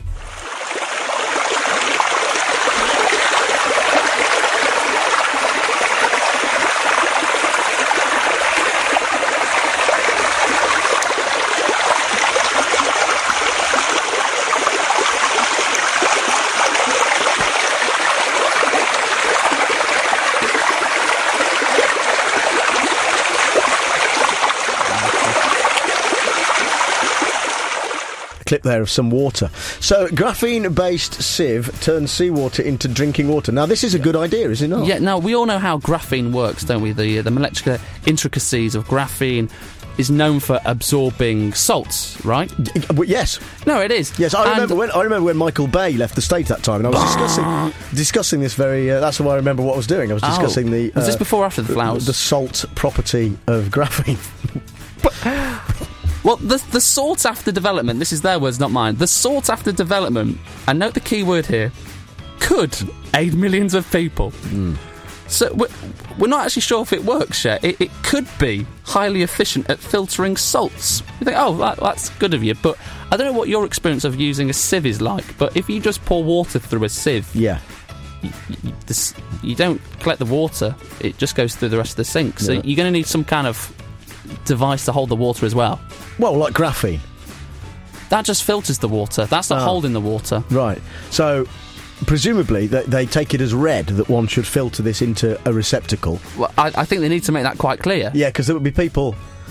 Clip there of some water. So, graphene-based sieve turns seawater into drinking water. Now, this is a good idea, is it not? Yeah, now, we all know how graphene works, don't we? The molecular intricacies of graphene is known for absorbing salts, right? Yes. No, it is. Yes, I remember when Michael Bay left the stage that time, and I was discussing this very... that's why I remember what I was doing. I was discussing the... was this before or after the flowers? The salt property of graphene. Well, the sought-after development, this is their words, not mine, the sought-after development, and note the key word here, could aid millions of people. So we're not actually sure if it works yet. It could be highly efficient at filtering salts. You think, that's good of you, but I don't know what your experience of using a sieve is like, but if you just pour water through a sieve... Yeah. You don't collect the water, it just goes through the rest of the sink. So you're going to need some kind of device to hold the water as well. Well, like graphene. That just filters the water. That's not holding the water. Right. So, presumably, they take it as read that one should filter this into a receptacle. Well, I think they need to make that quite clear. Yeah, because there would be people...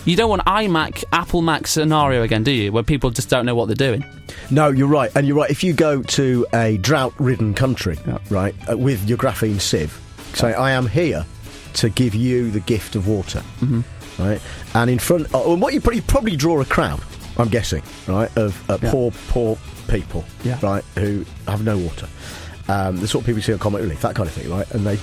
You don't want iMac, Apple Mac scenario again, do you? Where people just don't know what they're doing. No, you're right. And you're right. If you go to a drought-ridden country, right, with your graphene sieve, say, I am here to give you the gift of water, right? And in front... what you probably draw a crowd, I'm guessing, right, of poor people, right, who have no water. The sort of people you see on Comic Relief, that kind of thing, right? And they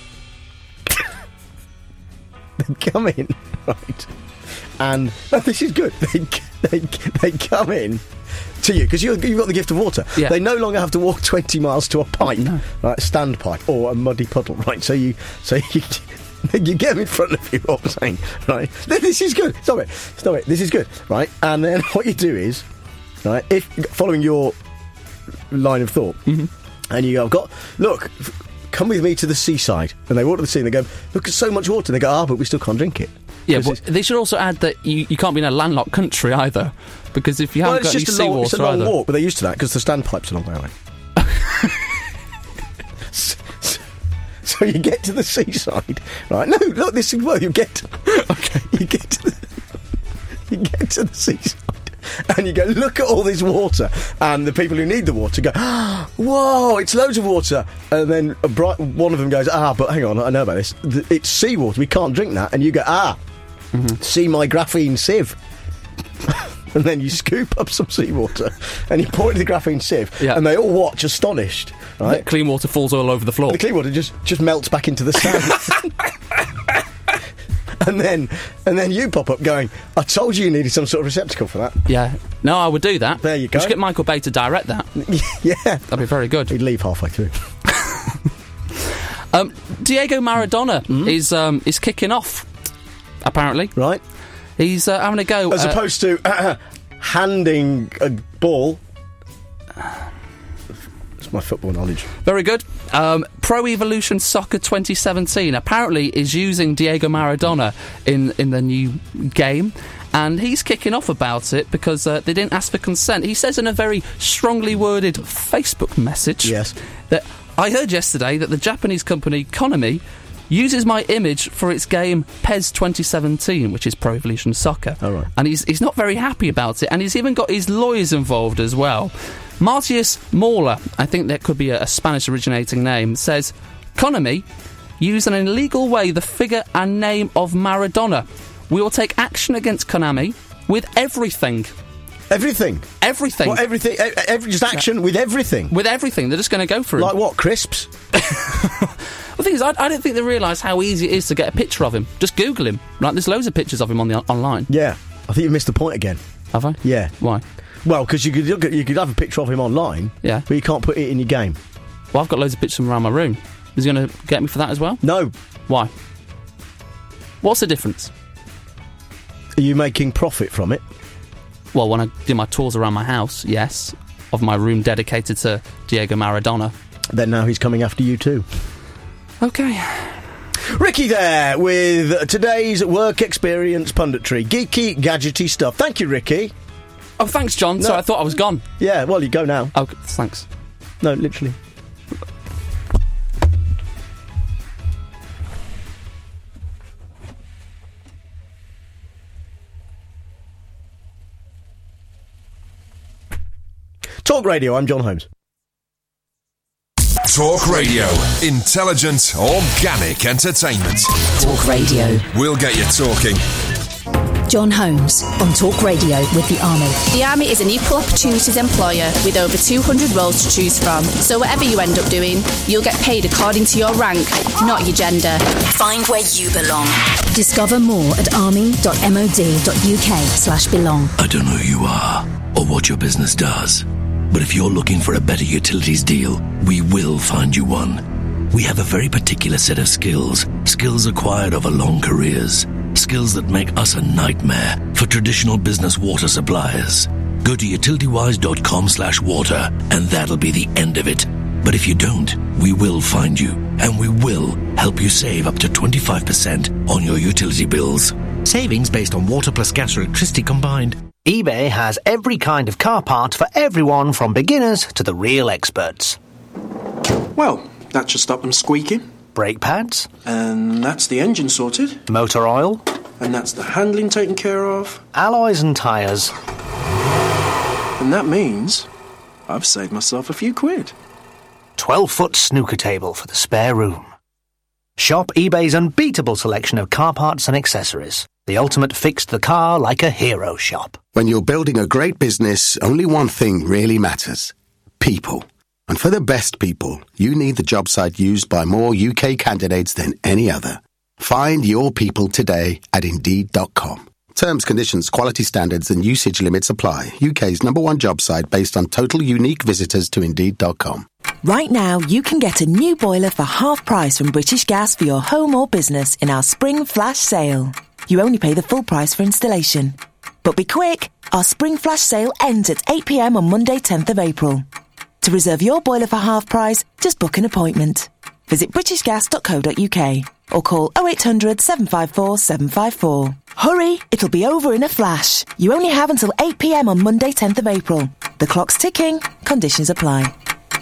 come in, right? And this is good. They come in to you because you've got the gift of water. Yeah. They no longer have to walk 20 miles to a pipe, right, a standpipe or a muddy puddle, right? So you get them in front of you. What I'm saying, right? This is good. Stop it. This is good, right? And then what you do is, right, if following your line of thought, and you go, look, come with me to the seaside, and they walk to the sea and they go, look, there's so much water. And they go, but we still can't drink it. Yeah, but they should also add that you can't be in a landlocked country either, because if you haven't got any seawater it's a long walk, but they're used to that because the standpipe's a long way away. So you get to the seaside, right? No, look, this is where you get. Okay, you get to the seaside. And you go, look at all this water. And the people who need the water go, whoa, it's loads of water. And then one of them goes, but hang on, I know about this. It's seawater, we can't drink that. And you go, see my graphene sieve. And then you scoop up some seawater and you pour it in the graphene sieve. Yeah. And they all watch astonished. Right? The clean water falls all over the floor. The clean water just melts back into the sand. And then you pop up going, I told you needed some sort of receptacle for that. Yeah. No, I would do that. There you go. We should get Michael Bay to direct that. Yeah. That'd be very good. He'd leave halfway through. Diego Maradona is kicking off, apparently. Right. He's having a go. As opposed to handing a ball. My football knowledge. Very good. Pro Evolution Soccer 2017 apparently is using Diego Maradona in the new game, and he's kicking off about it because they didn't ask for consent. He says in a very strongly worded Facebook message that I heard yesterday that the Japanese company Konami uses my image for its game PES 2017, which is Pro Evolution Soccer. Oh, right. And he's not very happy about it, and he's even got his lawyers involved as well. Martius Mola, I think that could be a Spanish-originating name, says, Konami use in an illegal way the figure and name of Maradona. We will take action against Konami with everything. Everything? Everything. What, everything? Just action with everything? With everything. They're just going to go for him. Like what, crisps? The thing is, I don't think they realise how easy it is to get a picture of him. Just Google him. Like, there's loads of pictures of him online. Yeah. I think you've missed the point again. Have I? Yeah. Why? Well, because you could have a picture of him online, but you can't put it in your game. Well, I've got loads of pictures of him around my room. Is he going to get me for that as well? No. Why? What's the difference? Are you making profit from it? Well, when I do my tours around my house, yes. Of my room dedicated to Diego Maradona. Then now he's coming after you too. Okay. Ricky there with today's work experience punditry. Geeky, gadgety stuff. Thank you, Ricky. Oh, thanks, John. No. So I thought I was gone. Yeah, well, you go now. Oh, thanks. No, literally. Talk Radio, I'm John Holmes. Talk Radio. Intelligent, organic entertainment. Talk Radio. We'll get you talking. John Holmes on Talk Radio with the Army. The Army is an equal opportunities employer with over 200 roles to choose from. So whatever you end up doing, you'll get paid according to your rank, not your gender. Find where you belong. Discover more at army.mod.uk/belong. I don't know who you are or what your business does, but if you're looking for a better utilities deal, we will find you one. We have a very particular set of skills acquired over long careers. Skills that make us a nightmare for traditional business water suppliers. Go to utilitywise.com/water and that'll be the end of it. But if you don't, we will find you and we will help you save up to 25% on your utility bills. Savings based on water plus gas or electricity combined. eBay has every kind of car part for everyone from beginners to the real experts. Well, that should stop them squeaking. Brake pads. And that's the engine sorted. Motor oil. And that's the handling taken care of. Alloys and tyres. And that means I've saved myself a few quid. 12-foot snooker table for the spare room. Shop eBay's unbeatable selection of car parts and accessories. The ultimate fix the car like a hero shop. When you're building a great business, only one thing really matters. People. And for the best people, you need the job site used by more UK candidates than any other. Find your people today at Indeed.com. Terms, conditions, quality standards and usage limits apply. UK's #1 job site based on total unique visitors to Indeed.com. Right now, you can get a new boiler for half price from British Gas for your home or business in our spring flash sale. You only pay the full price for installation. But be quick, our spring flash sale ends at 8 p.m. on Monday 10th of April. To reserve your boiler for half price, just book an appointment. Visit britishgas.co.uk or call 0800 754 754. Hurry, it'll be over in a flash. You only have until 8 p.m. on Monday 10th of April. The clock's ticking, conditions apply.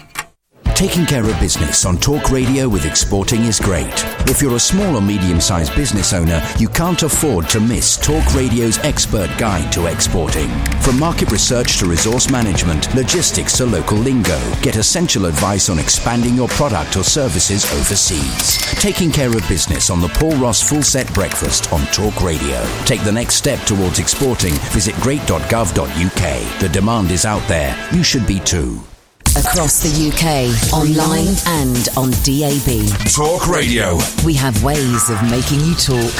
Taking care of business on Talk Radio with exporting is great. If you're a small or medium-sized business owner, you can't afford to miss Talk Radio's expert guide to exporting. From market research to resource management, logistics to local lingo, get essential advice on expanding your product or services overseas. Taking care of business on the Paul Ross Full Set Breakfast on Talk Radio. Take the next step towards exporting. Visit great.gov.uk. The demand is out there. You should be too. Across the UK, online and on DAB. Talk Radio. We have ways of making you talk.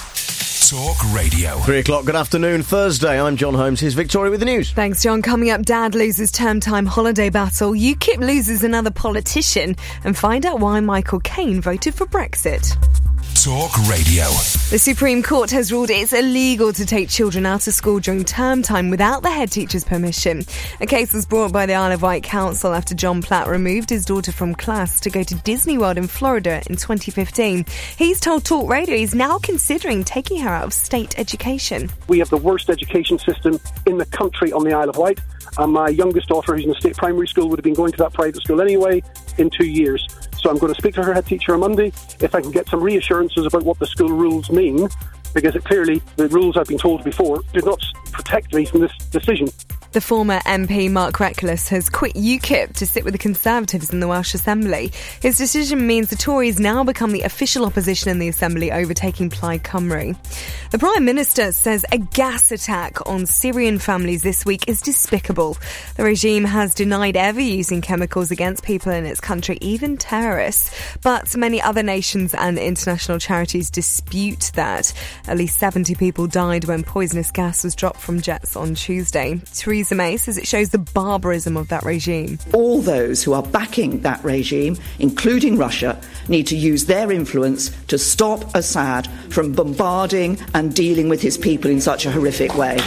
Talk Radio. 3 o'clock, good afternoon, Thursday. I'm John Holmes. Here's Victoria with the news. Thanks, John. Coming up, Dad loses term time holiday battle, UKIP loses another politician, and find out why Michael Caine voted for Brexit. Talk Radio. The Supreme Court has ruled it's illegal to take children out of school during term time without the head teacher's permission. A case was brought by the Isle of Wight Council after John Platt removed his daughter from class to go to Disney World in Florida in 2015. He's told Talk Radio he's now considering taking her out of state education. We have the worst education system in the country on the Isle of Wight, and my youngest daughter, who's in a state primary school, would have been going to that private school anyway in 2 years. So I'm going to speak to her head teacher on Monday if I can get some reassurances about what the school rules mean, because clearly the rules I've been told before do not protect me from this decision. The former MP Mark Reckless has quit UKIP to sit with the Conservatives in the Welsh Assembly. His decision means the Tories now become the official opposition in the Assembly, overtaking Plaid Cymru. The Prime Minister says a gas attack on Syrian families this week is despicable. The regime has denied ever using chemicals against people in its country, even terrorists. But many other nations and international charities dispute that. At least 70 people died when poisonous gas was dropped from jets on Tuesday. Theresa May says it shows the barbarism of that regime. All those who are backing that regime, including Russia, need to use their influence to stop Assad from bombarding and dealing with his people in such a horrific way.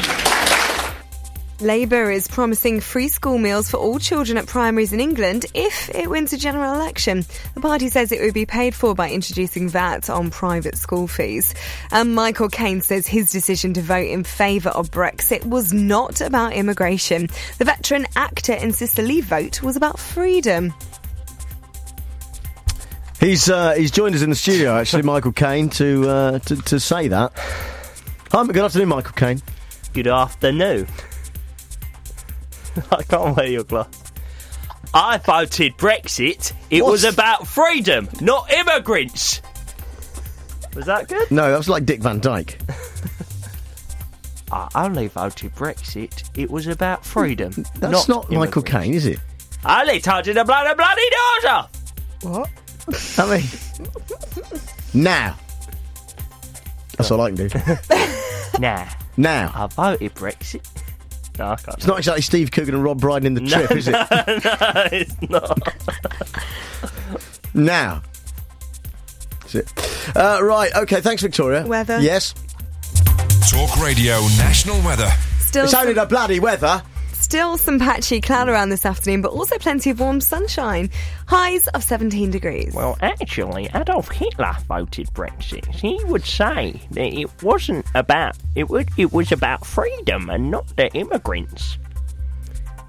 Labour is promising free school meals for all children at primaries in England if it wins a general election. The party says it would be paid for by introducing VAT on private school fees. And Michael Caine says his decision to vote in favour of Brexit was not about immigration. The veteran actor insists the Leave vote was about freedom. He's joined us in the studio, actually, Michael Caine, to say that. Hi, good afternoon, Michael Caine. Good afternoon. I can't wear your glass. I voted Brexit. It was about freedom, not immigrants. Was that good? No, that was like Dick Van Dyke. I only voted Brexit. It was about freedom. That's not Michael Caine, is it? I only touched the blood of bloody daughter. What? I mean, now. That's all I can do. Now. I voted Brexit. No, I can't. It's not exactly Steve Coogan and Rob Brydon in The Trip, is it? No, it's not. Now. That's it. Right, okay, thanks, Victoria. Weather. Yes. Talk Radio National Weather. It's only the bloody weather. Still some patchy cloud around this afternoon, but also plenty of warm sunshine. Highs of 17 degrees. Well, actually, Adolf Hitler voted Brexit. He would say that it wasn't about... It was about freedom and not the immigrants.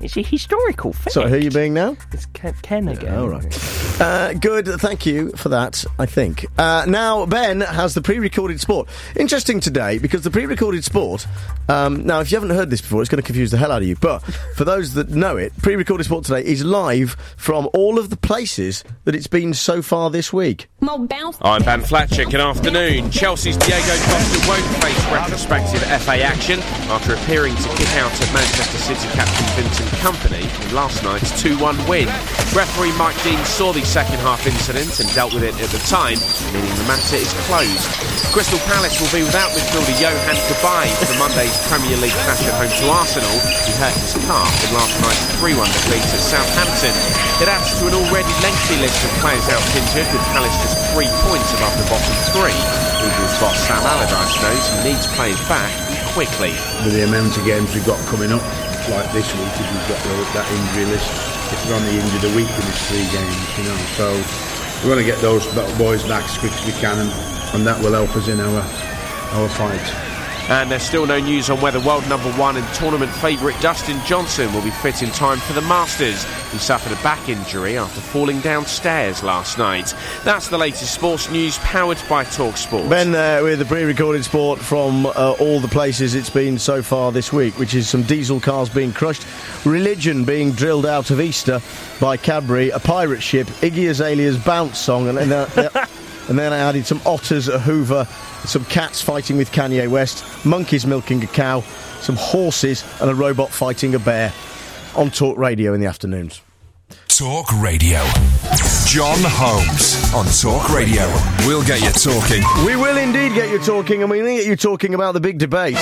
It's a historical fact. So, who are you being now? It's Ken again. All right. Good, thank you for that, I think. Now, Ben has the pre-recorded sport. Interesting today, because the pre-recorded sport, now, if you haven't heard this before, it's going to confuse the hell out of you, but for those that know it, pre-recorded sport today is live from all of the places that it's been so far this week. I'm Ben Fletcher. Good afternoon. Chelsea's Diego Costa won't face retrospective FA action after appearing to kick out at Manchester City captain Vincent Kompany in last night's 2-1 win. Referee Mike Dean saw the second-half incident and dealt with it at the time, meaning the matter is closed. Crystal Palace will be without midfielder Johan Cabaye for Monday's Premier League clash at home to Arsenal. He hurt his calf in last night's 3-1 defeat at Southampton. It adds to an already lengthy list of players out injured, with Palace just 3 points above the bottom three. Eagles boss Sam Allardyce knows he needs players back quickly. With the amount of games we've got coming up, like this week, if we've got that injury list, if we're only injured a week in these 3 games, you know, so we want to get those boys back as quick as we can, and that will help us in our fight. And there's still no news on whether world number 1 and tournament favourite Dustin Johnson will be fit in time for the Masters. He suffered a back injury after falling downstairs last night. That's the latest sports news, powered by TalkSport. Ben there with the pre-recorded sport from all the places it's been so far this week, which is some diesel cars being crushed, religion being drilled out of Easter by Cadbury, a pirate ship, Iggy Azalea's Bounce song, and then I added some otters at Hoover, some cats fighting with Kanye West, monkeys milking a cow, some horses, and a robot fighting a bear. On Talk Radio in the afternoons. Talk Radio. John Holmes on Talk Radio. We'll get you talking. We will indeed get you talking, and we'll get you talking about the big debate.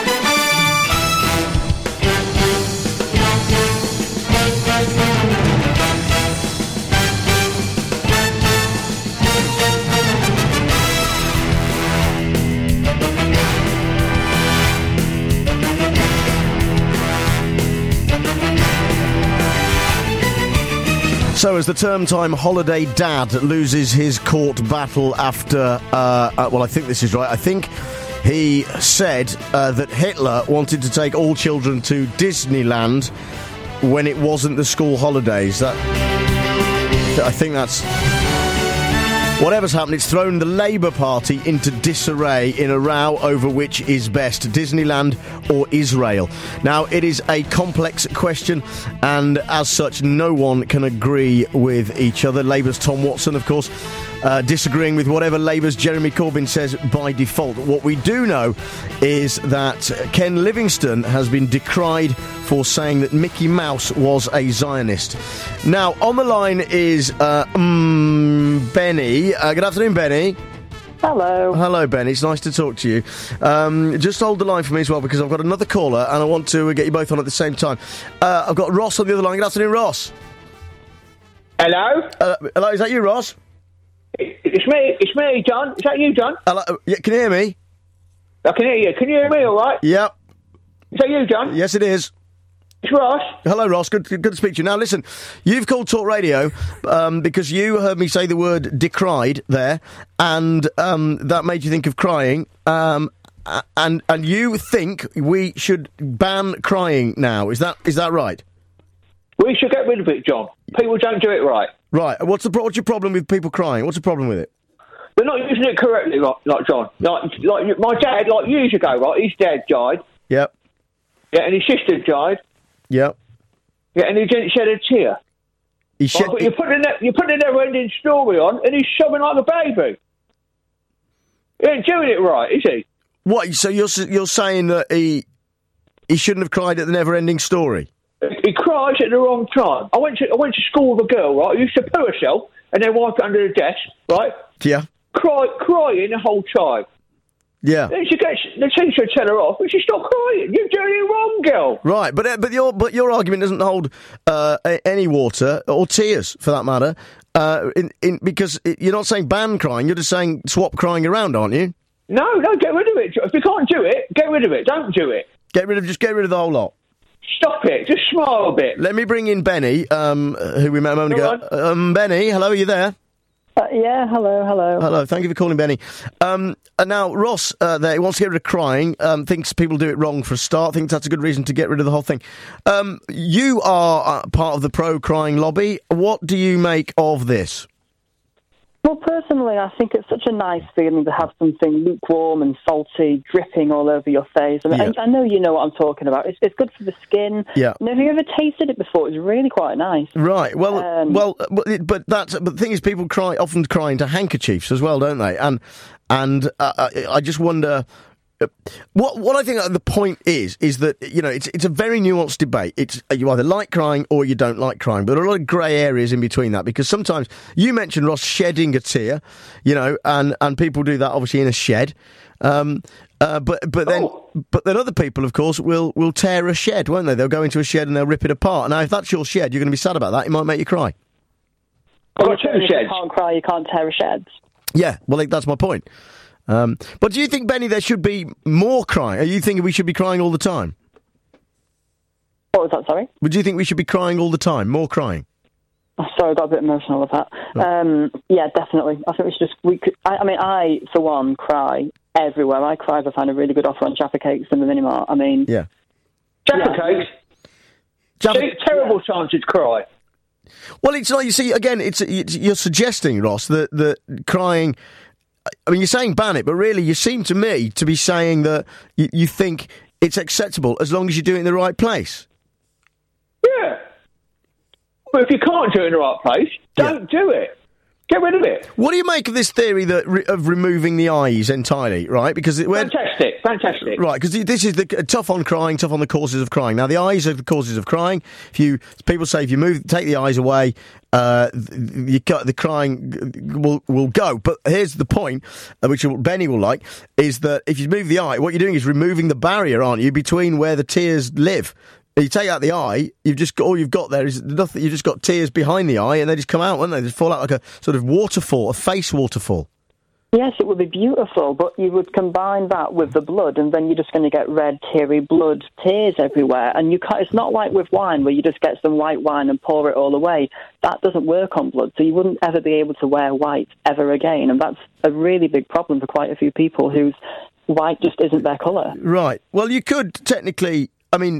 So as the term time holiday dad loses his court battle after, well, I think this is right, I think he said that Hitler wanted to take all children to Disneyland when it wasn't the school holidays. I think that's... Whatever's happened, it's thrown the Labour Party into disarray in a row over which is best, Disneyland or Israel. Now, it is a complex question, and as such, no one can agree with each other. Labour's Tom Watson, of course, disagreeing with whatever Labour's Jeremy Corbyn says by default. What we do know is that Ken Livingstone has been decried for saying that Mickey Mouse was a Zionist. Now, on the line is Benny. Good afternoon, Benny. Hello. Hello, Benny. It's nice to talk to you. Just hold the line for me as well, because I've got another caller and I want to get you both on at the same time. I've got Ross on the other line. Good afternoon, Ross. Hello? Hello, is that you, Ross? It's me, John. Is that you, John? Hello. Yeah, can you hear me? I can hear you. Can you hear me all right? Yep. Is that you, John? Yes, it is. It's Ross. Hello, Ross. Good to speak to you. Now, listen, you've called Talk Radio because you heard me say the word decried there, and that made you think of crying, and you think we should ban crying now. Is that right? We should get rid of it, John. People don't do it right. Right. What's your problem with people crying? What's the problem with it? They're not using it correctly, like John. Like my dad, like years ago, right? His dad died. Yep. Yeah, and his sister died. Yep. Yeah, and he didn't shed a tear. But you're putting a never-ending story on, and he's sobbing like a baby. He ain't doing it right, is he? What? So you're saying that he shouldn't have cried at the never-ending story? He cries at the wrong time. I went to school with a girl, right, who used to poo herself and then wipe it under the desk, right? Yeah. Crying the whole time. Yeah. Then the teacher would tell her off, but she stopped crying. You're doing it wrong, girl. Right, but your argument doesn't hold any water or tears, for that matter, because you're not saying ban crying. You're just saying swap crying around, aren't you? No, get rid of it. If you can't do it, get rid of it. Don't do it. Get rid of the whole lot. Stop it. Just smile a bit. Let me bring in Benny, who we met a moment ago. Benny, hello, are you there? Yeah, hello. Hello, thank you for calling, Benny. And now, Ross, there, he wants to get rid of crying, thinks people do it wrong for a start, thinks that's a good reason to get rid of the whole thing. You are part of the pro-crying lobby. What do you make of this? Well, personally, I think it's such a nice feeling to have something lukewarm and salty dripping all over your face. I mean, I know you know what I'm talking about. It's good for the skin. Yeah. And have you ever tasted it before? It's really quite nice. Right. Well, but the thing is, people often cry into handkerchiefs as well, don't they? And I just wonder. What I think the point is that, you know, it's a very nuanced debate. It's you either like crying or you don't like crying, but there are a lot of grey areas in between that, because sometimes you mentioned, Ross, shedding a tear, you know, and people do that obviously in a shed. But then other people, of course, will tear a shed, won't they? They'll go into a shed and they'll rip it apart. Now, if that's your shed, you're going to be sad about that. It might make you cry. I've got 2 sheds. You can't cry, you can't tear a shed. Yeah, well, that's my point. But do you think, Benny, there should be more crying? Are you thinking we should be crying all the time? What was that, sorry? Would you think we should be crying all the time? More crying? Oh, sorry, I got a bit emotional with that. Oh. Yeah, definitely. I think I, for one, cry everywhere. I cry if I find a really good offer on Jaffa Cakes in the Minimart. I mean... Yeah. Jaffa Cakes? Terrible time to cry. Well, it's like, you see, again, you're suggesting, Ross, that crying... I mean, you're saying ban it, but really you seem to me to be saying that you think it's acceptable as long as you do it in the right place. Yeah. But if you can't do it in the right place, don't do it. Get rid of it. What do you make of this theory of removing the eyes entirely, right? Because Fantastic. Right, because this is the tough on crying, tough on the causes of crying. Now, the eyes are the causes of crying. People say if you take the eyes away, the crying will go. But here's the point, which Benny will like, is that if you move the eye, what you're doing is removing the barrier, aren't you, between where the tears live. You take out the eye, all you've got there is nothing. You've just got tears behind the eye, and they just come out, won't they? They just fall out like a sort of waterfall, a face waterfall. Yes, it would be beautiful, but you would combine that with the blood, and then you're just going to get red, teary blood, tears everywhere. And it's not like with wine, where you just get some white wine and pour it all away. That doesn't work on blood, so you wouldn't ever be able to wear white ever again. And that's a really big problem for quite a few people whose white just isn't their colour. Right. Well, you could technically, I mean...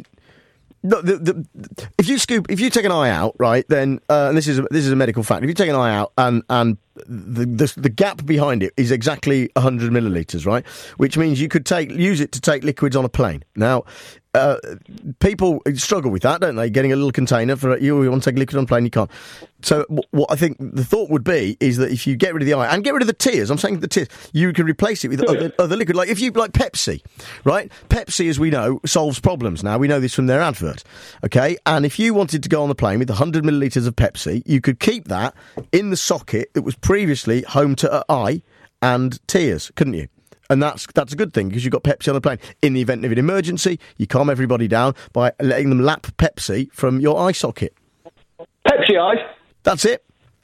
If you take an eye out, right, then and this is a medical fact. If you take an eye out and the gap behind it is exactly 100 millilitres, right, which means you could use it to take liquids on a plane. Now, people struggle with that, don't they? Getting a little container for you want to take liquid on a plane, you can't. So what I think the thought would be is that if you get rid of the eye and get rid of the tears, I'm saying the tears, you can replace it with other liquid. Like if you like Pepsi, right? Pepsi, as we know, solves problems. Now we know this from their advert, okay? And if you wanted to go on the plane with 100 millilitres of Pepsi, you could keep that in the socket that was previously home to eye and tears, couldn't you? And that's a good thing, because you've got Pepsi on the plane. In the event of an emergency, you calm everybody down by letting them lap Pepsi from your eye socket. Pepsi eyes? That's it.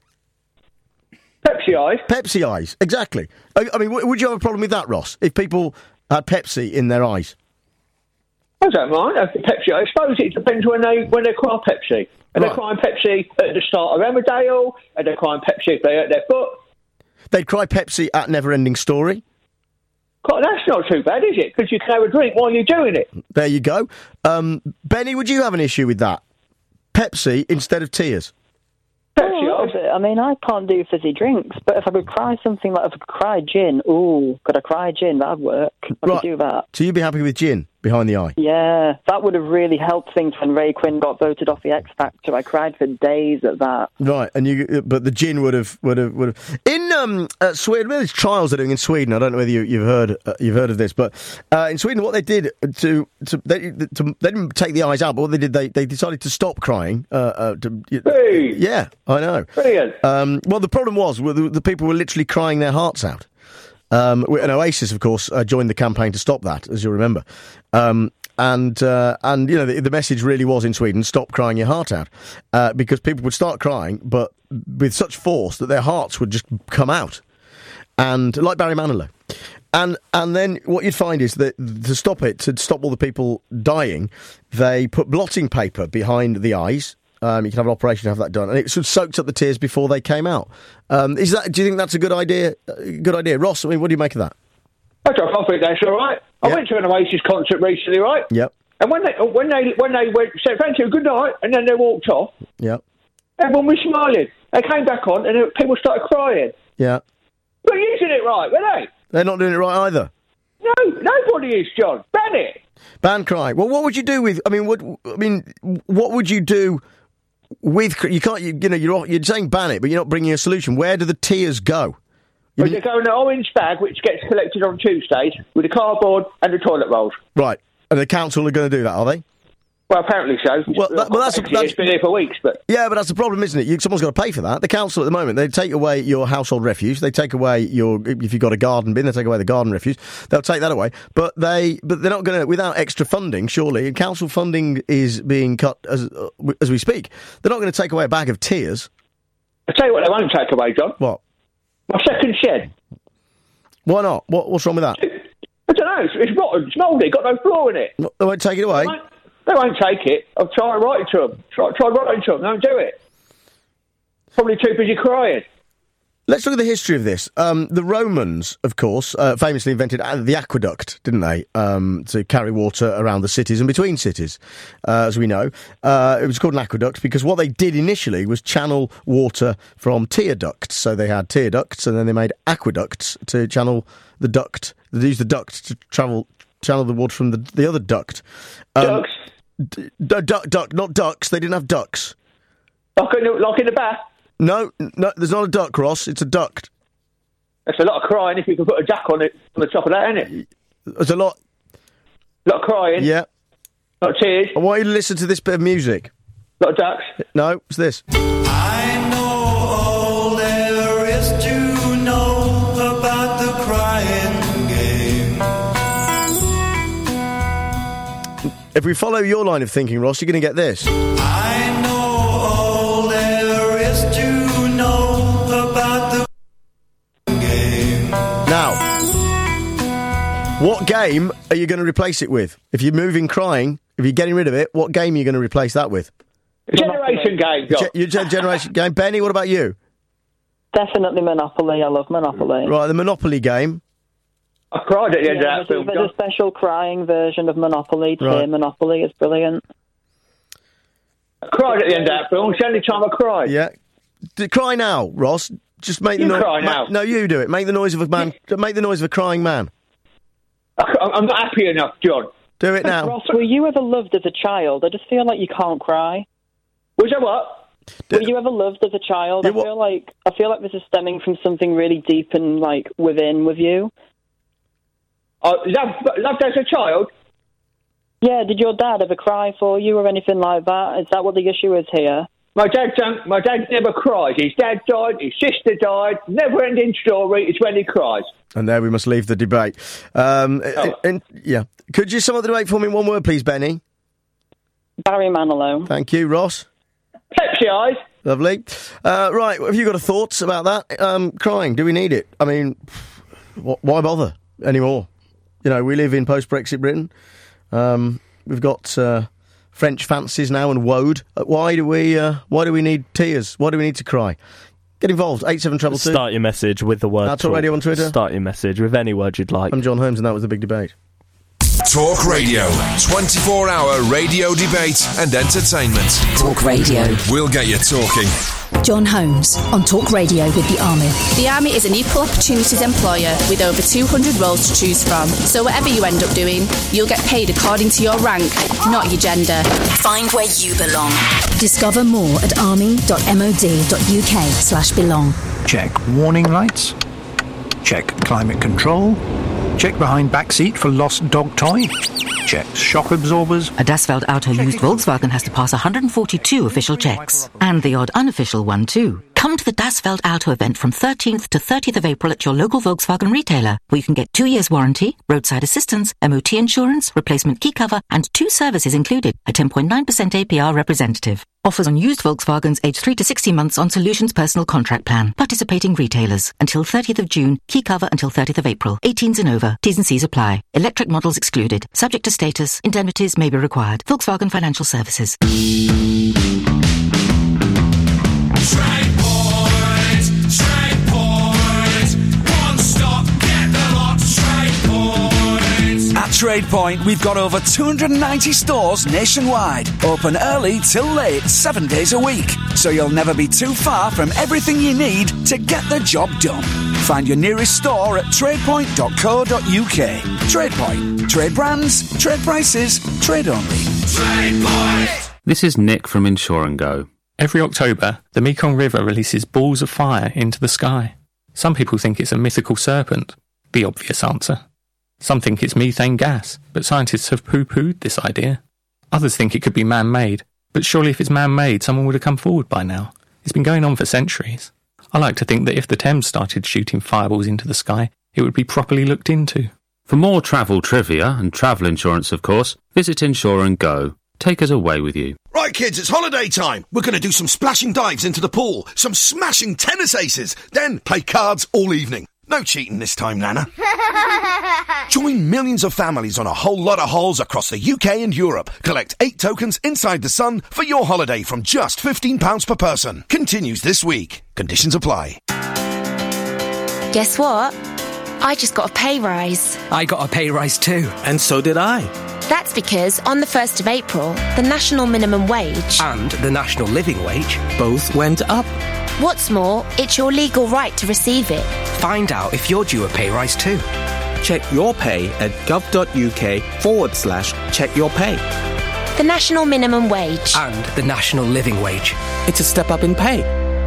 Pepsi eyes? Pepsi eyes, exactly. I mean, would you have a problem with that, Ross, if people had Pepsi in their eyes? I don't mind. Pepsi, I suppose it depends when they cry Pepsi. And they're crying Pepsi at the start of Emmerdale, and they're crying Pepsi if they hurt their foot. They'd cry Pepsi at Never-Ending Story. God, that's not too bad, is it? Because you can have a drink while you're doing it. There you go. Benny, would you have an issue with that? Pepsi instead of tears? I mean, I can't do fizzy drinks, but if I could cry something like, if I could cry gin, could I cry gin? That'd work. I could do that. So you'd be happy with gin behind the eye? Yeah, that would have really helped things when Ray Quinn got voted off the X Factor. I cried for days at that. Right, but the gin would have. In Sweden, there's trials they're doing in Sweden. I don't know whether you've heard of this, but in Sweden, what they did they didn't take the eyes out, but what they did, they decided to stop crying. Yeah, I know. Brilliant. Well, the problem was the people were literally crying their hearts out. And Oasis, of course, joined the campaign to stop that, as you'll remember. And you know, the message really was in Sweden: stop crying your heart out, because people would start crying, but with such force that their hearts would just come out, and like Barry Manilow. And then what you'd find is that to stop all the people dying, they put blotting paper behind the eyes. You can have an operation to have that done, and it sort of soaked up the tears before they came out. Do you think that's a good idea? Good idea, Ross. I mean, what do you make of that? I think that's all right. I went to an Oasis concert recently, right? Yep. And when they went, said thank you, good night, and then they walked off. Yep. Everyone was smiling. They came back on, and people started crying. Yeah. But you did it right, were they? They're not doing it right either. No, nobody is, John. Ban it. Ban crying. Well, what would you do with? What would you do with? You can't. You're saying ban it, but you're not bringing a solution. Where do the tears go? Well, they go in an orange bag, which gets collected on Tuesdays with the cardboard and the toilet rolls. Right. And the council are going to do that, are they? Well, apparently so. That's been here for weeks, but yeah, but that's the problem, isn't it? Someone's got to pay for that. The council at the moment, they take away your household refuse. They take away if you've got a garden bin, they take away the garden refuse. They'll take that away, but they're not going to without extra funding. Surely, council funding is being cut as we speak. They're not going to take away a bag of tears. I tell you what, they won't take away, John. What? My second shed. Why not? What's wrong with that? I don't know. It's rotten. It's mouldy. Got no floor in it. They won't take it away. They won't take it. I've tried writing to them. Tried writing to them. They don't do it. Probably too busy crying. Let's look at the history of this. The Romans, of course, famously invented the aqueduct, didn't they, to carry water around the cities and between cities, as we know. It was called an aqueduct because what they did initially was channel water from tear ducts. So they had tear ducts and then they made aqueducts to channel the duct. They used the duct to channel the water from the other duct. Ducks? Duck, not ducks. They didn't have ducks. Like in the bath? No, there's not a duck, Ross. It's a duct. That's a lot of crying if you can put a duck on it, on the top of that, isn't it? There's a lot of crying. Yeah. A lot of tears. I want you to listen to this bit of music. A lot of ducks. No, it's this. I know all there is to know about the crying game. If we follow your line of thinking, Ross, you're going to get this. I know all there is to know about the game. Now, what game are you going to replace it with? If you're moving crying, if you're getting rid of it, what game are you going to replace that with? Generation game, John. Your generation game. Benny, what about you? Definitely Monopoly. I love Monopoly. Right, the Monopoly game. I cried at the end of that film. There's a special crying version of Monopoly. Right. Monopoly is brilliant. I cried at the end of that film. It's the only time I cried. Yeah. Cry now, Ross. Just make the noise. Cry now. No, you do it. Make the noise of a man. Make the noise of a crying man. I'm not happy enough, John. Do it now. Ross, were you ever loved as a child? I just feel like you can't cry. Was I what? Were you ever loved as a child? I feel like this is stemming from something really deep and like within with you. Loved as a child? Yeah, did your dad ever cry for you or anything like that? Is that what the issue is here? My dad never cries. His dad died, his sister died. Never ending story. It's when he cries. And there we must leave the debate. Yeah. Could you sum up the debate for me in one word, please, Benny? Barry Manilow. Thank you, Ross. Pepsi eyes. Lovely. Right, have you got thoughts about that? Crying, do we need it? I mean, why bother anymore? You know, we live in post-Brexit Britain. We've got French fancies now and woad. Why do we need tears? Why do we need to cry? Get involved. 87222. Start your message with the word Talk Radio on Twitter. Start your message with any word you'd like. I'm John Holmes, and that was the big debate. Talk Radio. 24-hour radio debate and entertainment. Talk Radio. We'll get you talking. John Holmes on Talk Radio with the Army. The Army is an equal opportunities employer with over 200 roles to choose from. So whatever you end up doing, you'll get paid according to your rank, not your gender. Find where you belong. Discover more at army.mod.uk/belong. Check warning lights. Check climate control. Check behind backseat for lost dog toy. Check shock absorbers. A Das Welt Auto used Volkswagen has to pass 142 official checks. And the odd unofficial one too. Come to the Das Welt Auto event from 13th to 30th of April at your local Volkswagen retailer, where you can get 2 years warranty, roadside assistance, MOT insurance, replacement key cover, and 2 services included, a 10.9% APR representative. Offers on used Volkswagens aged 3 to 60 months on Solutions Personal Contract Plan. Participating retailers. Until 30th of June. Key cover until 30th of April. 18s and over. T's and C's apply. Electric models excluded. Subject to status. Indemnities may be required. Volkswagen Financial Services. TradePoint, we've got over 290 stores nationwide. Open early till late, 7 days a week. So you'll never be too far from everything you need to get the job done. Find your nearest store at tradepoint.co.uk. TradePoint. Trade brands, trade prices, trade only. TradePoint! This is Nick from Insure and Go. Every October, the Mekong River releases balls of fire into the sky. Some people think it's a mythical serpent. The obvious answer. Some think it's methane gas, but scientists have poo-pooed this idea. Others think it could be man-made, but surely if it's man-made, someone would have come forward by now. It's been going on for centuries. I like to think that if the Thames started shooting fireballs into the sky, it would be properly looked into. For more travel trivia and travel insurance, of course, visit Insure and Go. Take us away with you. Right, kids, it's holiday time. We're going to do some splashing dives into the pool, some smashing tennis aces, then play cards all evening. No cheating this time, Nana. Join millions of families on a whole lot of holes across the UK and Europe. Collect 8 tokens inside the sun for your holiday from just £15 per person. Continues this week. Conditions apply. Guess what? I just got a pay rise. I got a pay rise too, and so did I. That's because on the 1st of April, the national minimum wage and the national living wage both went up. What's more, it's your legal right to receive it. Find out if you're due a pay rise too. Check your pay at gov.uk/check your pay. The national minimum wage and the national living wage. It's a step up in pay.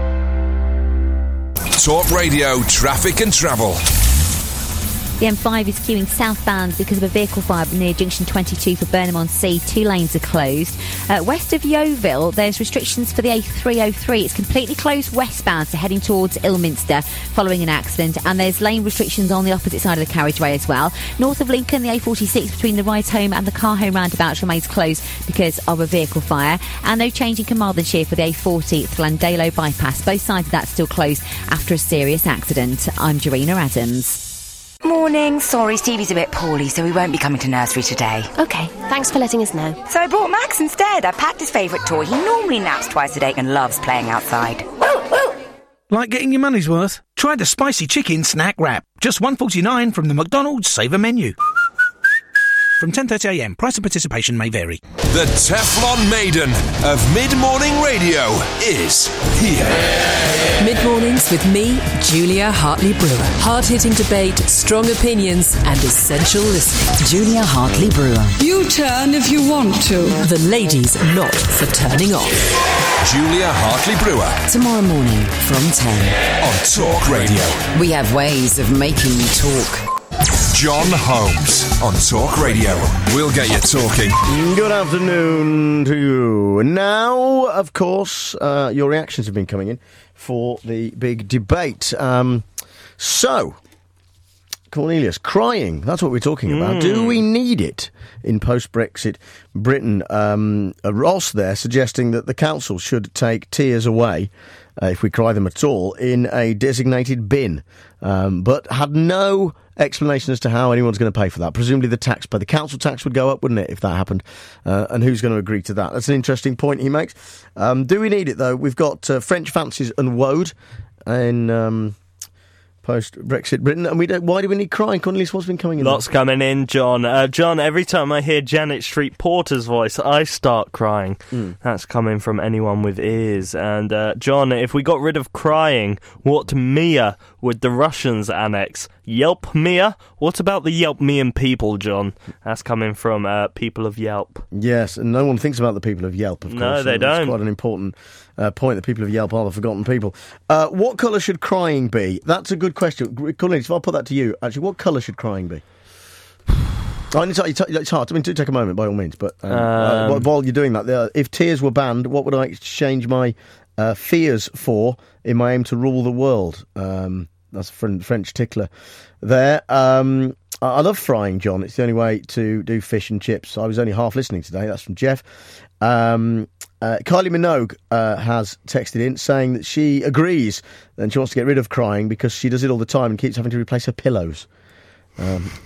Talk Radio, traffic and travel. The M5 is queuing southbound because of a vehicle fire near junction 22 for Burnham-on-Sea. 2 lanes are closed. West of Yeovil, there's restrictions for the A303. It's completely closed westbound, so heading towards Ilminster following an accident. And there's lane restrictions on the opposite side of the carriageway as well. North of Lincoln, the A46 between the Ride Home and the Car Home roundabouts remains closed because of a vehicle fire. And no change in Carmarthenshire for the A40 at Llandalo bypass. Both sides of that still closed after a serious accident. I'm Jarina Adams. Morning. Sorry, Stevie's a bit poorly, so we won't be coming to nursery today. OK, thanks for letting us know. So I brought Max instead. I packed his favourite toy. He normally naps twice a day and loves playing outside. Like getting your money's worth? Try the spicy chicken snack wrap. Just $1.49 from the McDonald's Saver menu. From 10:30am, price and participation may vary. The Teflon Maiden of mid-morning radio is here. Mid-mornings with me, Julia Hartley-Brewer. Hard-hitting debate, strong opinions and essential listening. Julia Hartley-Brewer. You turn if you want to. The ladies not for turning off. Julia Hartley-Brewer. Tomorrow morning from 10. On Talk Radio. We have ways of making you talk. John Holmes on Talk Radio. We'll get you talking. Good afternoon to you. Now, of course, your reactions have been coming in for the big debate. So, Cornelius, crying, that's what we're talking about. Do we need it in post-Brexit Britain? Ross there suggesting that the council should take tears away, if we cry them at all, in a designated bin, but had no explanation as to how anyone's going to pay for that. Presumably the taxpayer, the council tax would go up, wouldn't it, if that happened? And who's going to agree to that? That's an interesting point he makes. Do we need it, though? We've got French fancies and woad in post-Brexit Britain, and why do we need crying? Cornelius, what's been coming in? Lots coming in, John. John, every time I hear Janet Street Porter's voice, I start crying. That's coming from anyone with ears. And, John, if we got rid of crying, what Mia would the Russians annex? Yelp Mia? What about the Yelp-Mian people, John? That's coming from people of Yelp. Yes, and no one thinks about the people of Yelp, of course. No, they don't. It's quite an important point. The people of Yelp are the forgotten people. What colour should crying be? That's a good question. Cornelius, if I'll put that to you, actually, what colour should crying be? It's hard. I mean, do take a moment, by all means. But while you're doing that, if tears were banned, what would I exchange my fears for in my aim to rule the world? That's a French tickler there. I love frying, John. It's the only way to do fish and chips. I was only half listening today. That's from Jeff. Kylie Minogue has texted in saying that she agrees and she wants to get rid of crying because she does it all the time and keeps having to replace her pillows.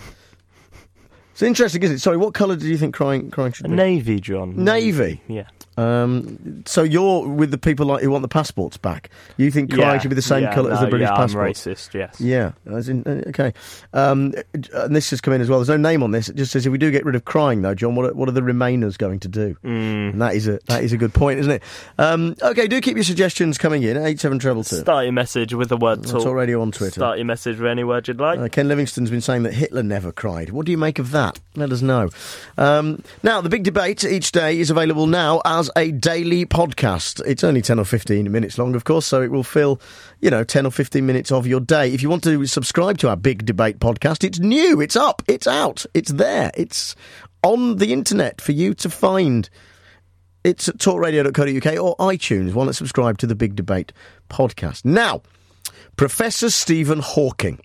It's interesting, isn't it? Sorry, what colour do you think crying should be? Navy, John. Navy? Yeah. So you're with the people like who want the passports back. You think crying should be the same colour as the British passport? I'm racist, yes. Yeah, okay. And this has come in as well. There's no name on this. It just says if we do get rid of crying, though, John, what are the Remainers going to do? And that is a good point, isn't it? Okay, do keep your suggestions coming in. 87222. Start your message with the word talk. Talk Radio on Twitter. Start your message with any word you'd like. Ken Livingstone's been saying that Hitler never cried. What do you make of that? Let us know. Now, the big debate each day is available now as a daily podcast. It's only 10 or 15 minutes long, of course, so it will fill, 10 or 15 minutes of your day. If you want to subscribe to our big debate podcast, it's new, it's up, it's out, it's there, it's on the internet for you to find. It's at talkradio.co.uk or iTunes. Why not subscribe to the Big Debate podcast? Now, Professor Stephen Hawking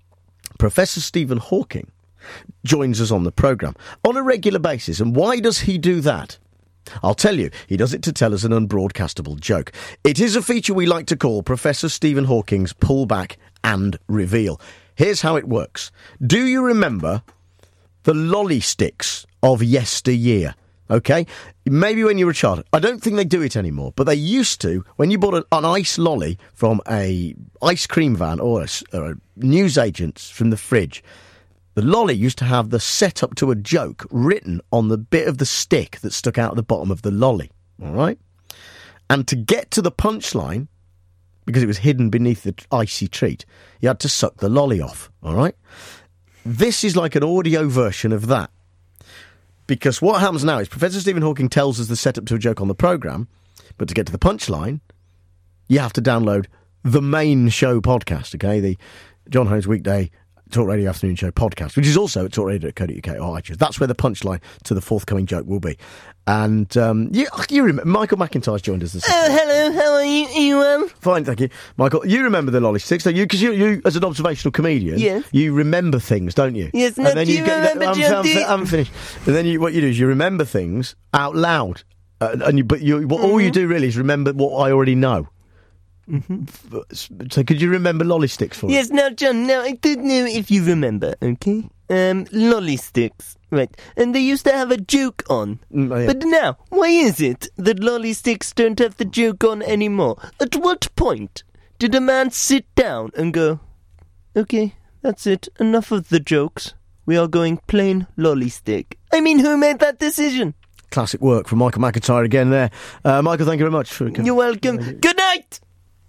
joins us on the programme on a regular basis. And why does he do that? I'll tell you, he does it to tell us an unbroadcastable joke. It is a feature we like to call Professor Stephen Hawking's Pull Back and Reveal. Here's how it works. Do you remember the lolly sticks of yesteryear? Okay? Maybe when you were a child. I don't think they do it anymore, but they used to. When you bought an ice lolly from a ice cream van or a newsagent's from the fridge, the lolly used to have the setup to a joke written on the bit of the stick that stuck out at the bottom of the lolly. All right? And to get to the punchline, because it was hidden beneath the icy treat, you had to suck the lolly off. All right? This is like an audio version of that. Because what happens now is Professor Stephen Hawking tells us the setup to a joke on the programme, but to get to the punchline, you have to download the main show podcast, okay? The John Holmes Weekday Talk Radio Afternoon Show podcast, which is also at talkradio.co.uk or iTunes. That's where the punchline to the forthcoming joke will be. And you remember, Michael McIntyre's joined us this evening. Hello, how are you? You Fine, thank you. Michael, you remember the lolly sticks, don't you? Because you, as an observational comedian, yes, you remember things, don't you? Yes, no, do you remember, I'm finished. And then what you do is you remember things out loud. All you do really is remember what I already know. Mm-hmm. So could you remember lolly sticks for us? Yes, now, John, I don't know if you remember, okay? Lolly sticks, right? And they used to have a joke on. Yeah. But now, why is it that lolly sticks don't have the joke on anymore? At what point did a man sit down and go, okay, that's it, enough of the jokes. We are going plain lolly stick. I mean, who made that decision? Classic work from Michael McIntyre again there. Michael, thank you very much. You're welcome. Good night!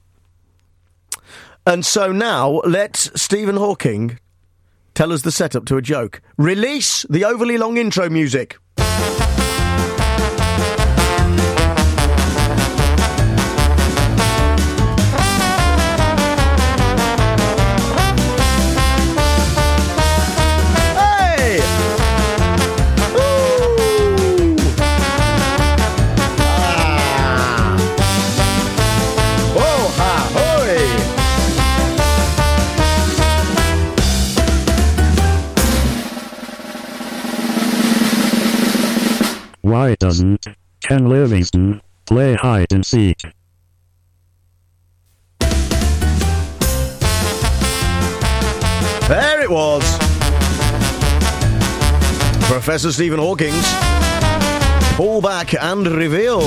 And so now, let Stephen Hawking tell us the setup to a joke. Release the overly long intro music. Why doesn't Ken Livingstone play hide and seek? There it was. Professor Stephen Hawking's Pull Back and Reveal.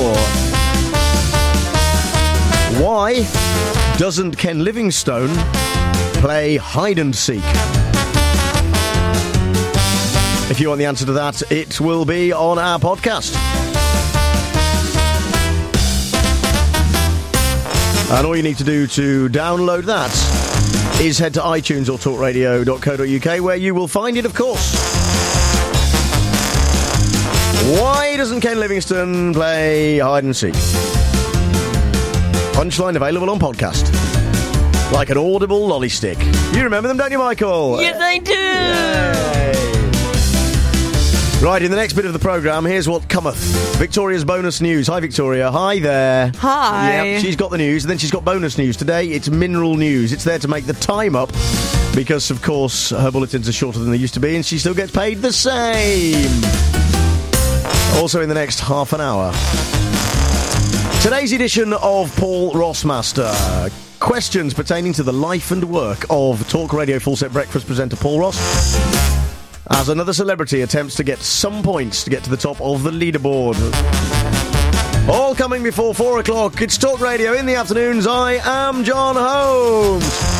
Why doesn't Ken Livingstone play hide and seek? If you want the answer to that, it will be on our podcast. And all you need to do to download that is head to iTunes or talkradio.co.uk, where you will find it, of course. Why doesn't Ken Livingstone play hide and seek? Punchline available on podcast. Like an audible lolly stick. You remember them, don't you, Michael? Yes, I do! Yay. Right, in the next bit of the programme, here's what cometh. Victoria's bonus news. Hi, Victoria. Hi there. Hi. Yeah, she's got the news, and then she's got bonus news. Today, it's mineral news. It's there to make the time up, because, of course, her bulletins are shorter than they used to be, and she still gets paid the same. Also in the next half an hour, today's edition of Paul Rossmaster. Questions pertaining to the life and work of Talk Radio Full Set Breakfast presenter Paul Ross, as another celebrity attempts to get some points to get to the top of the leaderboard. All coming before 4 o'clock. It's Talk Radio in the afternoons. I am John Holmes.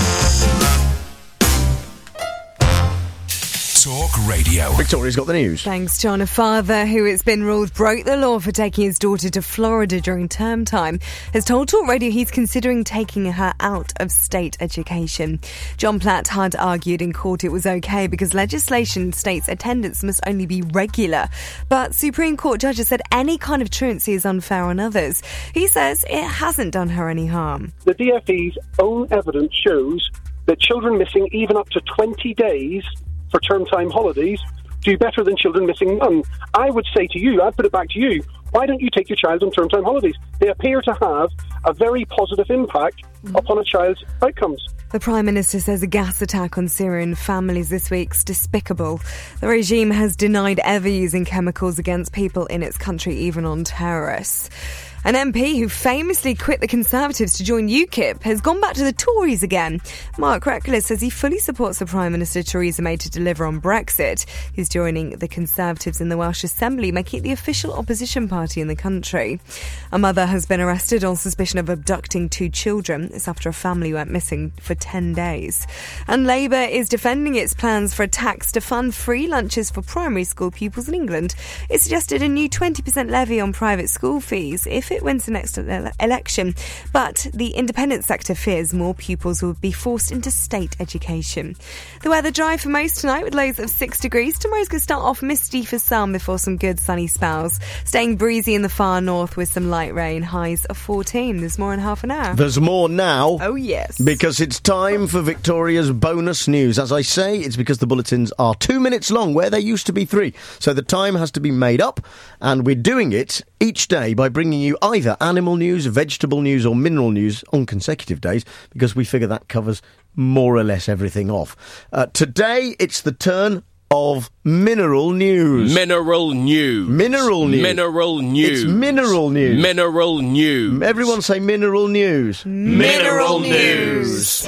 Talk Radio. Victoria's got the news. Thanks, John. A father who it's been ruled broke the law for taking his daughter to Florida during term time has told Talk Radio he's considering taking her out of state education. John Platt had argued in court it was okay because legislation states attendance must only be regular. But Supreme Court judges said any kind of truancy is unfair on others. He says it hasn't done her any harm. The DfE's own evidence shows that children missing even up to 20 days for term time holidays do better than children missing none. I would say to you, I'd put it back to you, why don't you take your child on term time holidays? They appear to have a very positive impact upon a child's outcomes. The Prime Minister says a gas attack on Syrian families this week's despicable. The regime has denied ever using chemicals against people in its country, even on terrorists. An MP who famously quit the Conservatives to join UKIP has gone back to the Tories again. Mark Reckless says he fully supports the Prime Minister Theresa May to deliver on Brexit. He's joining the Conservatives in the Welsh Assembly, making it the official opposition party in the country. A mother has been arrested on suspicion of abducting 2 children. It's after a family went missing for 10 days. And Labour is defending its plans for a tax to fund free lunches for primary school pupils in England. It suggested a new 20% levy on private school fees if it wins the next election, but the independent sector fears more pupils will be forced into state education. The weather dry for most tonight with lows of 6 degrees. Tomorrow's going to start off misty for some before some good sunny spells. Staying breezy in the far north with some light rain, highs of 14. There's more in half an hour. There's more now. Oh, yes. Because it's time for Victoria's bonus news. As I say, it's because the bulletins are 2 minutes long where they used to be 3. So the time has to be made up, and we're doing it each day by bringing you either animal news, vegetable news or mineral news on consecutive days, because we figure that covers more or less everything off. Today, it's the turn of mineral news. Mineral news. Mineral news. Mineral news. It's mineral news. Mineral news. Everyone say mineral news. Mineral news.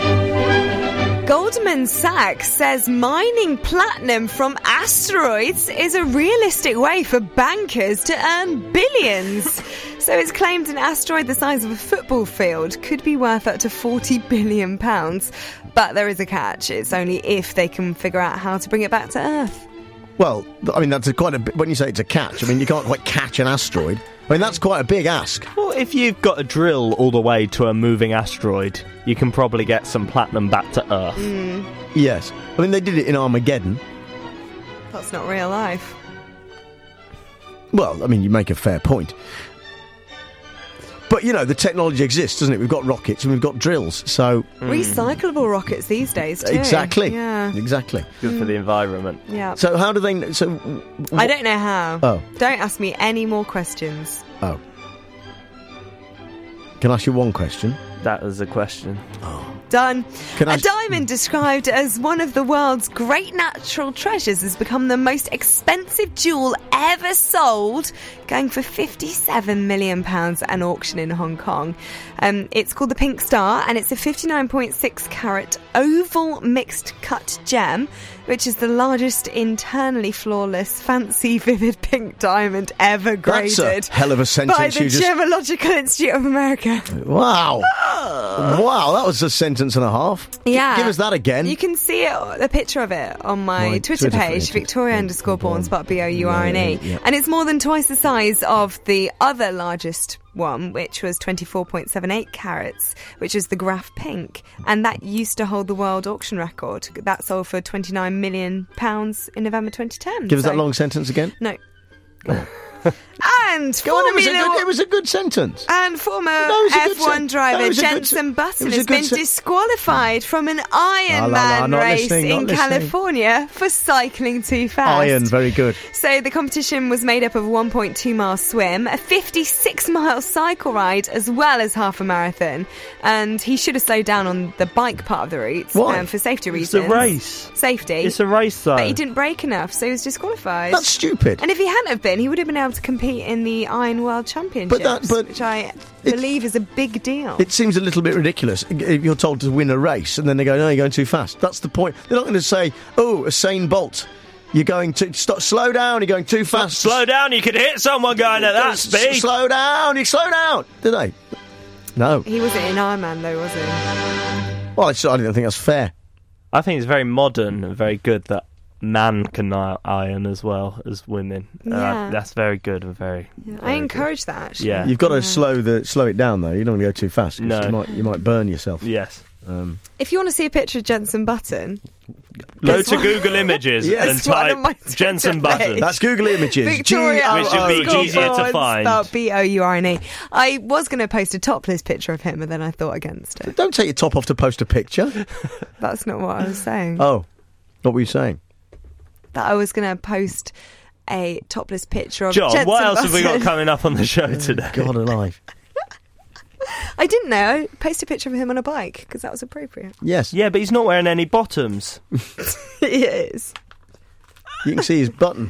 Goldman Sachs says mining platinum from asteroids is a realistic way for bankers to earn billions. So it's claimed an asteroid the size of a football field could be worth up to £40 billion. But there is a catch. It's only if they can figure out how to bring it back to Earth. Well, I mean, that's quite a bit. When you say it's a catch, I mean, you can't quite catch an asteroid. I mean, that's quite a big ask. Well, if you've got to drill all the way to a moving asteroid, you can probably get some platinum back to Earth. Yes. I mean, they did it in Armageddon. That's not real life. Well, I mean, you make a fair point. But, you know, the technology exists, doesn't it? We've got rockets and we've got drills, so... Recyclable rockets these days, too. Exactly. Yeah. Exactly. Good for the environment. Yeah. So how do they... So I don't know how. Oh. Don't ask me any more questions. Oh. Can I ask you one question? That was a question. Oh. Done. A diamond described as one of the world's great natural treasures has become the most expensive jewel ever sold, going for £57 million at an auction in Hong Kong. It's called the Pink Star, and it's a 59.6 carat oval mixed cut gem, which is the largest internally flawless, fancy, vivid pink diamond ever graded. That's a hell of a sentence. By the Gemological Institute of America. Wow. Wow, that was a sentence and a half. Yeah. Give us that again. You can see it, the picture of it on my Twitter page, Victoria_Bourne, B-O-U-R-N-E. Yeah. And it's more than twice the size of the other largest one, which was 24.78 carats, which is the Graph Pink. And that used to hold the world auction record. That sold for £29 million in November 2010. Give us that long sentence again. No. Oh. And Go on, it was a good sentence. And former F1 driver Jenson Button has been disqualified from an Ironman race in California for cycling too fast. Iron, very good. So the competition was made up of a 1.2-mile swim, a 56-mile cycle ride, as well as half a marathon. And he should have slowed down on the bike part of the route for safety reasons. It's a race. Safety. It's a race, though. But he didn't brake enough, so he was disqualified. That's stupid. And if he hadn't have been, he would have been able to compete in the Iron World Championships, which I believe is a big deal. It seems a little bit ridiculous if you're told to win a race and then they go, no, you're going too fast. That's the point. They're not going to say, oh, Usain Bolt You're going to slow down. You're going too fast. Slow down. You could hit someone going at that speed. Slow down. You slow down. Did they? No. He wasn't in Iron Man though, was he? Well, I don't think that's fair. I think it's very modern and very good that man can iron as well as women. Yeah. That's very good and very. Yeah, very I encourage that. Actually. Yeah. You've got to slow it down though. You don't want to go too fast. 'Cause No. you might burn yourself. Yes. If you want to see a picture of Jensen Button, go to Google Images and type Jensen Button. That's Google Images. Victoria, which would be easier to find. Bourne. I was going to post a topless picture of him, and then I thought against it. Don't take your top off to post a picture. That's not what I was saying. Oh, what were you saying? That I was going to post a topless picture of John, Jensen what else Button. have we got coming up on the show today? God alive. I didn't know. I posted a picture of him on a bike because that was appropriate. Yes. Yeah, but he's not wearing any bottoms. He is. You can see his button.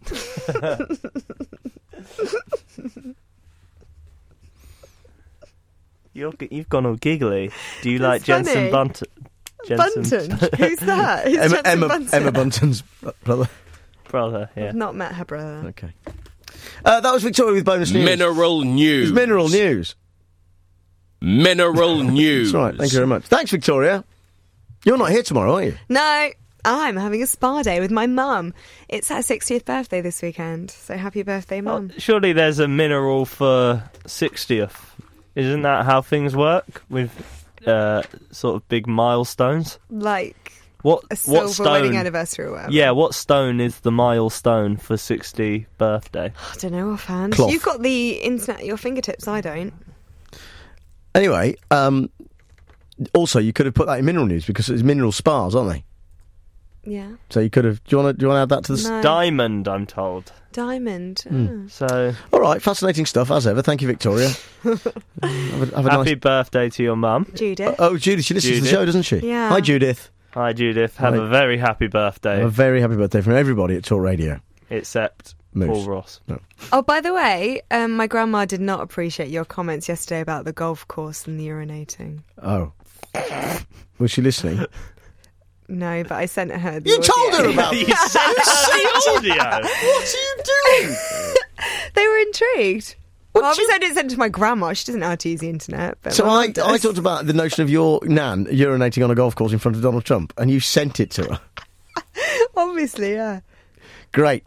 You've gone all giggly. Do you like That's Jensen funny. Bunton? Bunton? Who's that? Who's Jensen Bunton? Emma Bunton's brother. Brother, yeah. I've not met her brother. Okay. That was Victoria with bonus news. Mineral news. It's mineral news. Mineral news. That's right. Thank you very much. Thanks, Victoria. You're not here tomorrow, are you? No, I'm having a spa day with my mum. It's her 60th birthday this weekend, so happy birthday, Mum. Surely there's a mineral for 60th. Isn't that how things work with sort of big milestones? Like what a silver stone? wedding anniversary or whatever. Yeah, what stone is the milestone for 60th birthday? I don't know offhand. Cloth. You've got the internet at your fingertips, I don't. Anyway, also you could have put that in mineral news because it's mineral spas, aren't they? Yeah. So you could have. Do you want to add that to the No. Diamond? I'm told. Diamond. So all right, fascinating stuff as ever. Thank you, Victoria. have a happy nice birthday to your mum, Judith. Oh, Judith, she listens to the show, doesn't she? Yeah. Hi, Judith. Hi, Judith. Have a very happy birthday. Have a very happy birthday from everybody at Talk Radio. Except Moose. Paul Ross. No. Oh, by the way, my grandma did not appreciate your comments yesterday about the golf course and the urinating. Oh. Was she listening? No, but I sent her the You audio. told her about You sent her the audio. What are you doing? They were intrigued. Well, obviously I didn't send it to my grandma. She doesn't know how to use the internet. But So my I mum does. talked about the notion of your nan urinating on a golf course in front of Donald Trump, and you sent it to her. Obviously, yeah. Great.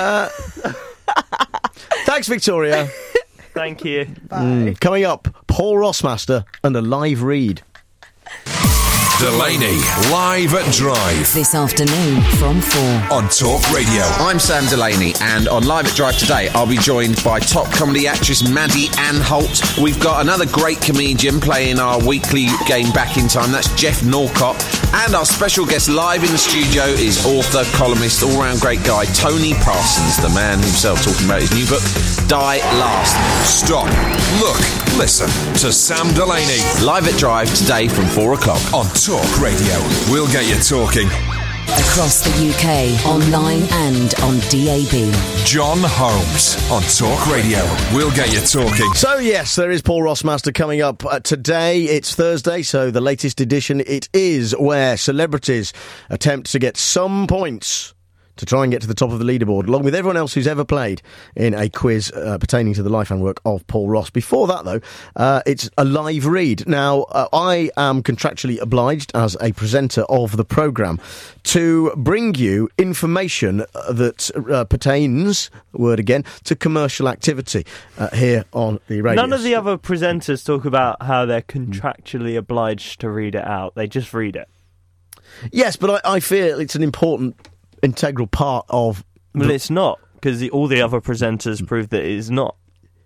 Thanks, Victoria. Thank you. Coming up, Paul Rossmaster and a live read. Delaney, live at Drive. This afternoon from 4. On Talk Radio. I'm Sam Delaney, and on Live at Drive today, I'll be joined by top comedy actress Maddie Ann Holt. We've got another great comedian playing our weekly game Back in Time. That's Jeff Norcott. And our special guest live in the studio is author, columnist, all-round great guy, Tony Parsons, the man himself talking about his new book, Die Last. Stop. Look. Listen to Sam Delaney. Live at Drive today from 4 o'clock. On Talk Radio. We'll get you talking. Across the UK, online and on DAB. John Holmes on Talk Radio. We'll get you talking. So, yes, there is Paul Rossmaster coming up today. It's Thursday, so the latest edition. It is where celebrities attempt to get some points to try and get to the top of the leaderboard, along with everyone else who's ever played in a quiz pertaining to the life and work of Paul Ross. Before that, though, it's a live read. Now, I am contractually obliged as a presenter of the programme to bring you information that pertains, word again, to commercial activity here on the radio. None of the other presenters talk about how they're contractually obliged to read it out. They just read it. Yes, but I feel it's an important integral part of... Well, it's not, because all the other presenters prove that it is not.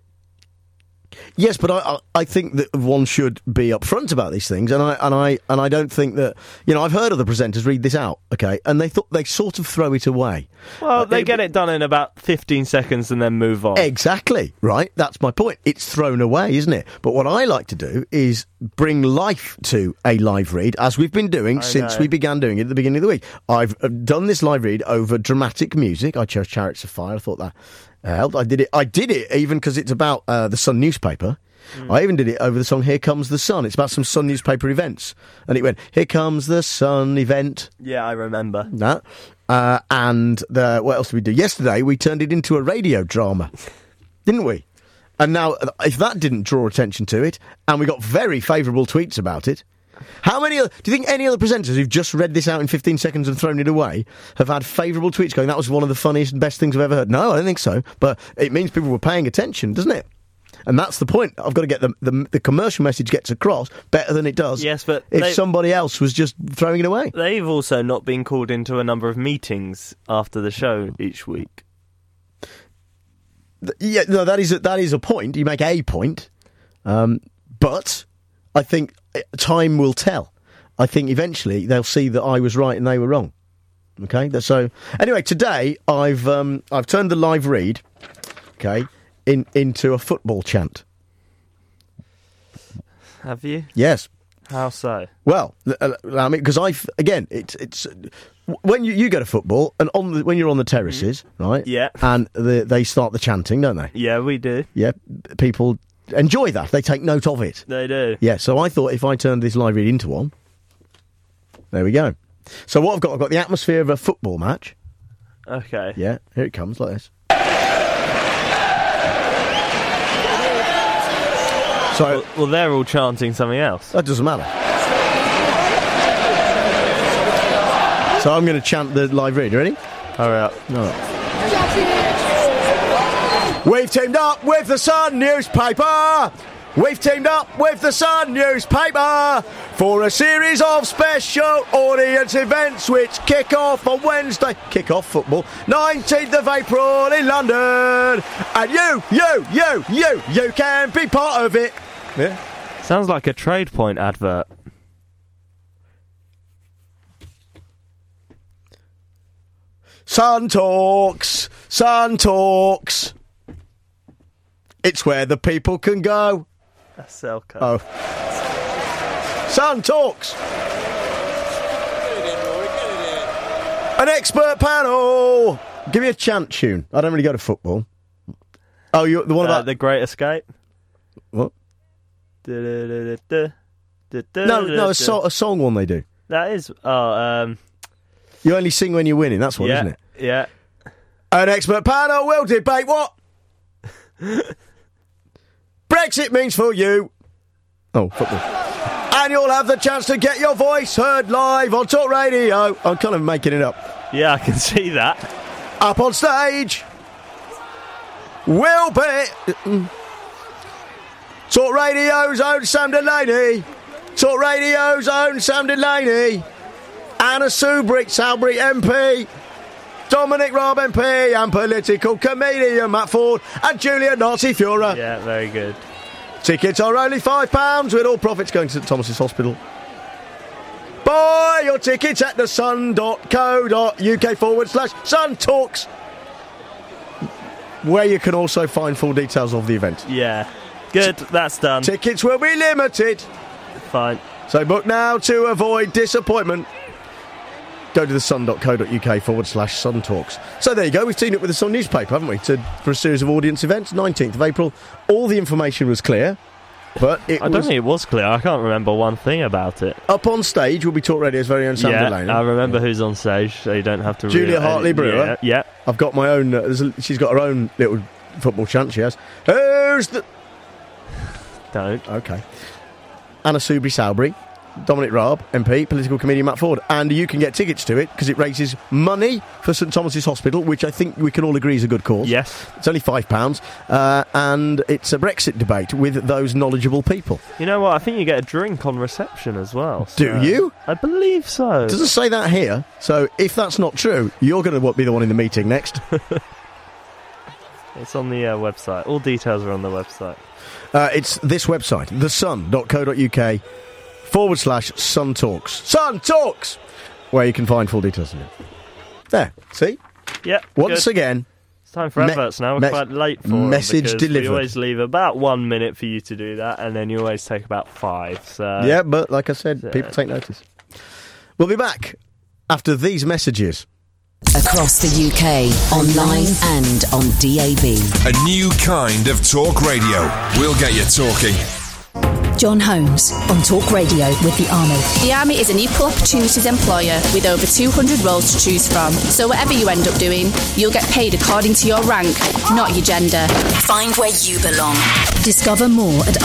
Yes, but I think that one should be upfront about these things, and I don't think that, you know, I've heard other presenters read this out, okay, and they sort of throw it away. Well, they get it done in about 15 seconds and then move on. Exactly, right? That's my point. It's thrown away, isn't it? But what I like to do is bring life to a live read, as we've been doing since we began doing it at the beginning of the week. I've done this live read over dramatic music. I chose Chariots of Fire. I thought that I did it even because it's about the Sun newspaper. I even did it over the song Here Comes the Sun. It's about some Sun newspaper events. And it went, Here Comes the Sun event. Yeah, I remember. That. And what else did we do? Yesterday, we turned it into a radio drama. Didn't we? And now, if that didn't draw attention to it, and we got very favourable tweets about it, how many do you think any other presenters who've just read this out in 15 seconds and thrown it away have had favourable tweets going, that was one of the funniest and best things I've ever heard? No, I don't think so. But it means people were paying attention, doesn't it? And that's the point. I've got to get the commercial message gets across better than it does. Yes, but if somebody else was just throwing it away. They've also not been called into a number of meetings after the show each week. Yeah, no, that is a point. You make a point, but I think time will tell. I think eventually they'll see that I was right and they were wrong. Okay, so anyway, today I've turned the live read, okay, into a football chant. Have you? Yes. How so? Well, I mean, because it's when you go to football and when you're on the terraces, right? Yeah. And they start the chanting, don't they? Yeah, we do. Yeah, people enjoy that. They take note of it. They do. Yeah. So I thought if I turned this live read into one, there we go. So what I've got the atmosphere of a football match. Okay. Yeah. Here it comes, like this. So, well, they're all chanting something else. That doesn't matter. So I'm going to chant the live read. Ready? Hurry up. All right. We've teamed up with the Sun newspaper. We've teamed up with the Sun newspaper for a series of special audience events which kick off on Wednesday. Kick off football, 19th of April in London. And you can be part of it. Yeah. Sounds like a Trade Point advert. Sun Talks. It's where the people can go. That's Selco. Oh. Sun Talks. An expert panel. Give me a chant tune. I don't really go to football. Oh, you the one about The Great Escape? What? No, a song one they do. That is. You only sing when you're winning. That's what, isn't it? Yeah. An expert panel will debate what Brexit means for you. Oh, football. And you'll have the chance to get your voice heard live on Talk Radio. I'm kind of making it up. Yeah, I can see that. Up on stage will be Talk Radio's own Sam Delaney. Talk Radio's own Sam Delaney. Anna Soubry MP. Dominic Raab MP and political comedian Matt Ford and Julia Nazi-Fuhrer. Yeah, very good. Tickets are only £5 with all profits going to St Thomas's Hospital. Buy your tickets at thesun.co.uk/Sun Talks, where you can also find full details of the event. Yeah. Good, that's done. Tickets will be limited. Fine. So book now to avoid disappointment. Go to thesun.co.uk/Sun Talks. So there you go, we've teamed up with the Sun newspaper, haven't we, for a series of audience events, 19th of April. All the information was clear, but I don't think it was clear. I can't remember one thing about it. Up on stage will be Talk Radio's very own Sam Delaney. I remember who's on stage, so you don't have to... Julia Hartley-Brewer. Yeah. I've got my own... she's got her own little football chant, she has. Who's the... Don't. Okay. Anna Soubry. Dominic Raab, MP, political comedian Matt Ford. And you can get tickets to it because it raises money for St Thomas's Hospital, which I think we can all agree is a good cause. Yes. It's only £5. And it's a Brexit debate with those knowledgeable people. You know what? I think you get a drink on reception as well. So do you? I believe so. It doesn't say that here. So if that's not true, you're going to be the one in the meeting next. It's on the website. All details are on the website. It's this website, thesun.co.uk/Sun Talks. Sun Talks! Where you can find full details of it. There, see? Yeah. Once again. It's time for adverts now. We're quite late for them message delivered. We always leave about 1 minute for you to do that, and then you always take about 5. So. Yeah, but like I said, people take notice. We'll be back after these messages. Across the UK, online and on DAB. A new kind of talk radio. We'll get you talking. John Holmes on Talk Radio with the Army. The Army is an equal opportunities employer with over 200 roles to choose from. So whatever you end up doing, you'll get paid according to your rank, not your gender. Find where you belong. Discover more at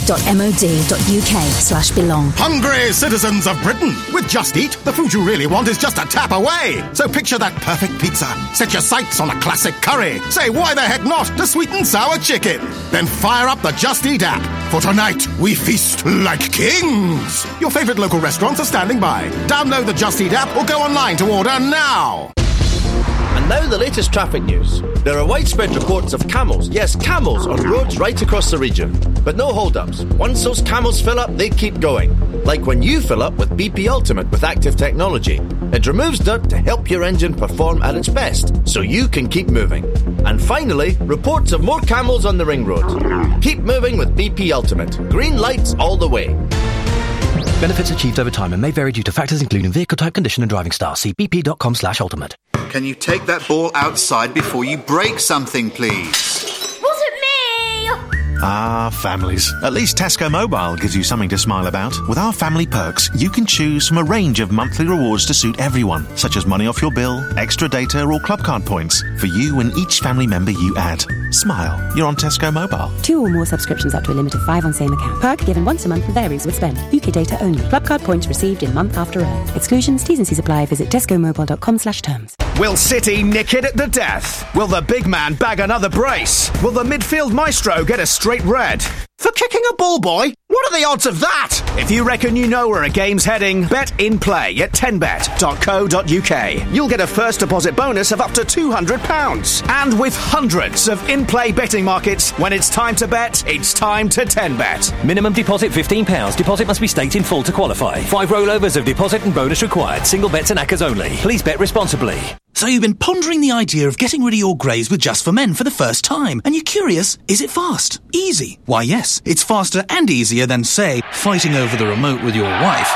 army.mod.uk/belong. Hungry citizens of Britain! With Just Eat, the food you really want is just a tap away. So picture that perfect pizza. Set your sights on a classic curry. Say, why the heck not to sweet and sour chicken? Then fire up the Just Eat app. For tonight, we feast like kings. Your favourite local restaurants are standing by. Download the Just Eat app or go online to order now. And now the latest traffic news. There are widespread reports of camels, yes, camels, on roads right across the region. But no hold-ups. Once those camels fill up, they keep going. Like when you fill up with BP Ultimate with active technology. It removes dirt to help your engine perform at its best, so you can keep moving. And finally, reports of more camels on the ring road. Keep moving with BP Ultimate. Green lights all the way. Benefits achieved over time and may vary due to factors including vehicle type, condition and driving style. See bp.com/ultimate. Can you take that ball outside before you break something, please? Wasn't me! Ah, families. At least Tesco Mobile gives you something to smile about. With our family perks, you can choose from a range of monthly rewards to suit everyone, such as money off your bill, extra data or club card points, for you and each family member you add. Smile. You're on Tesco Mobile. 2 or more subscriptions up to a limit of 5 on same account. Perk given once a month and varies with spend. UK data only. Club card points received in month after earn. Exclusions, T's and C's apply. Visit tescomobile.com/terms. Will City nick it at the death? Will the big man bag another brace? Will the midfield maestro get a straight red? For kicking a ball boy? What are the odds of that? If you reckon you know where a game's heading, bet in play at 10bet.co.uk. You'll get a first deposit bonus of up to £200. And with hundreds of in-play betting markets, when it's time to bet, it's time to 10bet. Minimum deposit £15. Deposit must be staked in full to qualify. 5 rollovers of deposit and bonus required. Single bets and ACCAs only. Please bet responsibly. So you've been pondering the idea of getting rid of your greys with Just for Men for the first time, and you're curious, is it fast? Easy? Why yes, it's faster and easier than, say, fighting over the remote with your wife.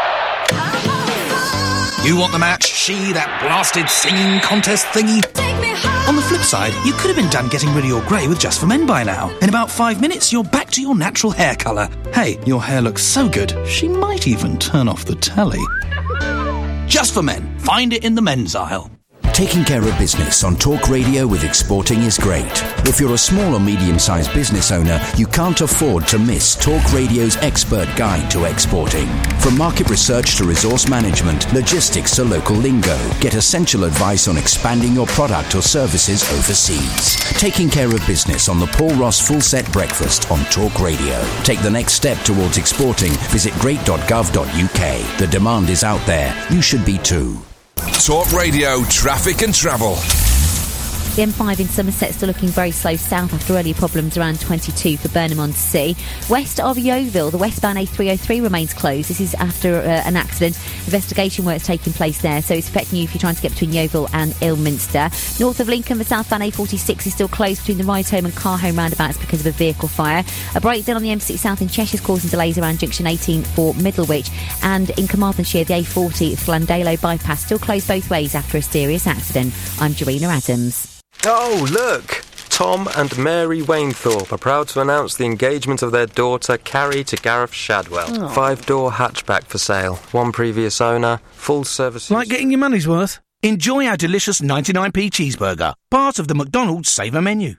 You want the match? She, that blasted singing contest thingy? On the flip side, you could have been done getting rid of your grey with Just for Men by now. In about 5 minutes, you're back to your natural hair colour. Hey, your hair looks so good, she might even turn off the telly. Just for Men. Find it in the men's aisle. Taking care of business on Talk Radio with exporting is great. If you're a small or medium-sized business owner, you can't afford to miss Talk Radio's expert guide to exporting. From market research to resource management, logistics to local lingo, get essential advice on expanding your product or services overseas. Taking care of business on the Paul Ross Full Set Breakfast on Talk Radio. Take the next step towards exporting. Visit great.gov.uk. The demand is out there. You should be too. Talk Radio, traffic and travel. The M5 in Somerset still looking very slow south after earlier problems around 22 for Burnham-on-Sea. West of Yeovil, the westbound A303 remains closed. This is after an accident. Investigation work's taking place there, so it's affecting you if you're trying to get between Yeovil and Ilminster. North of Lincoln, the southbound A46 is still closed between the Ride Home and Car Home roundabouts because of a vehicle fire. A breakdown on the M6 South in Cheshire is causing delays around junction 18 for Middlewich. And in Carmarthenshire, the A40 Llandalo bypass still closed both ways after a serious accident. I'm Jarena Adams. Oh, look! Tom and Mary Wainthorpe are proud to announce the engagement of their daughter, Carrie, to Gareth Shadwell. Oh. 5-door hatchback for sale. One previous owner, full service... Like getting your money's worth? Enjoy our delicious 99p cheeseburger, part of the McDonald's Saver menu.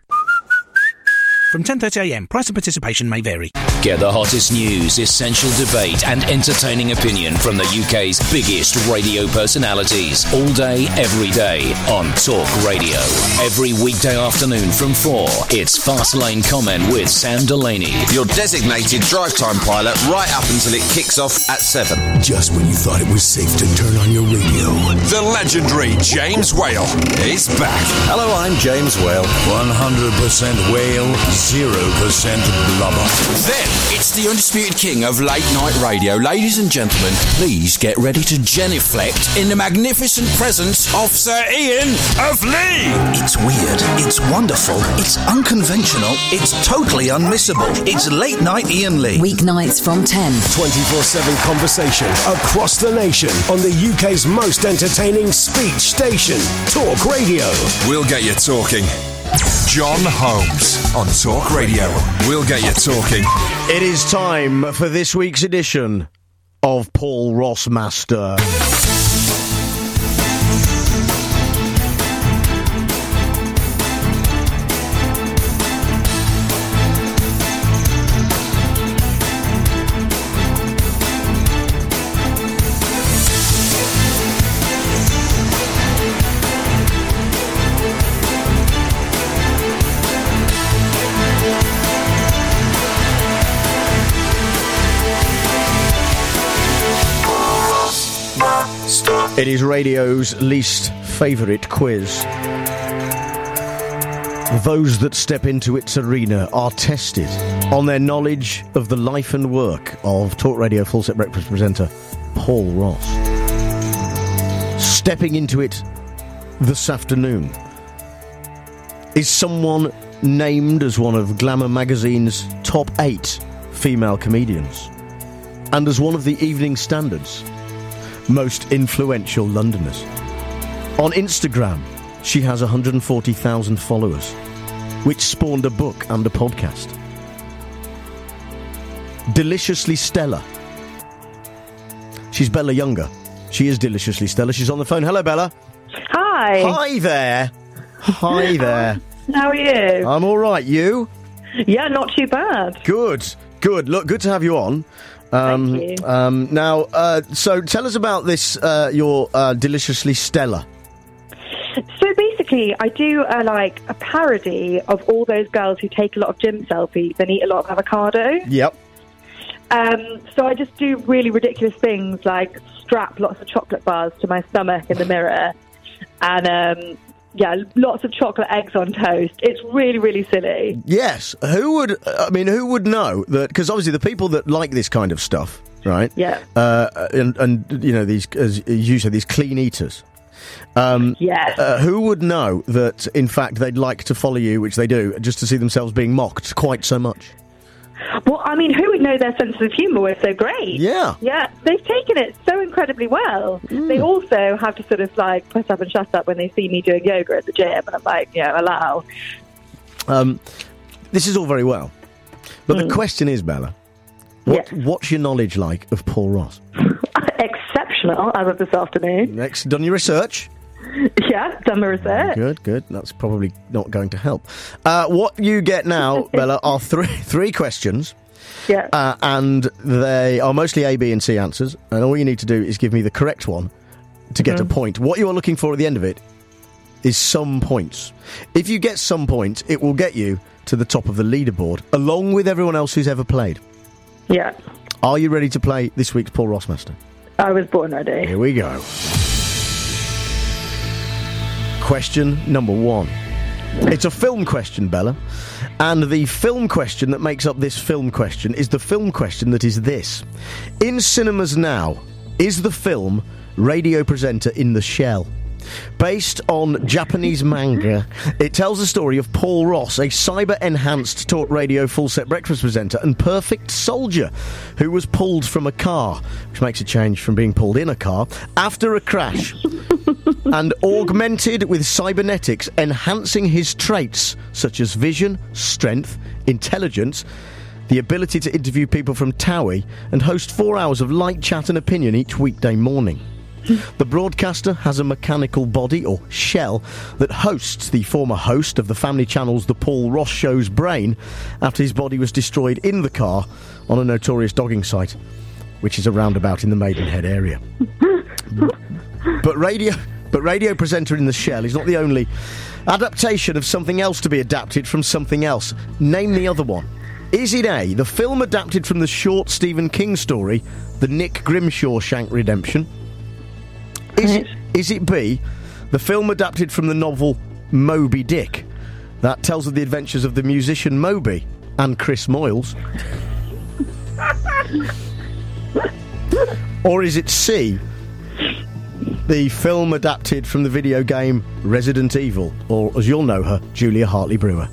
From 10:30am, price and participation may vary. Get the hottest news, essential debate and entertaining opinion from the UK's biggest radio personalities. All day, every day on Talk Radio. Every weekday afternoon from 4, it's Fast Lane Comment with Sam Delaney. Your designated drive time pilot right up until it kicks off at 7. Just when you thought it was safe to turn on your radio. The legendary James Whale is back. Hello, I'm James Whale. 100% whale, 0% blubber. Then, it's the undisputed king of late night radio. Ladies and gentlemen, please get ready to genuflect in the magnificent presence of Sir Ian of Lee. It's weird, it's wonderful, it's unconventional, it's totally unmissable. It's Late Night Ian Lee. Weeknights from 10. 24/7 conversation across the nation on the UK's most entertaining speech station, Talk Radio. We'll get you talking. John Holmes on Talk Radio. We'll get you talking. It is time for this week's edition of Paul Rossmaster. It is radio's least favourite quiz. Those that step into its arena are tested on their knowledge of the life and work of Talk Radio Full Set Breakfast presenter Paul Ross. Stepping into it this afternoon is someone named as one of Glamour magazine's top 8 female comedians, and as one of the Evening Standard's most influential Londoners. On Instagram, she has 140,000 followers, which spawned a book and a podcast. Deliciously Stella. She's Bella Younger. She is Deliciously Stella. She's on the phone. Hello, Bella. Hi. Hi there. Hi there. How are you? I'm all right. You? Yeah, not too bad. Good. Look, good to have you on. Thank you. Now, so tell us about this, your Deliciously Stella. So basically, I do a parody of all those girls who take a lot of gym selfies and eat a lot of avocado. Yep. So I just do really ridiculous things like strap lots of chocolate bars to my stomach in the mirror and, lots of chocolate eggs on toast. It's really, really silly. Yes. Who would know that? Because obviously the people that like this kind of stuff, right? Yeah. And you know, these, as you say, these clean eaters. Who would know that, in fact, they'd like to follow you, which they do, just to see themselves being mocked quite so much? Well, I mean, who would know their sense of humour was so great? Yeah. Yeah, they've taken it so incredibly well. They also have to sort of, put up and shut up when they see me doing yoga at the gym, and I'm like, allow. This is all very well. But the question is, Bella, what's your knowledge like of Paul Ross? Exceptional, as of this afternoon. Next, done your research? Yeah, done my research. Good. That's probably not going to help. What you get now, Bella, are three questions. Yeah. And they are mostly A, B and C answers. And all you need to do is give me the correct one to get a point. What you are looking for at the end of it is some points. If you get some points, it will get you to the top of the leaderboard, along with everyone else who's ever played. Yeah. Are you ready to play this week's Paul Rossmaster? I was born ready. Here we go. Question number 1. It's a film question, Bella. And the film question that makes up this film question is the film question that is this. In cinemas now, is the film Radio Presenter in the Shell? Based on Japanese manga, it tells the story of Paul Ross, a cyber-enhanced Talk Radio Full Set Breakfast presenter and perfect soldier who was pulled from a car, which makes a change from being pulled in a car, after a crash, and augmented with cybernetics, enhancing his traits such as vision, strength, intelligence, the ability to interview people from Towie, and host 4 hours of light chat and opinion each weekday morning. The broadcaster has a mechanical body, or shell, that hosts the former host of the family channel's The Paul Ross Show's brain after his body was destroyed in the car on a notorious dogging site, which is a roundabout in the Maidenhead area. But Radio Presenter in the Shell is not the only adaptation of something else to be adapted from something else. Name the other one. Is it A, the film adapted from the short Stephen King story, The Nick Grimshaw Shank Redemption? Is it B, the film adapted from the novel Moby Dick? that tells of the adventures of the musician Moby and Chris Moyles? Or is it C, the film adapted from the video game Resident Evil, or as you'll know her, Julia Hartley-Brewer?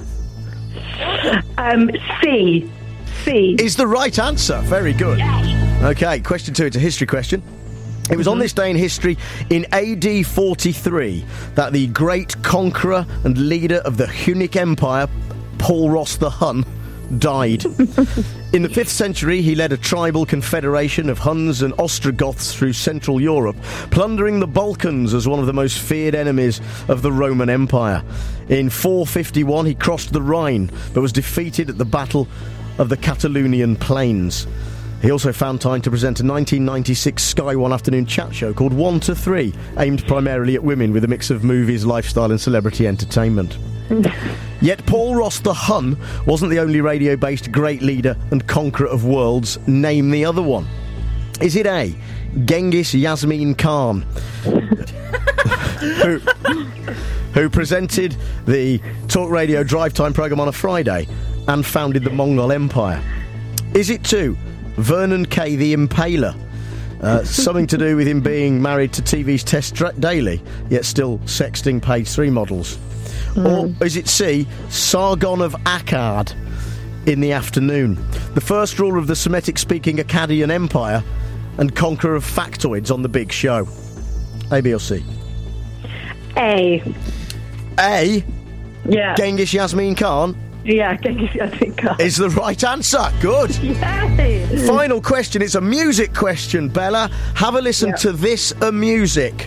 C. Is the right answer. Very good. Yes. Okay, question 2. It's a history question. It was on this day in history in AD 43 that the great conqueror and leader of the Hunnic Empire, Paul Ross the Hun, died. In the 5th century, he led a tribal confederation of Huns and Ostrogoths through Central Europe, plundering the Balkans as one of the most feared enemies of the Roman Empire. In 451, he crossed the Rhine, but was defeated at the Battle of the Catalonian Plains. He also found time to present a 1996 Sky One afternoon chat show called 1 to 3, aimed primarily at women with a mix of movies, lifestyle and celebrity entertainment. Yet Paul Ross the Hun wasn't the only radio-based great leader and conqueror of worlds. Name the other one. Is it A, Genghis Yasmin Khan, who presented the talk radio drive time programme on a Friday and founded the Mongol Empire? Is it 2, Vernon Kay the Impaler, something to do with him being married to TV's Tess Daly, yet still sexting Page 3 models? Or is it C, Sargon of Akkad in the afternoon, the first ruler of the Semitic-speaking Akkadian Empire and conqueror of factoids on The Big Show? A, B or C? A. A? Yeah. Genghis Yasmin Khan? Yeah, Genghis Yasmin Khan. Is the right answer. Good. Yay. Final question. It's a music question, Bella. Have a listen to this music.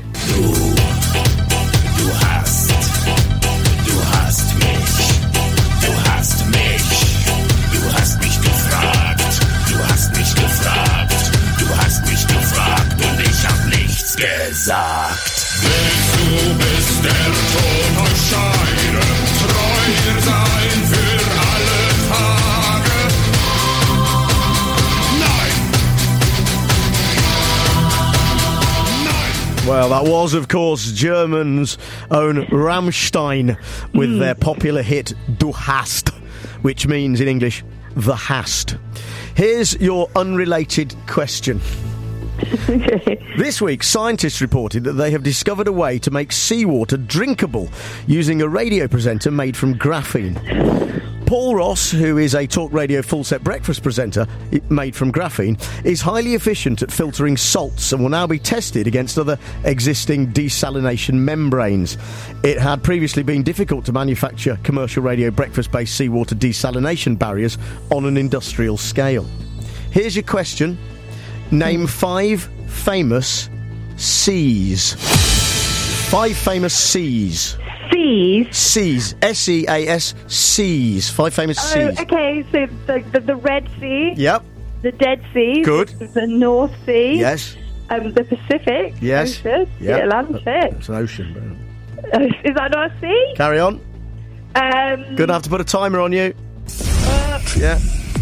Gesagt. Du bist der Tonscheide, treu sein für alle Tage. Nein! Well, that was, of course, Germany's own Rammstein with their popular hit Du hast, which means in English, the hast. Here's your unrelated question. Okay. This week, scientists reported that they have discovered a way to make seawater drinkable using a radio presenter made from graphene. Paul Ross, who is a talk radio full set breakfast presenter made from graphene, is highly efficient at filtering salts and will now be tested against other existing desalination membranes. It had previously been difficult to manufacture commercial radio breakfast-based seawater desalination barriers on an industrial scale. Here's your question. Name 5 famous seas. 5 famous seas. Seas? Seas. S-E-A-S. Seas. 5 famous seas. Okay, so the Red Sea. Yep. The Dead Sea. Good. The North Sea. Yes. The Pacific. Yes. Ocean, Yep. The Atlantic. It's an ocean. Is that not a sea? Carry on. Gonna have to put a timer on you. Yeah.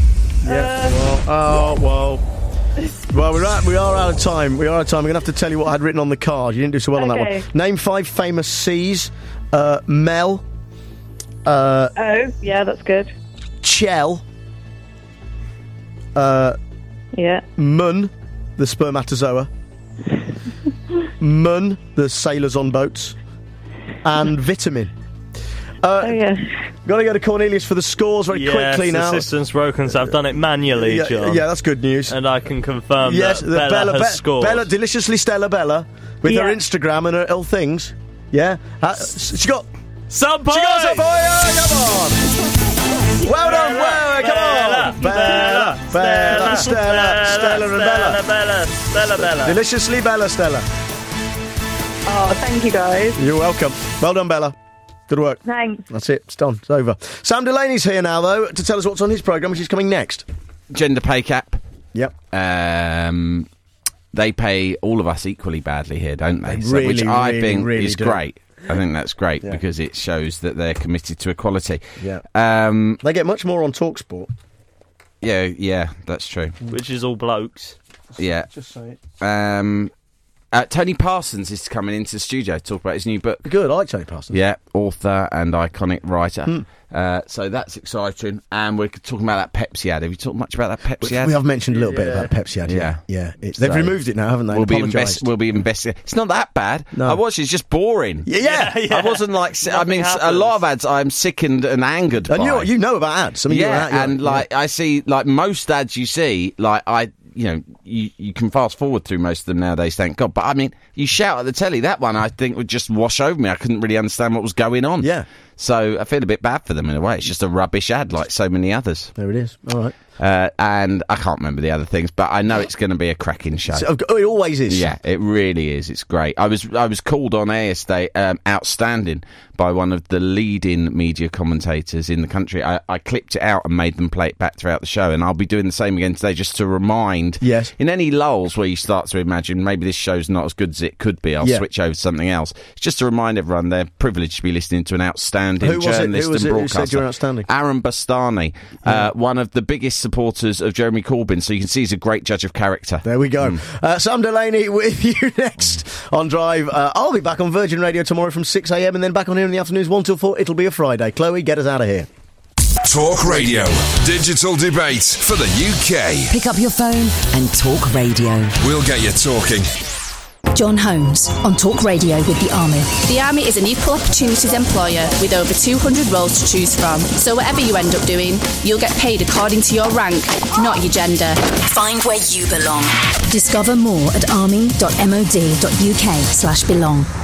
Well, we are out of time. We are out of time. We're going to have to tell you what I had written on the card. You didn't do so well on that one. Name 5 famous seas. Mel. Yeah, that's good. Chell. Yeah. Mun, the spermatozoa. Mun, the sailors on boats. And vitamin. Got to go to Cornelius for the scores very quickly now. Yes, the system's broken, so I've done it manually, John. Yeah, that's good news. And I can confirm that Bella has scored. Bella, deliciously Stella Bella, with her Instagram and her ill things. Yeah? She got... Some points! She got some points! Come on! Well done, come on! Bella, Stella and Bella. Deliciously Bella, Stella. Oh, thank you, guys. You're welcome. Well done, Bella. Good work. Thanks. That's it. It's done. It's over. Sam Delaney's here now, though, to tell us what's on his programme, which is coming next. Gender pay cap. Yep. They pay all of us equally badly here, don't they? Which I think is do. great. I think that's great because it shows that they're committed to equality. Yeah. They get much more on TalkSport. Yeah, that's true. Which is all blokes. Yeah. Just say it. Tony Parsons is coming into the studio to talk about his new book. Good, I like Tony Parsons. Yeah, author and iconic writer. So that's exciting. And we're talking about that Pepsi ad. Have you talked much about that Pepsi ad? We have mentioned a little bit about Pepsi ad. Yeah. They've removed it now, haven't they? We'll be investigating. It's not that bad. No. I watched it. It's just boring. Yeah. I wasn't like... I mean, a lot of ads I'm sickened and angered by. And you know about ads. I mean, I see, like, most ads you see, like, you can fast forward through most of them nowadays, thank God. But, I mean, you shout at the telly. That one, I think, would just wash over me. I couldn't really understand what was going on. Yeah. So I feel a bit bad for them in a way. It's just a rubbish ad like so many others. There it is. All right. And I can't remember the other things, but I know it's going to be a cracking show. It always is. Yeah, it really is. It's great. I was called on air yesterday, outstanding, by one of the leading media commentators in the country. I clipped it out and made them play it back throughout the show, and I'll be doing the same again today, just to remind. Yes. In any lulls where you start to imagine maybe this show's not as good as it could be, I'll switch over to something else. It's just to remind everyone they're privileged to be listening to an outstanding journalist and broadcaster. Who said you're outstanding? Aaron Bastani, one of the biggest supporters of Jeremy Corbyn, so you can see he's a great judge of character. There we go. Sam Delaney with you next on Drive. I'll be back on Virgin Radio tomorrow from 6 a.m. and then back on here in the afternoons 1 till 4. It'll be a Friday. Chloe, get us out of here. Talk Radio. Digital debate for the UK. Pick up your phone and talk radio. We'll get you talking. John Holmes on Talk Radio with the Army. The Army is an equal opportunities employer with over 200 roles to choose from. So whatever you end up doing, you'll get paid according to your rank, not your gender. Find where you belong. Discover more at army.mod.uk/belong.